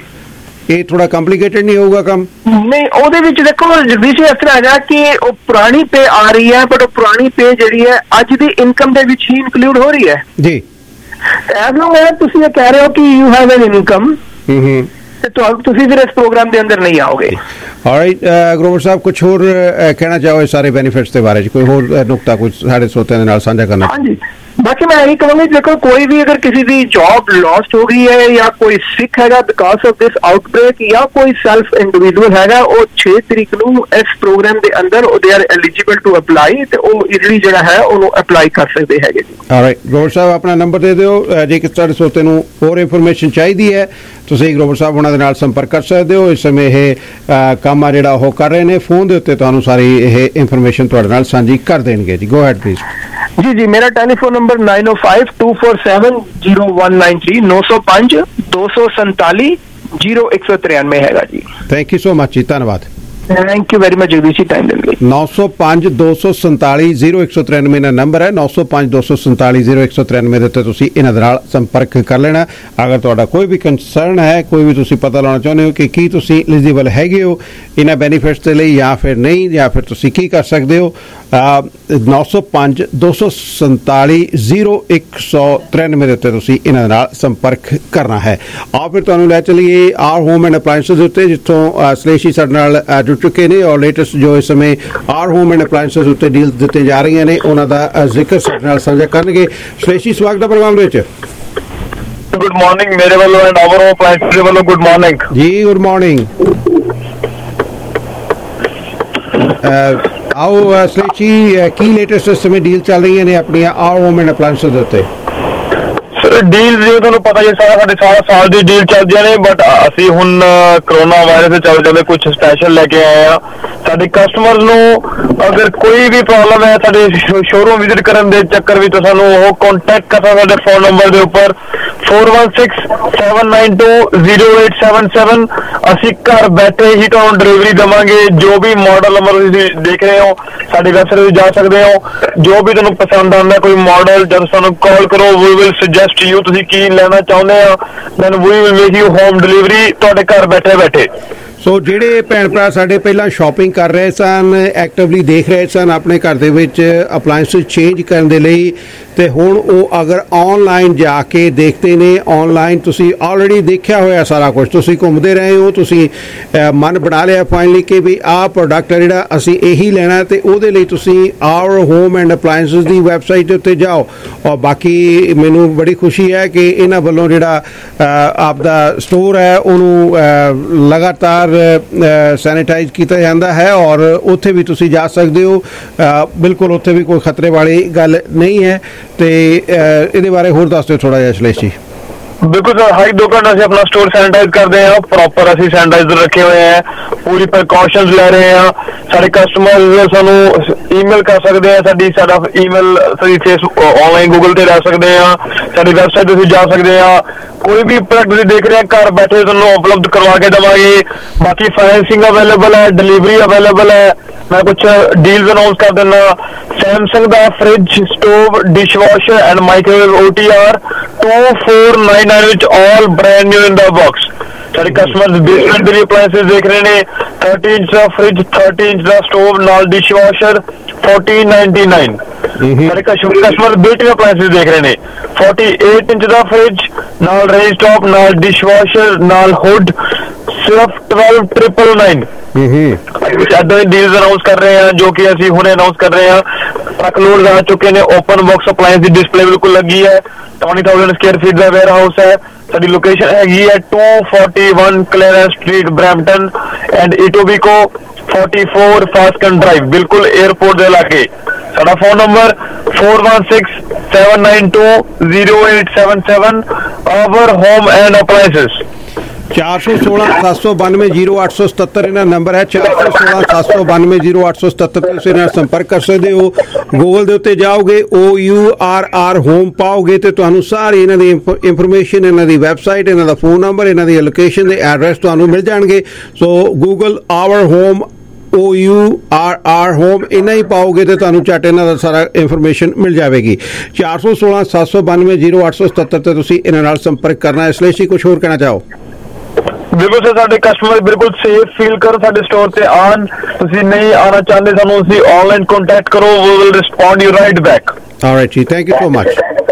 ਇਹ ਥੋੜਾ ਕੰਪਲਿਕੇਟਡ ਨਹੀਂ ਹੋਊਗਾ ਕੰਮ? ਨਹੀਂ, ਉਹਦੇ ਵਿੱਚ ਦੇਖੋ ਜਗਦੀਸ਼ ਇਸ ਤਰ੍ਹਾਂ ਹੈਗਾ ਕਿ ਉਹ ਪੁਰਾਣੀ ਪੇ ਆ ਰਹੀ ਹੈ ਬਟ ਉਹ ਪੁਰਾਣੀ ਪੇ ਜਿਹੜੀ ਹੈ ਅੱਜ ਦੀ ਇਨਕਮ ਦੇ ਵਿੱਚ ਹੀ ਇਨਕਲੂਡ ਹੋ ਰਹੀ ਹੈ। ਜੀ, ਐਜ਼ ਲੌਂਗ ਐਜ਼ ਤੁਸੀਂ ਇਹ ਕਹਿ ਰਹੇ ਹੋ ਕਿ ਯੂ ਹੈਵ ਐਨ ਇਨਕਮ ਤੇ ਤੁਸੀਂ ਫਿਰ ਇਸ ਪ੍ਰੋਗਰਾਮ ਦੇ ਅੰਦਰ ਨਹੀਂ ਆਓਗੇ। ਆਲਰਾਈਟ, ਗਰੋਵਰ ਸਾਹਿਬ ਕੁਝ ਹੋਰ ਕਹਿਣਾ ਚਾਹੋ ਸਾਰੇ ਬੈਨੀਫਿਟਸ ਦੇ ਬਾਰੇ, ਕੋਈ ਹੋਰ ਨੁਕਤਾ ਕੁਝ ਸਾਡੇ ਸਰੋਤਿਆਂ ਦੇ ਨਾਲ ਸਾਂਝਾ ਕਰਨਾ? ਹਾਂਜੀ, ਬਾਕੀ ਮੈਂ ਇਹੀ ਕਹਾਂਗਾ ਦੇਖੋ ਕੋਈ ਵੀ ਅਗਰ ਕਿਸੇ ਦੀ ਜੌਬ ਲੌਸਟ ਹੋ ਗਈ ਹੈ ਜਾਂ ਕੋਈ ਸਿੱਖ ਹੈਗਾ ਬਿਕਾਜ਼ ਆਫ ਦਿਸ ਆਊਟਬ੍ਰੇਕ ਜਾਂ ਕੋਈ ਸੈਲਫ ਇੰਡੀਵਿਜੂਅਲ ਹੈਗਾ, ਉਹ ਛੇ ਤਰੀਕ ਨੂੰ ਇਸ ਪ੍ਰੋਗਰਾਮ ਦੇ ਅੰਦਰ ਉਹ they are eligible to apply ਤੇ ਉਹ ਇਜ਼ੀਲੀ ਜਿਹੜਾ ਹੈ ਉਹਨੂੰ ਅਪਲਾਈ ਕਰ ਸਕਦੇ ਹੈਗੇ ਜੀ। ਆਲਰਾਈਟ, ਗਰੋਵਰ ਸਾਹਿਬ ਆਪਣਾ ਨੰਬਰ ਦੇ ਦਿਓ, ਜੇ ਕਿਸੇ ਸਾਡੇ ਸਰੋਤੇ ਨੂੰ ਹੋਰ ਇਨਫੋਰਮੇਸ਼ਨ ਚਾਹੀਦੀ ਹੈ ਤੁਸੀਂ ਗਰੋਵਰ ਸਾਹਿਬ ਉਹਨਾਂ ਦੇ ਨਾਲ ਸੰਪਰਕ ਕਰ ਸਕਦੇ ਹੋ। ਇਸ ਸਮੇਂ ਇਹ ਕੰਮ ਆ ਜਿਹੜਾ ਉਹ ਕਰ ਰਹੇ ਨੇ, ਫੋਨ ਦੇ ਉੱਤੇ ਤੁਹਾਨੂੰ ਸਾਰੀ ਇਹ ਇਨਫੋਰਮੇਸ਼ਨ ਤੁਹਾਡੇ ਨਾਲ ਸਾਂਝੀ ਕਰ ਦੇਣਗੇ ਜੀ। Go ahead please. ਜੀ ਜੀ, ਮੇਰਾ telephone number nine o five two four seven zero one nine three नौ सौ पांच दो सौ संताली जीरो एक सौ तिरानवे हैगा जी। थैंक यू सो मच जी, धन्यवाद। Thank you very much Jagdish ji, time देने नौ सौ पांच दो सौ संताली जीरो एक सौ तिरानवे का नंबर है, नौ सौ पांच दो सौ संताली जीरो एक सौ तिरानवे के उत्ते तुसीं इन्हां दे नाल संपर्क कर लेना। अगर तुहाडा कोई भी कंसर्न है, कोई भी तुसीं पता लाना चाहुंदे हो कि की तुसीं एलिजिबल हैगे हो इन्हां बेनीफिट्स दे लई या फिर नहीं, या फिर तुसीं की कर सकदे हो, नौ सौ पांच दो सौ संताली जीरो एक सौ तिरानवे के उत्ते तुसीं इन्हां दे नाल संपर्क करना है। आओ फिर तुहानूं लै चलीए आर होम एंड अपलायंसेस उत्ते, जिथों श्लेषी साडे नाल जुड़ चुके ने और लेटेस्ट जो इस समय आर होम एंड अपलायंसेस उत्ते डील दित्ते जा रही ने उन्हां दा जिक्र साडे नाल साझा करनगे। श्लेषी, स्वागत है प्रोग्राम दे विच। गुड मॉर्निंग मेरे वालों एंड आवर होम अपलायंसेस वालों गुड मॉर्निंग जी। Good morning. आओ श्लेषी, की लेटेस्ट इस समय डील चल रही ने अपनी आर होम एंड अपलायंसेस उत्ते? सर ਡੀਲ ਜਿਵੇਂ ਤੁਹਾਨੂੰ ਪਤਾ ਹੀ ਸਾਰਾ ਸਾਡੇ ਸਾਰਾ ਸਾਲ ਦੀ ਡੀਲ ਚੱਲਦੀਆਂ ਨੇ, ਬਟ ਅਸੀਂ ਹੁਣ ਕਰੋਨਾ ਵਾਇਰਸ ਦੇ ਚੱਲਦੇ ਹੋਏ ਕੁਝ ਸਪੈਸ਼ਲ ਲੈ ਕੇ ਆਏ ਆ ਸਾਡੇ ਕਸਟਮਰ ਨੂੰ। ਅਗਰ ਕੋਈ ਵੀ ਪ੍ਰੋਬਲਮ ਹੈ ਸਾਡੇ ਸ਼ੋਰੂਮ ਵਿਜ਼ਿਟ ਕਰਨ ਦੇ ਚੱਕਰ ਵਿੱਚ, ਸਾਨੂੰ ਉਹ ਕੰਟੈਕਟ ਕਰ ਸਕਦੇ ਸਾਡੇ ਫੋਨ ਨੰਬਰ ਦੇ ਉੱਪਰ four one six seven nine two zero eight seven seven। ਅਸੀਂ ਘਰ ਬੈਠੇ ਹੀ ਤੁਹਾਨੂੰ ਡਿਲੀਵਰੀ ਦੇਵਾਂਗੇ। ਜੋ ਵੀ ਮਾਡਲ ਨੰਬਰ ਤੁਸੀਂ ਦੇਖ ਰਹੇ ਹੋ ਸਾਡੀ ਵੈਬਸਾਈਟ 'ਤੇ ਜਾ ਸਕਦੇ ਹੋ, ਜੋ ਵੀ ਤੁਹਾਨੂੰ ਪਸੰਦ ਆਉਂਦਾ ਕੋਈ ਮਾਡਲ ਜਦ ਸਾਨੂੰ ਕਾਲ ਕਰੋ, ਵੀ ਵਿਲ ਸੁਜੈਸਟ ਯੂ ਤੁਸੀਂ ਕੀ ਲੈਣਾ ਚਾਹੁੰਦੇ ਆ, then we will make you home delivery ਤੁਹਾਡੇ ਘਰ ਬੈਠੇ ਬੈਠੇ। ਸੋ ਜਿਹੜੇ ਭੈਣ ਭਰਾ ਸਾਡੇ ਪਹਿਲਾਂ ਸ਼ਾਪਿੰਗ ਕਰ ਰਹੇ ਸਨ, ਐਕਟਿਵਲੀ ਦੇਖ ਰਹੇ ਸਨ ਆਪਣੇ ਘਰ ਦੇ ਵਿੱਚ ਅਪਲਾਇੰਸਿਸ ਚੇਂਜ ਕਰਨ ਦੇ ਲਈ, ਤੇ ਹੁਣ ਉਹ ਅਗਰ ਆਨਲਾਈਨ ਜਾ ਕੇ ਦੇਖਦੇ ਨੇ, ਆਨਲਾਈਨ ਤੁਸੀਂ ਆਲਰੇਡੀ ਦੇਖਿਆ ਹੋਇਆ ਸਾਰਾ ਕੁਝ, ਤੁਸੀਂ ਘੁੰਮਦੇ ਰਹੇ ਹੋ, ਤੁਸੀਂ ਮਨ ਬਣਾ ਲਿਆ ਫਾਈਨਲੀ ਕਿ ਵੀ ਆਹ ਪ੍ਰੋਡਕਟ ਹੈ ਜਿਹੜਾ ਅਸੀਂ ਇਹੀ ਲੈਣਾ, ਤੇ ਉਹਦੇ ਲਈ ਤੁਸੀਂ ਆਵਰ ਹੋਮ ਐਂਡ ਅਪਲਾਇੰਸਿਸ ਦੀ ਵੈਬਸਾਈਟ ਦੇ ਉੱਤੇ ਜਾਓ। ਔਰ ਬਾਕੀ ਮੈਨੂੰ ਬੜੀ ਖੁਸ਼ੀ ਹੈ ਕਿ ਇਹਨਾਂ ਵੱਲੋਂ ਜਿਹੜਾ ਆਪਦਾ ਸਟੋਰ ਹੈ ਉਹਨੂੰ ਲਗਾਤਾਰ ਸੈਨੀਟਾਈਜ਼ ਕੀਤਾ ਜਾਂਦਾ ਹੈ, ਔਰ ਉੱਥੇ ਵੀ ਤੁਸੀਂ ਜਾ ਸਕਦੇ ਹੋ। ਬਿਲਕੁਲ ਉੱਥੇ ਵੀ ਕੋਈ ਖਤਰੇ ਵਾਲੀ ਗੱਲ ਨਹੀਂ ਹੈ। ਤੇ ਇਹਦੇ ਬਾਰੇ ਹੋਰ ਦੱਸ ਦਿਓ ਥੋੜਾ ਜਿਹਾ ਸ਼ਲੇਸ਼ ਜੀ। ਬਿਲਕੁਲ ਸਰ, ਹਰ ਦੋ ਘੰਟੇ ਅਸੀਂ ਆਪਣਾ ਸਟੋਰ ਸੈਨੀਟਾਈਜ਼ ਕਰਦੇ ਹਾਂ, ਪ੍ਰੋਪਰ ਅਸੀਂ ਸੈਨੀਟਾਈਜ਼ਰ ਰੱਖੇ ਹੋਏ ਹੈ, ਪੂਰੀ ਪ੍ਰੀਕਾਸ਼ਨਸ ਲੈ ਰਹੇ ਹਾਂ। ਸਾਡੇ ਕਸਟਮਰ ਸਾਨੂੰ ਈਮੇਲ ਕਰ ਸਕਦੇ ਆ, ਸਾਡੀ ਸਾਡਾ ਈਮੇਲ ਸਾਡੀ ਫੇਸਬੁੱਕ ਆਨਲਾਈਨ ਗੂਗਲ ਤੇ ਲੈ ਸਕਦੇ ਆ, ਸਾਡੀ ਵੈਬਸਾਈਟ ਤੇ ਤੁਸੀਂ ਜਾ ਸਕਦੇ ਆ। ਕੋਈ ਵੀ ਪ੍ਰੋਡਕਟ ਤੁਸੀਂ ਦੇਖ ਰਹੇ ਆ ਘਰ ਬੈਠੇ ਤੁਹਾਨੂੰ ਉਪਲਬਧ ਕਰਵਾ ਕੇ ਦੇਵਾਂਗੇ। ਬਾਕੀ ਫਾਈਨੈਂਸਿੰਗ ਅਵੇਲੇਬਲ ਹੈ, ਡਿਲੀਵਰੀ ਅਵੇਲੇਬਲ ਹੈ। ਮੈਂ ਕੁਝ ਡੀਲਸ ਅਨਾਉਂਸ ਕਰ ਦਿੰਦਾ। ਸੈਮਸੰਗ ਦਾ fridge, stove, dish washer and microwave O T R two four nine nine ਵਿੱਚ all brand new in the box. ਸਾਡੇ ਕਸਟਮਰ ਬੇਸਮੈਂਟ ਦੇ ਲਈ ਅਪਲਾਇੰਸਿਸ ਦੇਖ ਰਹੇ ਨੇ, thirty ਇੰਚ ਦਾ ਫ੍ਰਿਜ, thirty ਇੰਚ ਦਾ ਸਟੋਵ ਨਾਲ ਡਿਸ਼ ਵਾਸ਼ਰ fourteen ninety-nine। ਸਾਡੇ ਕਸਟਮਰ ਬਿਲਟ-ਇਨ ਅਪਲਾਇੰਸਿਸ ਦੇਖ ਰਹੇ ਨੇ, forty-eight ਇੰਚ ਦਾ ਫ੍ਰਿਜ ਨਾਲ ਰੇਂਜ ਟੌਪ ਨਾਲ ਡਿਸ਼ ਵਾਸ਼ਰ ਨਾਲ ਹੁੱਡ ਸਿਰਫ twelve triple nine। ਏਦਾਂ ਦੇ ਡੀਲਸ ਅਨਾਉਂਸ ਕਰ ਰਹੇ ਹਾਂ ਜੋ ਕਿ ਅਸੀਂ ਹੁਣੇ ਅਨਾਉਂਸ ਕਰ ਰਹੇ ਹਾਂ। ਟਰੱਕ ਲੋਡ ਆ ਚੁੱਕੇ ਨੇ, ਓਪਨ ਬਾਕਸ ਅਪਲਾਇੰਸ ਦੀ ਡਿਸਪਲੇ ਬਿਲਕੁਲ ਲੱਗੀ ਹੈ। twenty thousand ਸਕੁਅਰ ਫੀਟ ਦਾ ਵੇਅਰ ਹਾਊਸ ਹੈ। ਸਾਡੀ ਲੋਕੇਸ਼ਨ ਹੈਗੀ ਹੈ two forty-one Clarence street Brampton and Etobicoke forty-four Fasken drive, ਬਿਲਕੁਲ 에ਅਰਪੋਰਟ ਦੇ ਲਾਗੇ। ਸਾਡਾ phone number four one six seven nine two zero eight seven seven। Our home and appliances ਚਾਰ ਸੌ ਸੋਲਾਂ ਸੱਤ ਸੌ ਬਾਨਵੇਂ ਜ਼ੀਰੋ ਅੱਠ ਸੌ ਸਤੱਤਰ ਇਹਨਾਂ ਨੰਬਰ ਹੈ। ਚਾਰ ਸੌ ਸੋਲਾਂ ਸੱਤ ਸੌ ਬਾਨਵੇਂ ਜ਼ੀਰੋ ਅੱਠ ਸੌ ਸਤੱਤਰ ਤੇ ਤੁਸੀਂ ਇਹਨਾਂ ਨਾਲ ਸੰਪਰਕ ਕਰ ਸਕਦੇ ਹੋ। ਗੂਗਲ ਦੇ ਉੱਤੇ ਜਾਓਗੇ, O U R R home ਪਾਓਗੇ ਤੇ ਤੁਹਾਨੂੰ ਸਾਰੀ ਇਹਨਾਂ ਦੀ ਇਨਫੋਰਮੇਸ਼ਨ, ਇਹਨਾਂ ਦੀ ਵੈਬਸਾਈਟ, ਇਹਨਾਂ ਦਾ ਫੋਨ ਨੰਬਰ, ਇਹਨਾਂ ਦੀ ਲੋਕੇਸ਼ਨ ਦੇ ਐਡਰੈਸ ਤੁਹਾਨੂੰ ਮਿਲ ਜਾਣਗੇ। So Google our home O U R R home ਇਹਨਾਂ ਹੀ ਪਾਓਗੇ ਤੇ ਤੁਹਾਨੂੰ ਝੱਟ ਇਹਨਾਂ ਦਾ ਸਾਰਾ ਇਨਫੋਰਮੇਸ਼ਨ ਮਿਲ ਜਾਵੇਗੀ। ਚਾਰ ਸੌ ਸੋਲਾਂ ਸੱਤ ਸੌ ਬਾਨਵੇਂ ਜ਼ੀਰੋ ਅੱਠ ਸੌ ਸਤੱਤਰ ਤੇ ਤੁਸੀਂ ਇਹਨਾਂ ਨਾਲ ਸੰਪਰਕ ਕਰਨਾ। ਇਸ ਲਈ ਤੁਸੀਂ ਕੁਝ ਹੋਰ ਕਹਿਣਾ ਚਾਹੋ? ਬਿਲਕੁਲ ਸਰ, ਸਾਡੇ ਕਸਟਮਰ ਬਿਲਕੁਲ ਸੇਫ ਫੀਲ ਕਰਨ, ਸਾਡੇ ਸਟੋਰ ਤੇ ਆਉਣ। ਤੁਸੀਂ ਨਹੀਂ ਆਉਣਾ ਚਾਹੁੰਦੇ ਸਾਨੂੰ ਤੁਸੀਂ ਆਨਲਾਈਨ ਕੰਟੈਕਟ ਕਰੋ, we will respond you right back. Alright ਜੀ, ਥੈਂਕ ਯੂ ਸੋ ਮਚ,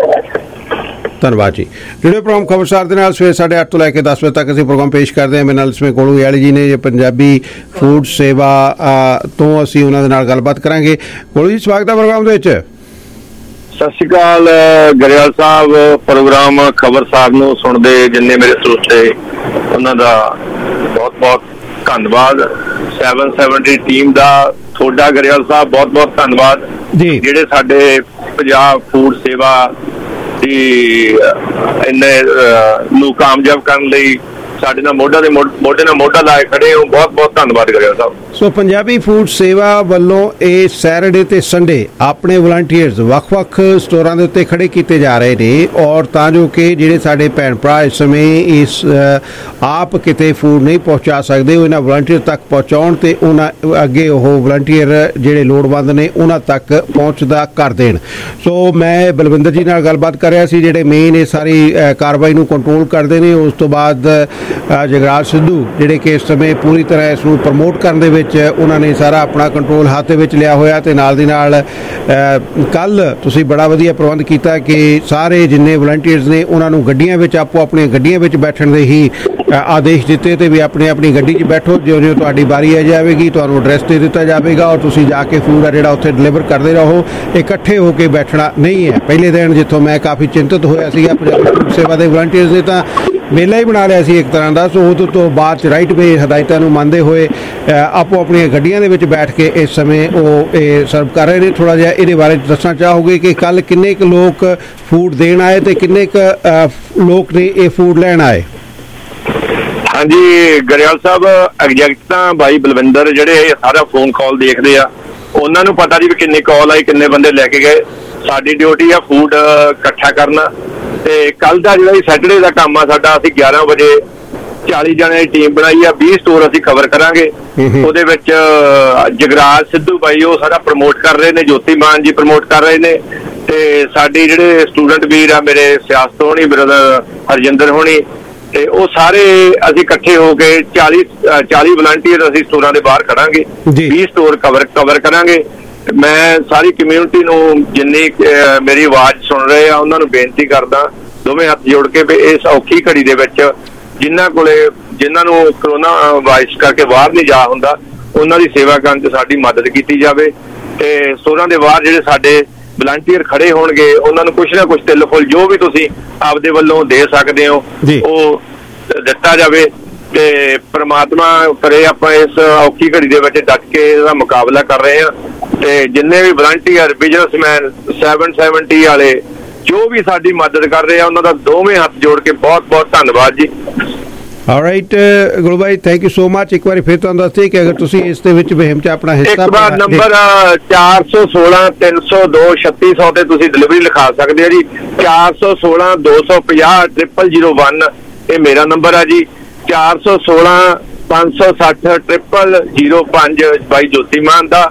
ਧੰਨਵਾਦ ਜੀ। ਜਿਹੜੇ ਪ੍ਰੋਗਰਾਮ ਖਬਰਸਾਰ ਦੇ ਨਾਲ ਸਵੇਰ ਸਾਢੇ ਅੱਠ ਤੋਂ ਲੈ ਕੇ ਦਸ ਵਜੇ ਤੱਕ ਅਸੀਂ ਪ੍ਰੋਗਰਾਮ ਪੇਸ਼ ਕਰਦੇ ਹਾਂ। ਮੇਰੇ ਨਾਲ ਇਸਮੇ ਕੋਲੂ ਯਾਲੀ ਜੀ ਨੇ, ਪੰਜਾਬੀ ਫੂਡ ਸੇਵਾ ਤੋਂ ਅਸੀਂ ਉਹਨਾਂ ਦੇ ਨਾਲ ਗੱਲਬਾਤ ਕਰਾਂਗੇ। ਕੋਲੂ ਜੀ, ਸਵਾਗਤ ਹੈ ਪ੍ਰੋਗਰਾਮ ਦੇ ਵਿੱਚ। ਸਤਿ ਸ਼੍ਰੀ ਅਕਾਲ ਗਰੇਵਾਲ ਸਾਹਿਬ। ਪ੍ਰੋਗਰਾਮ ਖਬਰਸਾਰ ਨੂੰ ਸੁਣਦੇ ਜਿੰਨੇ ਮੇਰੇ ਸਰੋਤੇ ਉਹਨਾਂ ਦਾ ਬਹੁਤ ਬਹੁਤ ਧੰਨਵਾਦ। ਸੈਵਨ ਸੈਵਨਟੀ ਟੀਮ ਦਾ ਤੁਹਾਡਾ ਗਰੇਵਾਲ ਸਾਹਿਬ ਬਹੁਤ ਬਹੁਤ ਧੰਨਵਾਦ ਜੀ, ਜਿਹੜੇ ਸਾਡੇ ਪੰਜਾਬ ਫੂਡ ਸੇਵਾ ਦੀ ਇੰਨੇ ਨੂੰ ਕਾਮਯਾਬ ਕਰਨ ਲਈ ਸਾਡੇ ਨਾਲ ਮੋਢਾ ਦੇ ਮੋਢੇ ਨਾਲ ਮੋਢਾ ਲਾਏ ਖੜੇ ਹੋ। ਬਹੁਤ ਬਹੁਤ ਧੰਨਵਾਦ ਗਰੇਵਾਲ ਸਾਹਿਬ। ਸੋ ਪੰਜਾਬੀ ਫੂਡ ਸੇਵਾ ਵੱਲੋਂ ਇਹ ਸੈਟਰਡੇ ਤੇ ਸੰਡੇ ਆਪਣੇ ਵਲੰਟੀਅਰਸ ਵੱਖ-ਵੱਖ ਸਟੋਰਾਂ ਦੇ ਉੱਤੇ ਖੜੇ ਕੀਤੇ ਜਾ ਰਹੇ ਨੇ, ਔਰ ਤਾਂ ਜੋ ਕਿ ਜਿਹੜੇ ਸਾਡੇ ਭੈਣ ਭਰਾ ਇਸ ਸਮੇਂ ਇਸ ਆਪ ਕਿਤੇ ਫੂਡ ਨਹੀਂ ਪਹੁੰਚਾ ਸਕਦੇ, ਉਹ ਇਹਨਾਂ ਵਲੰਟੀਅਰ ਤੱਕ ਪਹੁੰਚਾਉਣ ਤੇ ਉਹਨਾਂ ਅੱਗੇ ਉਹ ਵਲੰਟੀਅਰ ਜਿਹੜੇ ਲੋੜਵੰਦ ਨੇ ਉਹਨਾਂ ਤੱਕ ਪਹੁੰਚਦਾ ਕਰ ਦੇਣ। ਸੋ ਮੈਂ ਬਲਵਿੰਦਰ ਜੀ ਨਾਲ ਗੱਲਬਾਤ ਕਰ ਰਿਹਾ ਸੀ, ਜਿਹੜੇ ਮੇਨ ਇਹ ਸਾਰੀ ਕਾਰਵਾਈ ਨੂੰ ਕੰਟਰੋਲ ਕਰਦੇ ਨੇ। ਉਸ ਤੋਂ ਬਾਅਦ ਜਗਰਾਜ ਸਿੱਧੂ ਜਿਹੜੇ ਕਿ ਇਸ ਸਮੇਂ ਪੂਰੀ ਤਰ੍ਹਾਂ ਇਸ ਨੂੰ ਪ੍ਰਮੋਟ ਕਰਨ ਦੇ ਵਿੱਚ ਉਹਨਾਂ ਨੇ ਸਾਰਾ ਆਪਣਾ ਕੰਟਰੋਲ ਹੱਥ ਦੇ ਵਿੱਚ ਲਿਆ ਹੋਇਆ। ਤੇ ਨਾਲ ਦੀ ਨਾਲ ਕੱਲ ਤੁਸੀਂ ਬੜਾ ਵਧੀਆ ਪ੍ਰਬੰਧ ਕੀਤਾ ਕਿ ਸਾਰੇ ਜਿੰਨੇ ਵਲੰਟੀਅਰਸ ਨੇ ਉਹਨਾਂ ਨੂੰ ਗੱਡੀਆਂ ਵਿੱਚ ਆਪੋ ਆਪਣੀਆਂ ਗੱਡੀਆਂ ਵਿੱਚ ਬੈਠਣ ਦੇ ਹੀ ਆਦੇਸ਼ ਦਿੱਤੇ ਤੇ ਵੀ ਆਪਣੀ ਆਪਣੀ ਗੱਡੀ 'ਚ ਬੈਠੋ, ਜਿਉਂ ਜਿਉਂ ਤੁਹਾਡੀ ਵਾਰੀ ਆ ਜਾਵੇਗੀ ਤੁਹਾਨੂੰ ਐਡਰੈਸ ਦੇ ਦਿੱਤਾ ਜਾਵੇਗਾ ਔਰ ਤੁਸੀਂ ਜਾ ਕੇ ਫੂਡ ਆ ਜਿਹੜਾ ਉੱਥੇ ਡਿਲੀਵਰ ਕਰਦੇ ਰਹੋ। ਇਕੱਠੇ ਹੋ ਕੇ ਬੈਠਣਾ ਨਹੀਂ ਹੈ। ਪਹਿਲੇ ਦਿਨ ਜਿੱਥੋਂ ਮੈਂ ਕਾਫੀ ਚਿੰਤਤ ਹੋਇਆ ਸੀਗਾ ਪੰਜਾਬੀ ਫੂਡ ਸੇਵਾ ਦੇ ਵਲੰਟੀਅਰਸ ਦੇ, ਤਾਂ ਮੇਲਾ ਹੀ ਬਣਾ ਲਿਆ ਸੀ ਇੱਕ ਤਰ੍ਹਾਂ ਦਾ। ਸੋ ਉਹ ਤੋਂ ਬਾਅਦ 'ਚ ਰਾਈਟ ਵੇ ਹਦਾਇਤਾਂ ਨੂੰ ਮੰਨਦੇ ਹੋਏ ਆਪੋ ਆਪਣੀਆਂ ਗੱਡੀਆਂ ਦੇ ਵਿੱਚ ਬੈਠ ਕੇ ਇਸ ਸਮੇਂ ਉਹ ਇਹ ਸਰਵ ਕਰ ਰਹੇ ਨੇ। ਥੋੜ੍ਹਾ ਜਿਹਾ ਇਹਦੇ ਬਾਰੇ ਦੱਸਣਾ ਚਾਹੋਗੇ ਕਿ ਕੱਲ੍ਹ ਕਿੰਨੇ ਕੁ ਲੋਕ ਫੂਡ ਦੇਣ ਆਏ ਤੇ ਕਿੰਨੇ ਕੁ ਲੋਕ ਨੇ ਇਹ ਫੂਡ ਲੈਣ ਆਏ? ਹਾਂਜੀ ਗਰੇਵਾਲ ਸਾਹਿਬ, ਐਗਜੈਕਟ ਤਾਂ ਬਾਈ ਬਲਵਿੰਦਰ ਜਿਹੜੇ ਸਾਰਾ ਫੋਨ ਕਾਲ ਦੇਖਦੇ ਆ, ਉਹਨਾਂ ਨੂੰ ਪਤਾ ਜੀ ਵੀ ਕਿੰਨੀ ਕਾਲ ਆਈ, ਕਿੰਨੇ ਬੰਦੇ ਲੈ ਕੇ ਗਏ। ਸਾਡੀ ਡਿਊਟੀ ਆ ਫੂਡ ਇਕੱਠਾ ਕਰਨਾ। ਤੇ ਕੱਲ ਦਾ ਜਿਹੜਾ ਸੈਟਰਡੇ ਦਾ ਕੰਮ ਆ ਸਾਡਾ, ਅਸੀਂ ਗਿਆਰਾਂ ਵਜੇ ਚਾਲੀ ਜਣੇ ਦੀ ਟੀਮ ਬਣਾਈ ਆ, ਵੀਹ ਸਟੋਰ ਅਸੀਂ ਕਵਰ ਕਰਾਂਗੇ। ਉਹਦੇ ਵਿੱਚ ਜਗਰਾਜ ਸਿੱਧੂ ਬਾਈ ਉਹ ਸਾਰਾ ਪ੍ਰਮੋਟ ਕਰ ਰਹੇ ਨੇ, ਜੋਤੀ ਮਾਨ ਜੀ ਪ੍ਰਮੋਟ ਕਰ ਰਹੇ ਨੇ, ਤੇ ਸਾਡੇ ਜਿਹੜੇ ਸਟੂਡੈਂਟ ਵੀਰ ਆ ਮੇਰੇ ਸਿਆਸਤ ਹੋਣੀ, ਬ੍ਰਦਰ ਹਰਜਿੰਦਰ ਹੋਣੀ, ਤੇ ਉਹ ਸਾਰੇ ਅਸੀਂ ਇਕੱਠੇ ਹੋ ਕੇ ਚਾਲੀ ਚਾਲੀ ਵਲੰਟੀਅਰ ਅਸੀਂ ਸਟੋਰਾਂ ਦੇ ਬਾਹਰ ਖੜਾਂਗੇ, ਵੀਹ ਸਟੋਰ ਕਵਰ ਕਵਰ ਕਰਾਂਗੇ। ਮੈਂ ਸਾਰੀ ਕਮਿਊਨਿਟੀ ਨੂੰ ਜਿੰਨੀ ਮੇਰੀ ਆਵਾਜ਼ ਸੁਣ ਰਹੇ ਆ ਉਹਨਾਂ ਨੂੰ ਬੇਨਤੀ ਕਰਦਾ ਦੋਵੇਂ ਹੱਥ ਜੋੜ ਕੇ ਵੀ ਇਸ ਔਖੀ ਘੜੀ ਦੇ ਵਿੱਚ ਜਿਨ੍ਹਾਂ ਕੋਲੇ ਜਿਨ੍ਹਾਂ ਨੂੰ ਕਰੋਨਾ ਵਾਇਰਸ ਕਰਕੇ ਬਾਹਰ ਨਹੀਂ ਜਾ ਹੁੰਦਾ, ਉਹਨਾਂ ਦੀ ਸੇਵਾ ਕਰਨ 'ਚ ਸਾਡੀ ਮਦਦ ਕੀਤੀ ਜਾਵੇ। ਤੇ ਸਟੋਰਾਂ ਦੇ ਬਾਹਰ ਜਿਹੜੇ ਸਾਡੇ ਵਲੰਟੀਅਰ ਖੜੇ ਹੋਣਗੇ ਉਹਨਾਂ ਨੂੰ ਕੁਛ ਨਾ ਕੁਛ ਤਿਲ ਫੁੱਲ ਜੋ ਵੀ ਤੁਸੀਂ ਆਪਦੇ ਵੱਲੋਂ ਦੇ ਸਕਦੇ ਹੋ ਉਹ ਦਿੱਤਾ ਜਾਵੇ। ਤੇ ਪ੍ਰਮਾਤਮਾ ਕਰੇ ਆਪਾਂ ਇਸ ਔਖੀ ਘੜੀ ਦੇ ਵਿੱਚ ਡਟ ਕੇ ਇਹਦਾ ਮੁਕਾਬਲਾ ਕਰ ਰਹੇ ਹਾਂ। ਤੇ ਜਿੰਨੇ ਵੀ ਵਲੰਟੀਅਰ, ਬਿਜ਼ਨਸਮੈਨ, ਸੈਵਨ ਸੈਵਨਟੀ ਵਾਲੇ ਜੋ ਵੀ ਸਾਡੀ ਮਦਦ ਕਰ ਰਹੇ ਆ ਉਹਨਾਂ ਦਾ ਦੋਵੇਂ ਹੱਥ ਜੋੜ ਕੇ ਬਹੁਤ ਬਹੁਤ ਧੰਨਵਾਦ ਜੀ। All right Guru Bhai, thank you so much. ਇੱਕ ਵਾਰੀ ਫਿਰ ਤੁਹਾਨੂੰ ਦੱਸਦੇ ਕਿ ਅਗਰ ਤੁਸੀਂ ਇਸ ਦੇ ਵਿੱਚ ਮੁਹਿੰਮ 'ਚ ਆਪਣਾ ਹਿੱਸਾ, ਇੱਕ ਵਾਰ ਨੰਬਰ ਚਾਰ ਸੌ ਸੋਲਾਂ ਤਿੰਨ ਸੌ ਦੋ ਛੱਤੀ ਸੌ ਤੇ ਤੁਸੀਂ ਡਿਲੀਵਰੀ ਲਿਖਾ ਸਕਦੇ ਹੋ ਜੀ। ਚਾਰ ਸੌ ਸੋਲਾਂ ਦੋ ਸੌ ਪੰਜਾਹ ਟ੍ਰਿਪਲ ਜ਼ੀਰੋ ਵਨ ਇਹ ਮੇਰਾ ਨੰਬਰ ਆ ਜੀ। ਚਾਰ ਸੌ ਸੋਲਾਂ ਪੰਜ ਸੌ ਸੱਠ ਟ੍ਰਿਪਲ ਜ਼ੀਰੋ ਪੰਜ ਬਾਈ ਜੋਤੀ ਮਾਨ ਦਾ,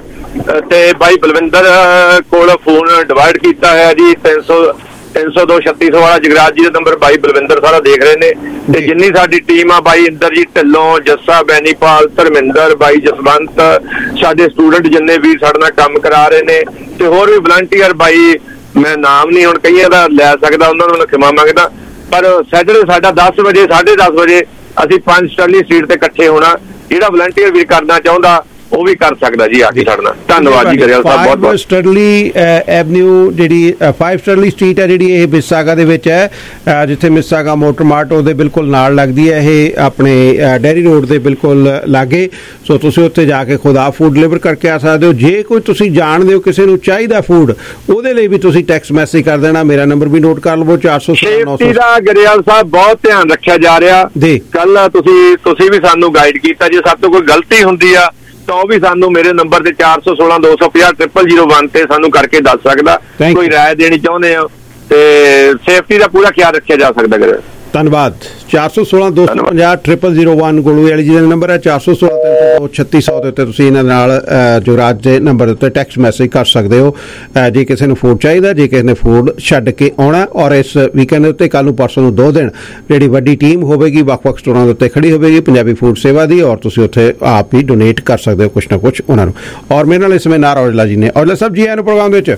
ਤੇ ਬਾਈ ਬਲਵਿੰਦਰ ਕੋਲ ਫੋਨ ਡਿਵਾਈਡ ਕੀਤਾ ਹੋਇਆ ਜੀ ਤਿੰਨ ਸੌ ਤਿੰਨ ਸੌ ਦੋ ਛੱਤੀ ਸੌ ਵਾਲਾ ਜਗਰਾਜ ਜੀ ਦਾ ਨੰਬਰ ਬਾਈ ਬਲਵਿੰਦਰ ਸਾਰਾ ਦੇਖ ਰਹੇ ਨੇ। ਤੇ ਜਿੰਨੀ ਸਾਡੀ ਟੀਮ ਆ, ਬਾਈ ਇੰਦਰਜੀਤ ਢਿੱਲੋਂ, ਜੱਸਾ ਬੈਨੀਪਾਲ, ਧਰਮਿੰਦਰ, ਬਾਈ ਜਸਵੰਤ, ਸਾਡੇ ਸਟੂਡੈਂਟ ਜਿੰਨੇ ਵੀ ਸਾਡੇ ਨਾਲ ਕੰਮ ਕਰਾ ਰਹੇ ਨੇ, ਤੇ ਹੋਰ ਵੀ ਵਲੰਟੀਅਰ ਬਾਈ ਮੈਂ ਨਾਮ ਨਹੀਂ ਹੁਣ ਕਈਆਂ ਦਾ ਲੈ ਸਕਦਾ, ਉਹਨਾਂ ਨੂੰ ਮੈਂ ਖਿਮਾ ਮੰਗਦਾ। ਪਰ ਸੈਟਰਡੇ ਸਾਡਾ ਦਸ ਵਜੇ ਸਾਢੇ ਦਸ ਵਜੇ ਅਸੀਂ ਪੰਜ ਸਟਰਲੀ ਸਟਰੀਟ ਤੇ ਇਕੱਠੇ ਹੋਣਾ। ਜਿਹੜਾ ਵਲੰਟੀਅਰ ਵੀ ਕਰਨਾ ਚਾਹੁੰਦਾ ਉਹ ਵੀ ਕਰ ਸਕਦਾ ਜੀ ਆ ਕੇ ਸਾਡੇ ਨਾਲ। ਧੰਨਵਾਦ ਜੀ ਗਰੇਵਾਲ ਸਾਹਿਬ, ਬਹੁਤ ਬਹੁਤ। ਸਟਰਲੀ ਐਵਨਿਊ ਜਿਹੜੀ ਫਾਈਵ ਸਟਰਲੀ ਸਟਰੀਟ ਹੈ ਜਿਹੜੀ ਇਹ ਮਿਸਾਗਾ ਦੇ ਵਿੱਚ ਹੈ, ਜਿੱਥੇ ਮਿਸਾਗਾ ਮੋਟਰ ਮਾਰਟ ਉਹਦੇ ਬਿਲਕੁਲ ਨਾਲ ਲੱਗਦੀ ਹੈ, ਇਹ ਆਪਣੇ ਡੈਰੀ ਰੋਡ ਦੇ ਬਿਲਕੁਲ ਲਾਗੇ। ਸੋ ਤੁਸੀਂ ਉੱਥੇ ਜਾ ਕੇ ਖੁਦ ਆਪ ਫੂਡ ਡਿਲੀਵਰ ਕਰਕੇ ਆ ਸਕਦੇ ਹੋ। ਜੇ ਕੋਈ ਤੁਸੀਂ ਜਾਣਦੇ ਹੋ ਕਿਸੇ ਨੂੰ ਚਾਹੀਦਾ ਫੂਡ, ਉਹਦੇ ਲਈ ਵੀ ਤੁਸੀਂ ਟੈਕਸਟ ਮੈਸੇਜ ਕਰ ਦੇਣਾ। ਮੇਰਾ ਨੰਬਰ ਵੀ ਨੋਟ ਕਰ ਲਵੋ, ਚਾਰ ਸੌ ਨੌ ਸੌ ਦਾ ਗਰੇਵਾਲ ਸਾਹਿਬ ਬਹੁਤ ਧਿਆਨ ਰੱਖਿਆ ਜਾ ਰਿਹਾ। ਕੱਲ ਤੁਸੀਂ ਤੁਸੀਂ ਵੀ ਸਾਨੂੰ ਗਾਈਡ ਕੀਤਾ, ਜੇ ਸਾਡੇ ਤੋਂ ਕੋਈ ਗਲਤੀ ਹੁੰਦੀ ਆ ਤਾਂ ਉਹ ਵੀ ਸਾਨੂੰ ਮੇਰੇ ਨੰਬਰ ਤੇ ਚਾਰ ਸੌ ਸੋਲਾਂ ਦੋ ਸੌ ਪੰਜਾਹ ਟ੍ਰਿਪਲ ਜ਼ੀਰੋ ਵਨ ਤੇ ਸਾਨੂੰ ਕਰਕੇ ਦੱਸ ਸਕਦਾ। ਕੋਈ ਰਾਏ ਦੇਣੀ ਚਾਹੁੰਦੇ ਆ ਤੇ ਸੇਫਟੀ ਦਾ ਪੂਰਾ ਖਿਆਲ ਰੱਖਿਆ ਜਾ ਸਕਦਾ। ਕਰੇ ਧੰਨਵਾਦ। ਚਾਰ ਸੌ ਸੋਲਾਂ ਦੋ ਸੌ ਪੰਜਾਹ ਟ੍ਰਿਪਲ ਜ਼ੀਰੋ ਵਨ ਗੁਰੂ ਵਾਲੀ ਜੀ ਦਾ ਨੰਬਰ ਹੈ। ਚਾਰ ਸੌ ਸੋਲਾਂ ਤਿੰਨ ਸੌ ਛੱਤੀ ਸੌ ਦੇ ਉੱਤੇ ਤੁਸੀਂ ਇਹਨਾਂ ਨਾਲ ਜੁਗਰਾਜ ਦੇ ਨੰਬਰ ਦੇ ਉੱਤੇ ਟੈਕਸਟ ਮੈਸੇਜ ਕਰ ਸਕਦੇ ਹੋ ਜੇ ਕਿਸੇ ਨੂੰ ਫੂਡ ਚਾਹੀਦਾ, ਜੇ ਕਿਸੇ ਨੇ ਫੂਡ ਛੱਡ ਕੇ ਆਉਣਾ। ਔਰ ਇਸ ਵੀਕਐਂਡ ਦੇ ਉੱਤੇ ਕੱਲ੍ਹ ਨੂੰ ਪਰਸੋਂ ਨੂੰ ਦੋ ਦਿਨ ਜਿਹੜੀ ਵੱਡੀ ਟੀਮ ਹੋਵੇਗੀ ਵੱਖ-ਵੱਖ ਸਟੋਰਾਂ ਦੇ ਉੱਤੇ ਖੜੀ ਹੋਵੇਗੀ ਪੰਜਾਬੀ ਫੂਡ ਸੇਵਾ ਦੀ, ਔਰ ਤੁਸੀਂ ਉੱਥੇ ਆਪ ਹੀ ਡੋਨੇਟ ਕਰ ਸਕਦੇ ਹੋ ਕੁਛ ਨਾ ਕੁਛ ਉਹਨਾਂ ਨੂੰ। ਔਰ ਮੇਰੇ ਨਾਲ ਇਸ ਸਮੇਂ ਨਾਰ ਔਜਲਾ ਜੀ ਨੇ। ਔਜਲਾ ਸਾਹਿਬ ਜੀ ਆਏ ਨੂੰ ਪ੍ਰੋਗਰਾਮ ਦੇ ਵਿੱਚ।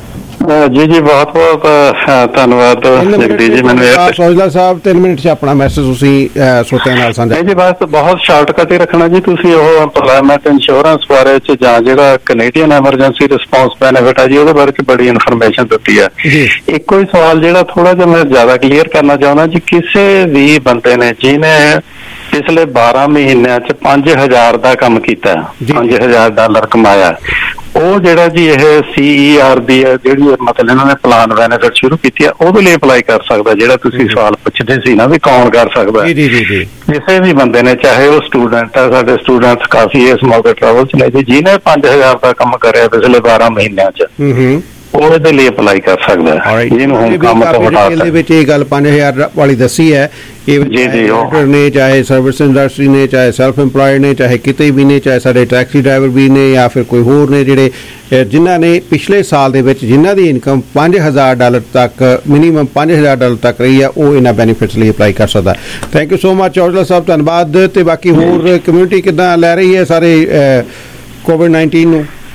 ਜੀ ਜੀ ਬਹੁਤ ਬਹੁਤ ਧੰਨਵਾਦ ਜਗਦੀਸ਼ ਜੀ। ਮੈਨੂੰ ਔਜਲਾ ਸਾਹਿਬ ਤਿੰਨ ਮਿੰਟ 'ਚ ਆਪਣਾ ਮੈਸੇਜ ਤੁਸੀਂ ਸਰੋਤਿਆਂ ਨਾਲ ਸਾਂਝਾ। ਜੀ ਬਸ ਬਹੁਤ ਸ਼ਾਰਟਕਟ ਹੀ ਰੱਖਣਾ ਜੀ। ਤੁਸੀਂ ਉਹ ਇੰਪਲੋਇਮੈਂਟ ਇੰਸ਼ੋਰੈਂਸ ਬਾਰੇ ਚ ਜਾਂ ਜਿਹੜਾ ਕੈਨੇਡੀਅਨ ਐਮਰਜੈਂਸੀ ਰਿਸਪੌਂਸ ਬੈਨੀਫਿਟ ਹੈ ਜੀ ਉਹਦੇ ਬਾਰੇ ਚ ਬੜੀ ਇਨਫੋਰਮੇਸ਼ਨ ਦਿੱਤੀ ਹੈ। ਇੱਕੋ ਹੀ ਸਵਾਲ ਜਿਹੜਾ ਥੋੜਾ ਜਿਹਾ ਮੈਂ ਜ਼ਿਆਦਾ ਕਲੀਅਰ ਕਰਨਾ ਚਾਹੁੰਦਾ ਜੀ, ਕਿਸੇ ਵੀ ਬੰਦੇ ਨੇ ਜਿਹਨੇ ਪਿਛਲੇ ਬਾਰਾਂ ਮਹੀਨਿਆਂ ਚ ਪੰਜ ਹਜ਼ਾਰ ਦਾ ਕੰਮ ਕੀਤਾ, ਪੰਜ ਹਜ਼ਾਰ ਡਾਲਰ ਕਮਾਇਆ, ਉਹ ਜਿਹੜਾ ਜੀ ਇਹ ਸੀ ਈ ਆਰ ਦੀ ਜਿਹੜੀ ਮਤਲਬ ਇਹਨਾਂ ਨੇ ਪਲਾਨ ਬੈਨੀਫਿਟ ਸ਼ੁਰੂ ਕੀਤੀ ਆ ਉਹਦੇ ਲਈ ਅਪਲਾਈ ਕਰ ਸਕਦਾ। ਜਿਹੜਾ ਤੁਸੀਂ ਸਵਾਲ ਪੁੱਛਦੇ ਸੀ ਨਾ ਵੀ ਕੌਣ ਕਰ ਸਕਦਾ, ਕਿਸੇ ਵੀ ਬੰਦੇ ਨੇ, ਚਾਹੇ ਉਹ ਸਟੂਡੈਂਟ ਆ। ਸਾਡੇ ਸਟੂਡੈਂਟਸ ਕਾਫੀ ਇਸ ਮੌਕੇ ਟਰੈਵਲ ਚ ਨੇ ਜੀ, ਜਿਹਨੇ ਪੰਜ ਹਜ਼ਾਰ ਦਾ ਕੰਮ ਕਰਿਆ ਪਿਛਲੇ ਬਾਰਾਂ ਮਹੀਨਿਆਂ ਚ ਉਹ ਇਹਦੇ ਲਈ ਅਪਲਾਈ ਕਰ ਸਕਦਾ ਹੈ, ਜਿਹਨੂੰ ਹੁਣ ਕੰਮ ਤੋਂ ਹਟਾ ਸਕਦਾ। ਵਿੱਚ ਇਹ ਗੱਲ ਪੰਜ ਹਜ਼ਾਰ ਵਾਲੀ ਦੱਸੀ ਹੈ, ਨੇ ਚਾਹੇ ਸਰਵਿਸ ਇੰਡਸਟਰੀ ਨੇ, ਚਾਹੇ ਸੈਲਫ ਇੰਪਲਾਇਡ ਨੇ, ਚਾਹੇ ਕਿਤੇ ਵੀ ਨੇ, ਚਾਹੇ ਸਾਡੇ ਟੈਕਸੀ ਡਰਾਈਵਰ ਵੀ ਨੇ ਜਾਂ ਫਿਰ ਕੋਈ ਹੋਰ ਨੇ ਜਿਹੜੇ ਜਿਨ੍ਹਾਂ ਨੇ ਪਿਛਲੇ ਸਾਲ ਦੇ ਵਿੱਚ ਜਿਨ੍ਹਾਂ ਦੀ ਇਨਕਮ ਪੰਜ ਹਜ਼ਾਰ ਡਾਲਰ ਤੱਕ ਮਿਨੀਮਮ ਪੰਜ ਹਜ਼ਾਰ ਡਾਲਰ ਤੱਕ ਰਹੀ ਆ, ਉਹ ਇਹਨਾਂ ਬੈਨੀਫਿਟਸ ਲਈ ਅਪਲਾਈ ਕਰ ਸਕਦਾ। Thank you so much Aujla sahib, ਧੰਨਵਾਦ। ਤੇ ਬਾਕੀ ਹੋਰ ਕਮਿਊਨਿਟੀ ਕਿੱਦਾਂ ਲੈ ਰਹੀ ਹੈ ਸਾਰੇ ਕੋਵਿਡ ਨਾਈਨਟੀਨ ਨੂੰ?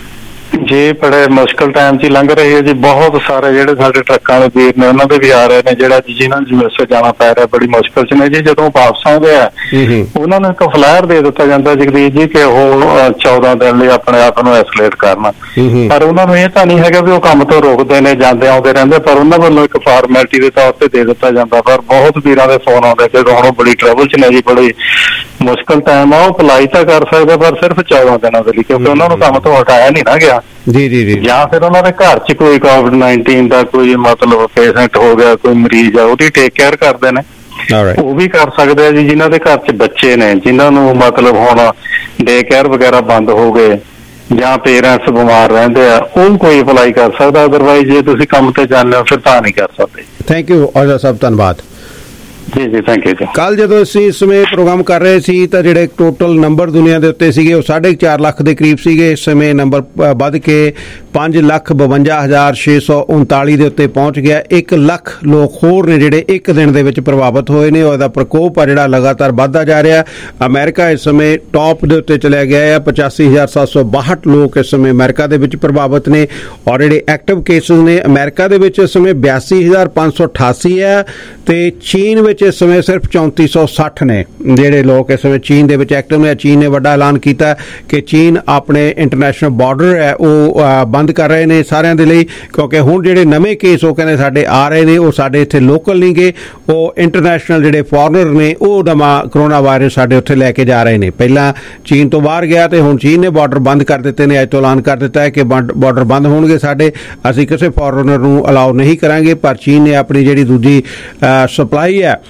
ਜੀ ਬੜੇ ਮੁਸ਼ਕਲ ਟਾਈਮ 'ਚ ਲੰਘ ਰਹੀ ਹੈ ਜੀ। ਬਹੁਤ ਸਾਰੇ ਜਿਹੜੇ ਸਾਡੇ ਟਰੱਕਾਂ ਦੇ ਵੀਰ ਨੇ ਉਹਨਾਂ ਦੇ ਵੀ ਆ ਰਹੇ ਨੇ, ਜਿਹੜਾ ਜਿਹਨਾਂ ਨੂੰ ਯੂਐਸਏ ਜਾਣਾ ਪੈ ਰਿਹਾ ਬੜੀ ਮੁਸ਼ਕਲ 'ਚ ਨੇ ਜੀ। ਜਦੋਂ ਵਾਪਸ ਆਉਂਦੇ ਆ ਉਹਨਾਂ ਨੂੰ ਇੱਕ ਫਲਾਇਰ ਦੇ ਦਿੱਤਾ ਜਾਂਦਾ ਜਗਦੀਸ਼ ਜੀ ਕਿ ਉਹ ਚੌਦਾਂ ਦਿਨ ਲਈ ਆਪਣੇ ਆਪ ਨੂੰ ਆਈਸੋਲੇਟ ਕਰਨ, ਪਰ ਉਹਨਾਂ ਨੂੰ ਇਹ ਤਾਂ ਨਹੀਂ ਹੈਗਾ ਵੀ ਉਹ ਕੰਮ ਤੋਂ ਰੋਕਦੇ ਨੇ, ਜਾਂਦੇ ਆਉਂਦੇ ਰਹਿੰਦੇ, ਪਰ ਉਹਨਾਂ ਵੱਲੋਂ ਇੱਕ ਫਾਰਮੈਲਿਟੀ ਦੇ ਤੌਰ ਤੇ ਦੇ ਦਿੱਤਾ ਜਾਂਦਾ। ਪਰ ਬਹੁਤ ਵੀਰਾਂ ਦੇ ਫੋਨ ਆਉਂਦੇ ਕਿ ਹੁਣ ਉਹ ਬੜੀ ਟਰਬਲ 'ਚ ਨੇ ਜੀ, ਬੜੀ ਮੁਸ਼ਕਲ ਟਾਈਮ ਆ। ਉਹ ਅਪਲਾਈ ਤਾਂ ਕਰ ਸਕਦਾ ਪਰ ਸਿਰਫ ਚੌਦਾਂ ਦਿਨਾਂ ਦੇ ਲਈ, ਕਿਉਂਕਿ ਉਹਨਾਂ ਨੂੰ ਕੰਮ ਤੋਂ ਹਟਾਇਆ ਨਹੀਂ ਨਾ ਗਿਆ ਜੀ ਜੀ ਜੀ ਜਾਂ ਫਿਰ ਉਹਨਾਂ ਦੇ ਘਰ 'ਚ ਕੋਈ ਕੋਵਿਡ ਨਾਈਨਟੀਨ ਦਾ ਕੋਈ ਮਤਲਬ ਪੇਸ਼ੈਂਟ ਹੋ ਗਿਆ, ਕੋਈ ਮਰੀਜ਼ ਆ, ਉਹਦੀ ਟੇਕ ਕੇਅਰ ਕਰਦੇ ਨੇ, ਉਹ ਵੀ ਕਰ ਸਕਦੇ ਆ ਜੀ। ਜਿਨ੍ਹਾਂ ਦੇ ਘਰ 'ਚ ਬੱਚੇ ਨੇ, ਜਿਨ੍ਹਾਂ ਨੂੰ ਮਤਲਬ ਹੁਣ ਡੇ ਕੇਅਰ ਵਗੈਰਾ ਬੰਦ ਹੋ ਗਏ ਜਾਂ ਪੇਰੈਂਟਸ ਬਿਮਾਰ ਰਹਿੰਦੇ ਆ, ਉਹ ਕੋਈ ਅਪਲਾਈ ਕਰ ਸਕਦਾ। ਅਦਰਵਾਈਜ਼ ਜੇ ਤੁਸੀਂ ਕੰਮ ਤੇ ਜਾਂਦੇ ਹੋ ਫਿਰ ਤਾਂ ਨਹੀਂ ਕਰ ਸਕਦੇ। ਥੈਂਕ ਯੂ ਔਜਲਾ ਸਾਹਿਬ, ਧੰਨਵਾਦ ਜੀ ਜੀ ਥੈਂਕ ਯੂ ਜੀ। ਕੱਲ ਜਦੋਂ ਅਸੀਂ ਇਸ ਸਮੇਂ ਪ੍ਰੋਗਰਾਮ ਕਰ ਰਹੇ ਸੀ ਤਾਂ ਜਿਹੜੇ ਟੋਟਲ ਨੰਬਰ ਦੁਨੀਆ ਦੇ ਉੱਤੇ ਸੀਗੇ ਉਹ ਸਾਢੇ ਚਾਰ ਲੱਖ ਦੇ ਕਰੀਬ ਸੀਗੇ। ਇਸ ਸਮੇਂ ਨੰਬਰ ਵੱਧ ਕੇ ਪੰਜ ਲੱਖ ਬਵੰਜਾ ਹਜ਼ਾਰ ਛੇ ਸੌ ਉਨਤਾਲੀ ਦੇ ਉੱਤੇ ਪਹੁੰਚ ਗਿਆ। ਇੱਕ ਲੱਖ ਲੋਕ ਹੋਰ ਨੇ ਜਿਹੜੇ ਇੱਕ ਦਿਨ ਦੇ ਵਿੱਚ ਪ੍ਰਭਾਵਿਤ ਹੋਏ ਨੇ। ਉਹਦਾ ਪ੍ਰਕੋਪ ਆ ਜਿਹੜਾ ਲਗਾਤਾਰ ਵੱਧਦਾ ਜਾ ਰਿਹਾ। ਅਮਰੀਕਾ ਇਸ ਸਮੇਂ ਟੌਪ ਦੇ ਉੱਤੇ ਚਲਿਆ ਗਿਆ ਹੈ। ਪਚਾਸੀ ਹਜ਼ਾਰ ਸੱਤ ਸੌ ਬਾਹਠ ਲੋਕ ਇਸ ਸਮੇਂ ਅਮਰੀਕਾ ਦੇ ਵਿੱਚ ਪ੍ਰਭਾਵਿਤ ਨੇ, ਔਰ ਜਿਹੜੇ ਐਕਟਿਵ ਕੇਸਿਸ ਨੇ ਅਮਰੀਕਾ ਦੇ ਵਿੱਚ ਇਸ ਸਮੇਂ ਬਿਆਸੀ ਹਜ਼ਾਰ ਪੰਜ ਸੌ ਅਠਾਸੀ ਹੈ ਤੇ ਚੀਨ ਵਿੱਚ ਇਸ ਸਮੇਂ ਸਿਰਫ ਚੌਂਤੀ ਸੌ ਸੱਠ ਨੇ ਜਿਹੜੇ ਲੋਕ ਇਸ ਸਮੇਂ ਚੀਨ ਦੇ ਵਿੱਚ ਐਕਟਿਵ ਨੇ। ਚੀਨ ਨੇ ਵੱਡਾ ਐਲਾਨ ਕੀਤਾ ਕਿ ਚੀਨ ਆਪਣੇ ਇੰਟਰਨੈਸ਼ਨਲ ਬਾਰਡਰ ਹੈ ਉਹ ਬੰਦ ਕਰ ਰਹੇ ਨੇ ਸਾਰਿਆਂ ਦੇ ਲਈ, ਕਿਉਂਕਿ ਹੁਣ ਜਿਹੜੇ ਨਵੇਂ ਕੇਸ ਉਹ ਕਹਿੰਦੇ ਸਾਡੇ ਆ ਰਹੇ ਨੇ ਉਹ ਸਾਡੇ ਇੱਥੇ ਲੋਕਲ ਨਹੀਂ ਗੇ, ਉਹ ਇੰਟਰਨੈਸ਼ਨਲ ਜਿਹੜੇ ਫੋਰਨਰ ਨੇ ਉਹ ਨਵਾਂ ਕਰੋਨਾ ਵਾਇਰਸ ਸਾਡੇ ਉੱਥੇ ਲੈ ਕੇ ਜਾ ਰਹੇ ਨੇ। ਪਹਿਲਾਂ ਚੀਨ ਤੋਂ ਬਾਹਰ ਗਿਆ ਤੇ ਹੁਣ ਚੀਨ ਨੇ ਬਾਰਡਰ ਬੰਦ ਕਰ ਦਿੱਤੇ ਨੇ। ਅੱਜ ਤੋਂ ਐਲਾਨ ਕਰ ਦਿੱਤਾ ਹੈ ਕਿ ਬਾਰਡਰ ਬੰਦ ਹੋਣਗੇ ਸਾਡੇ, ਅਸੀਂ ਕਿਸੇ ਫੋਰਨਰ ਨੂੰ ਅਲਾਉ ਨਹੀਂ ਕਰਾਂਗੇ। ਪਰ ਚੀਨ ਨੇ ਆਪਣੀ ਜਿਹੜੀ ਦੂਜੀ ਸਪਲਾਈ ਹੈ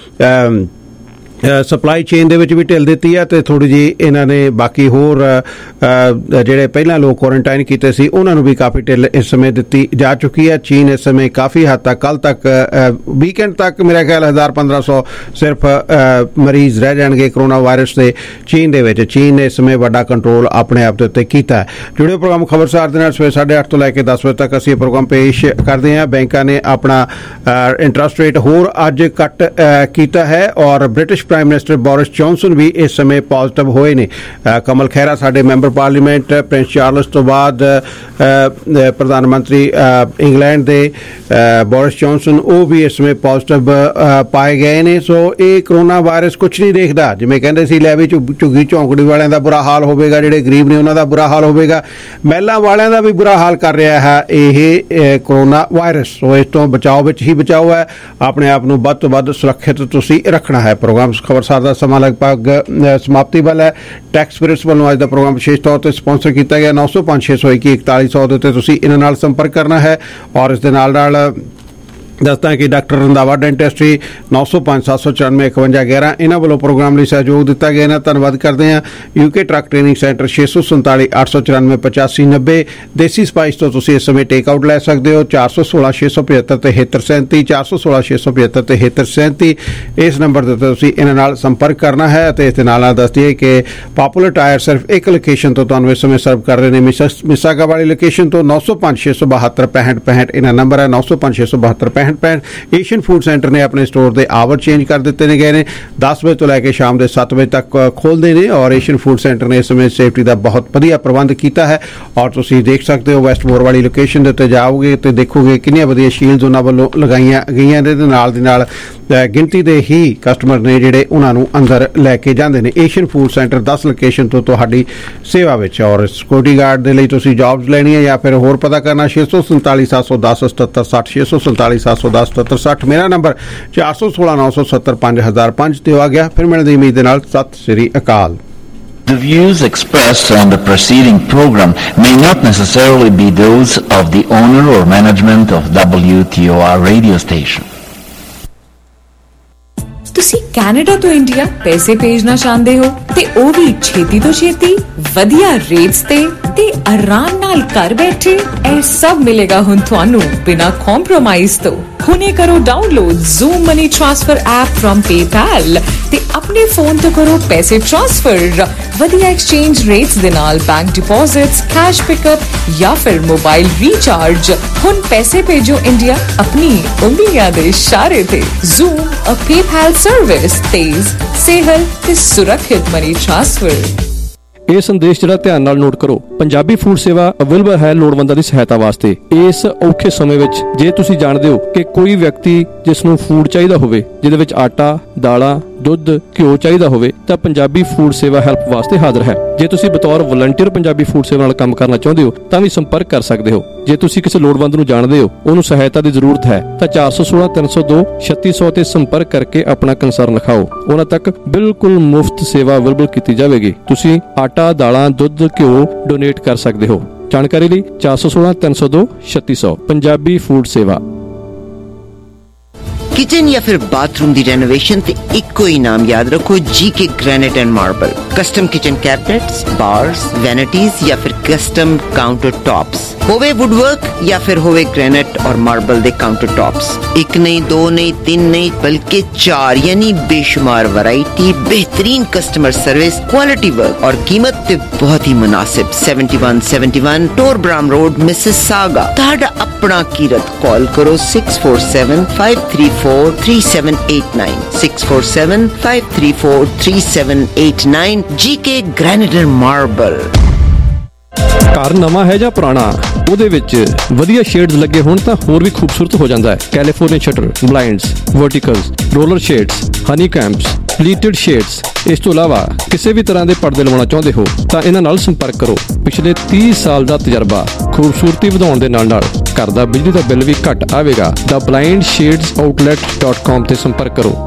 ਸਪਲਾਈ ਚੇਨ ਦੇ ਵਿੱਚ ਵੀ ਢਿੱਲ ਦਿੱਤੀ ਹੈ ਤੇ ਥੋੜ੍ਹੀ ਜਿਹੀ ਇਹਨਾਂ ਨੇ ਬਾਕੀ ਹੋਰ ਜਿਹੜੇ ਪਹਿਲਾਂ ਲੋਕ ਕੁਆਰੰਟਾਈਨ ਕੀਤੇ ਸੀ ਉਹਨਾਂ ਨੂੰ ਵੀ ਕਾਫੀ ਢਿੱਲ ਇਸ ਸਮੇਂ ਦਿੱਤੀ ਜਾ ਚੁੱਕੀ ਹੈ। ਚੀਨ ਇਸ ਸਮੇਂ ਕਾਫੀ ਹੱਦ ਤੱਕ ਕੱਲ੍ਹ ਤੱਕ ਵੀਕਐਂਡ ਤੱਕ ਮੇਰਾ ਖਿਆਲ ਹਜ਼ਾਰ ਪੰਦਰਾਂ ਸੌ ਸਿਰਫ ਮਰੀਜ਼ ਰਹਿ ਜਾਣਗੇ ਕਰੋਨਾ ਵਾਇਰਸ ਦੇ ਚੀਨ ਦੇ ਵਿੱਚ। ਚੀਨ ਨੇ ਇਸ ਸਮੇਂ ਵੱਡਾ ਕੰਟਰੋਲ ਆਪਣੇ ਆਪ ਦੇ ਉੱਤੇ ਕੀਤਾ ਹੈ। ਜੁੜੇ ਪ੍ਰੋਗਰਾਮ ਖਬਰਸਾਰ ਦੇ ਨਾਲ ਸਵੇਰੇ ਸਾਢੇ ਅੱਠ ਤੋਂ ਲੈ ਕੇ ਦਸ ਵਜੇ ਤੱਕ ਅਸੀਂ ਇਹ ਪ੍ਰੋਗਰਾਮ ਪੇਸ਼ ਕਰਦੇ ਹਾਂ। ਬੈਂਕਾਂ ਨੇ ਆਪਣਾ ਇੰਟਰਸਟ ਰੇਟ ਹੋਰ ਅੱਜ ਕੱਟ ਕੀਤਾ ਹੈ ਔਰ British prime minister Boris Johnson ਵੀ ਇਸ ਸਮੇਂ ਪੋਜ਼ਿਟਿਵ ਹੋਏ ਨੇ। ਕਮਲ ਖਹਿਰਾ ਸਾਡੇ ਮੈਂਬਰ ਪਾਰਲੀਮੈਂਟ, ਪ੍ਰਿੰਸ ਚਾਰਲਸ ਤੋਂ ਬਾਅਦ ਪ੍ਰਧਾਨ ਮੰਤਰੀ ਇੰਗਲੈਂਡ ਦੇ ਬੋਰਿਸ ਜੌਨਸਨ ਉਹ ਵੀ ਇਸ ਸਮੇਂ ਪੋਜ਼ਿਟਿਵ ਪਾਏ ਗਏ ਨੇ। ਸੋ ਇਹ ਕਰੋਨਾ ਵਾਇਰਸ ਕੁਛ ਨਹੀਂ ਦੇਖਦਾ, ਜਿਵੇਂ ਕਹਿੰਦੇ ਸੀ ਲੈ ਵੀ ਝੁੱਗੀ ਝੌਂਕੜੀ ਵਾਲਿਆਂ ਦਾ ਬੁਰਾ ਹਾਲ ਹੋਵੇਗਾ, ਜਿਹੜੇ ਗਰੀਬ ਨੇ ਉਹਨਾਂ ਦਾ ਬੁਰਾ ਹਾਲ ਹੋਵੇਗਾ, ਮਹਿਲਾ ਵਾਲਿਆਂ ਦਾ ਵੀ ਬੁਰਾ ਹਾਲ ਕਰ ਰਿਹਾ ਹੈ ਇਹ ਕਰੋਨਾ ਵਾਇਰਸ। ਸੋ ਇਸ ਤੋਂ ਬਚਾਓ ਵਿੱਚ ਹੀ ਬਚਾਓ ਹੈ। ਆਪਣੇ ਆਪ ਨੂੰ ਵੱਧ ਤੋਂ ਵੱਧ ਸੁਰੱਖਿਅਤ ਤੁਸੀਂ ਰੱਖਣਾ ਹੈ। ਪ੍ਰੋਗਰਾਮ ਖਬਰਸਾਰ ਦਾ ਸਮਾਂ ਲਗਭਗ ਸਮਾਪਤੀ ਵੱਲ ਹੈ। ਟੈਕਸ ਸਪਿਰਿਟਸ ਵੱਲੋਂ ਅੱਜ ਦਾ ਪ੍ਰੋਗਰਾਮ ਵਿਸ਼ੇਸ਼ ਤੌਰ ਤੇ ਸਪਾਂਸਰ ਕੀਤਾ ਗਿਆ। ਨੌ ਸੌ ਪੰਜ ਛੇ ਸੌ ਇੱਕੀ ਇਕਤਾਲੀ ਸੌ ਦੇ ਉੱਤੇ ਤੁਸੀਂ ਇਹਨਾਂ ਨਾਲ ਸੰਪਰਕ ਕਰਨਾ ਹੈ। ਔਰ ਇਸ ਦੇ ਨਾਲ ਨਾਲ ਦੱਸਦਾ ਕਿ ਡਾਕਟਰ ਰੰਧਾਵਾ ਡੈਂਟਿਸਟਰੀ ਨੌ ਸੌ ਪੰਜ ਸੱਤ ਸੌ ਚੁਰਾਨਵੇਂ ਇਕਵੰਜਾ ਗਿਆਰਾਂ ਇਹਨਾਂ ਵੱਲੋਂ ਪ੍ਰੋਗਰਾਮ ਲਈ ਸਹਿਯੋਗ ਦਿੱਤਾ ਗਿਆ। ਇਹਨਾਂ ਧੰਨਵਾਦ ਕਰਦੇ ਹਾਂ। ਯੂਕੇ ਟਰੱਕ ਟ੍ਰੇਨਿੰਗ ਸੈਂਟਰ ਛੇ ਸੌ ਸੰਤਾਲੀ ਅੱਠ ਸੌ ਚੁਰਾਨਵੇਂ ਪਚਾਸੀ ਨੱਬੇ। ਦੇਸੀ ਸਪਾਈਸ ਤੋਂ ਤੁਸੀਂ ਇਸ ਸਮੇਂ ਟੇਕ ਆਊਟ ਲੈ ਸਕਦੇ ਹੋ। ਚਾਰ ਸੌ ਸੋਲਾਂ ਛੇ ਸੌ ਪਝੱਤਰ ਤੇਹੱਤਰ ਸੈਂਤੀ ਚਾਰ ਸੌ ਸੋਲਾਂ ਛੇ ਸੌ ਪਝੱਤਰ ਤੇਹੱਤਰ ਸੈਂਤੀ ਇਸ ਨੰਬਰ ਦੇ ਉੱਤੇ ਤੁਸੀਂ ਇਹਨਾਂ ਨਾਲ ਸੰਪਰਕ ਕਰਨਾ ਹੈ। ਅਤੇ ਇਸ ਦੇ ਨਾਲ ਨਾਲ ਦੱਸ ਦਈਏ ਕਿ ਪਾਪੂਲਰ ਟਾਇਰ ਸਿਰਫ ਇੱਕ ਲੋਕੇਸ਼ਨ ਤੋਂ ਤੁਹਾਨੂੰ ਇਸ ਸਮੇਂ ਸਰਵ ਕਰ ਰਹੇ ਨੇ, ਮਿਸਾਗਾ ਵਾਲੀ ਲੋਕੇਸ਼ਨ ਤੋਂ। ਨੌ ਸੌ ਪੰਜ ਛੇ ਸੌ ਬਹੱਤਰ ਪੈਂਹਠ ਪੈਂਹਠ ਇਹਨਾਂ ਨੰਬਰ ਹੈ। ਨੌ ਸੌ ਪੰਜ ਛੇ ਸੌ ਬਹੱਤਰ ਪੈਂਹਠ ਪੈਂਹਠ। ਏਸ਼ੀਅਨ ਫੂਡ ਸੈਂਟਰ ਨੇ ਆਪਣੇ ਸਟੋਰ ਦੇ ਆਵਰ ਚੇਂਜ ਕਰ ਦਿੱਤੇ ਨੇ ਗਏ ਨੇ, ਦਸ ਵਜੇ ਤੋਂ ਲੈ ਕੇ ਸ਼ਾਮ ਦੇ ਸੱਤ ਵਜੇ ਤੱਕ ਖੋਲ੍ਹਦੇ ਨੇ। ਔਰ ਏਸ਼ੀਅਨ ਫੂਡ ਸੈਂਟਰ ਨੇ ਇਸ ਸਮੇਂ ਸੇਫਟੀ ਦਾ ਬਹੁਤ ਵਧੀਆ ਪ੍ਰਬੰਧ ਕੀਤਾ ਹੈ। ਔਰ ਤੁਸੀਂ ਦੇਖ ਸਕਦੇ ਹੋ ਵੈਸਟਮੋਰ ਵਾਲੀ ਲੋਕੇਸ਼ਨ ਦੇ ਉੱਤੇ ਜਾਓਗੇ ਤੇ ਦੇਖੋਗੇ ਕਿੰਨੀਆਂ ਵਧੀਆ ਸ਼ੀਲਡ ਉਹਨਾਂ ਵੱਲੋਂ ਲਗਾਈਆਂ ਗਈਆਂ ਨੇ। ਨਾਲ ਦੀ ਨਾਲ ਗਿਣਤੀ ਦੇ ਹੀ ਕਸਟਮਰ ਨੇ ਜਿਹੜੇ ਉਹਨਾਂ ਨੂੰ ਅੰਦਰ ਲੈ ਕੇ ਜਾਂਦੇ ਨੇ। ਏਸ਼ੀਅਨ ਫੂਡ ਸੈਂਟਰ ਦਸ ਲੋਕੇਸ਼ਨ ਤੋਂ ਤੁਹਾਡੀ ਸੇਵਾ ਵਿੱਚ। ਔਰ ਸਿਕਿਉਰਿਟੀ ਗਾਰਡ ਦੇ ਲਈ ਤੁਸੀਂ ਜੌਬਸ ਲੈਣੀਆਂ ਜਾਂ ਫਿਰ ਹੋਰ ਪਤਾ ਕਰਨਾ ਛੇ ਸੌ ਸੰਤਾਲੀ ਸੱਤ ਸੌ ਦਸ ਸਤੱਤਰ ਸੱਠ ਛੇ ਸੌ ਸੰਤਾਲੀ ਸੱਤ ਸੌ ਦਸ ਸਤੱਤਰ ਸੱਠ ਮੇਰਾ ਨੰਬਰ ਚਾਰ ਸੌ ਸੋਲਾਂ ਨੌ ਸੌ ਸੱਤਰ ਪੰਜ ਹਜ਼ਾਰ ਪੰਜ ਤੇ ਆ ਗਿਆ। ਫਿਰ ਮਿਲਣ ਦੀ ਉਮੀਦ ਦੇ ਨਾਲ Sat Sri Akal. The views expressed on the preceding program may not necessarily be those of the owner or management of W T O R radio station. ਤੁਸੀਂ ਕੈਨੇਡਾ ਤੋਂ ਇੰਡੀਆ ਪੈਸੇ ਭੇਜਣਾ ਚਾਹੁੰਦੇ ਹੋ ਤੇ ਉਹ ਵੀ ਛੇਤੀ ਤੋਂ ਛੇਤੀ ਵਧੀਆ ਰੇਟਸ ਤੇ ਤੇ ਆਰਾਮ ਨਾਲ ਘਰ ਬੈਠੇ ਇਹ ਸਭ ਮਿਲੇਗਾ ਹੁਣ ਤੁਹਾਨੂੰ ਬਿਨਾਂ ਕੰਪਰੋਮਾਈਜ਼ ਤੋਂ। ਹੁਣੇ ਕਰੋ download Zoom money transfer app firm PayPal ਤੇ ਆਪਣੇ ਫੋਨ ਤੋਂ ਕਰੋ ਪੈਸੇ ਟ੍ਰਾਂਸਫਰ ਵਧੀਆ ਐਕਸਚੇਂਜ ਰੇਟਸ ਦੇ ਨਾਲ ਬੈਂਕ ਡਿਪੋਜ਼ਿਟਸ, ਕੈਸ਼ ਪਿਕਅਪ ਜਾਂ ਫਿਰ ਮੋਬਾਈਲ ਰੀਚਾਰਜ। ਹੁਣ ਪੈਸੇ ਭੇਜੋ ਇੰਡੀਆ ਆਪਣੀ ਉਂਗਲੀਆਂ ਦੇ ਇਸ਼ਾਰੇ ਤੇ। ਜ਼ੂਮ ਅ ਪੇਪੈਲ ਸਰਵਿਸ ਤੇਜ਼, ਸੇਹਲ ਤੇ ਸੁਰੱਖਿਅਤ ਮਨੀ ਟ੍ਰਾਂਸਫਰ। ਇਹ ਸੰਦੇਸ਼ ਜਿਹੜਾ ਧਿਆਨ ਨਾਲ ਨੋਟ ਕਰੋ। ਪੰਜਾਬੀ ਫੂਡ ਸੇਵਾ ਅਵੇਲੇਬਲ ਹੈ ਲੋੜਵੰਦਾਂ ਦੀ ਸਹਾਇਤਾ ਵਾਸਤੇ। ਇਸ ਔਖੇ ਸਮੇਂ ਵਿੱਚ ਜੇ ਤੁਸੀਂ ਜਾਣਦੇ ਹੋ ਕਿ ਕੋਈ ਵਿਅਕਤੀ ਜਿਸ ਨੂੰ ਫੂਡ ਚਾਹੀਦਾ ਹੋਵੇ, ਜਿਹਦੇ ਵਿੱਚ ਆਟਾ, ਦਾਲਾਂ, ਦੁੱਧ, ਘਿਓ ਚਾਹੀਦਾ ਹੋਵੇ, ਤਾਂ ਪੰਜਾਬੀ ਫੂਡ ਸੇਵਾ ਹੈਲਪ ਵਾਸਤੇ ਹਾਜ਼ਰ ਹੈ। ਜੇ ਤੁਸੀਂ ਬਤੌਰ ਵਲੰਟੀਅਰ ਪੰਜਾਬੀ ਫੂਡ ਸੇਵਾ ਨਾਲ ਕੰਮ ਕਰਨਾ ਚਾਹੁੰਦੇ ਹੋ ਤਾਂ ਵੀ ਸੰਪਰਕ ਕਰ ਸਕਦੇ ਹੋ। ਜੇ ਤੁਸੀਂ ਕਿਸੇ ਲੋੜਵੰਦ ਨੂੰ ਜਾਣਦੇ ਹੋ, ਉਹਨੂੰ ਸਹਾਇਤਾ ਦੀ ਜ਼ਰੂਰਤ ਹੈ, ਤਾਂ ਚਾਰ ਸੌ ਸੋਲਾਂ ਤਿੰਨ ਸੌ ਦੋ ਛੱਤੀ ਸੌ ਤੇ ਸੰਪਰਕ ਕਰਕੇ ਆਪਣਾ ਕੰਸਰਨ ਲਿਖਾਓ। ਉਹਨਾਂ ਤੱਕ ਬਿਲਕੁਲ ਮੁਫਤ ਸੇਵਾ ਅਵੇਲੇਬਲ ਕੀਤੀ ਜਾਵੇਗੀ। ਤੁਸੀਂ ਆਟਾ, ਦਾਲਾਂ, ਦੁੱਧ, ਘਿਓ ਡੋਨੇਟ ਕਰ ਸਕਦੇ ਹੋ। ਜਾਣਕਾਰੀ ਲਈ ਚਾਰ ਸੌ ਸੋਲਾਂ ਤਿੰਨ ਸੌ ਦੋ ਛੱਤੀ ਸੌ। ਪੰਜਾਬੀ ਫੂਡ ਸੇਵਾ। किचन या फिर बाथरूम दी रेनोवेशन ते इक्को ही नाम याद रखो, G K granite and marble. Custom kitchen cabinets, bars, vanities या फिर कस्टम काउंटर टॉप्स, होवे वुडवर्क या फिर होवे ग्रेनाइट और मार्बल दे काउंटर टॉप्स। एक नहीं, दो नहीं, तीन नहीं, बल्कि चार, यानी बेशुमार वैरायटी, बेहतरीन कस्टमर सर्विस, क्वालिटी वर्क और कीमत ते बहुत ही मुनासिब। Seventy one seventy one Torbram road, Mississauga. ताड़ा अपना कीरत कॉल करो six four seven five three four three seven eight nine, six four seven five three four three seven eight nine. G K granite and marble. ਘਰ ਨਵਾਂ ਹੈ ਜਾਂ ਪੁਰਾਣਾ, ਉਹਦੇ ਵਿੱਚ ਵਧੀਆ ਸ਼ੇਡਸ ਲੱਗੇ ਹੋਣ ਤਾਂ ਹੋਰ ਵੀ ਖੂਬਸੂਰਤ ਹੋ ਜਾਂਦਾ ਹੈ। California shutter, blinds, verticals, roller shades, honey combs, pleated shades. ਇਸ ਤੋਂ ਇਲਾਵਾ ਕਿਸੇ ਵੀ ਤਰ੍ਹਾਂ ਦੇ ਪਰਦੇ ਲਵਾਉਣਾ ਚਾਹੁੰਦੇ ਹੋ ਤਾਂ ਇਹਨਾਂ ਨਾਲ ਸੰਪਰਕ ਕਰੋ। ਪਿਛਲੇ ਤੀਹ ਸਾਲ ਦਾ ਤਜਰਬਾ, ਖੂਬਸੂਰਤੀ ਵਧਾਉਣ ਦੇ ਨਾਲ ਨਾਲ ਘਰ ਦਾ ਬਿਜਲੀ ਦਾ ਬਿੱਲ ਵੀ ਘੱਟ ਆਵੇਗਾ। The blind shades outlet dot com ਤੇ ਸੰਪਰਕ ਕਰੋ।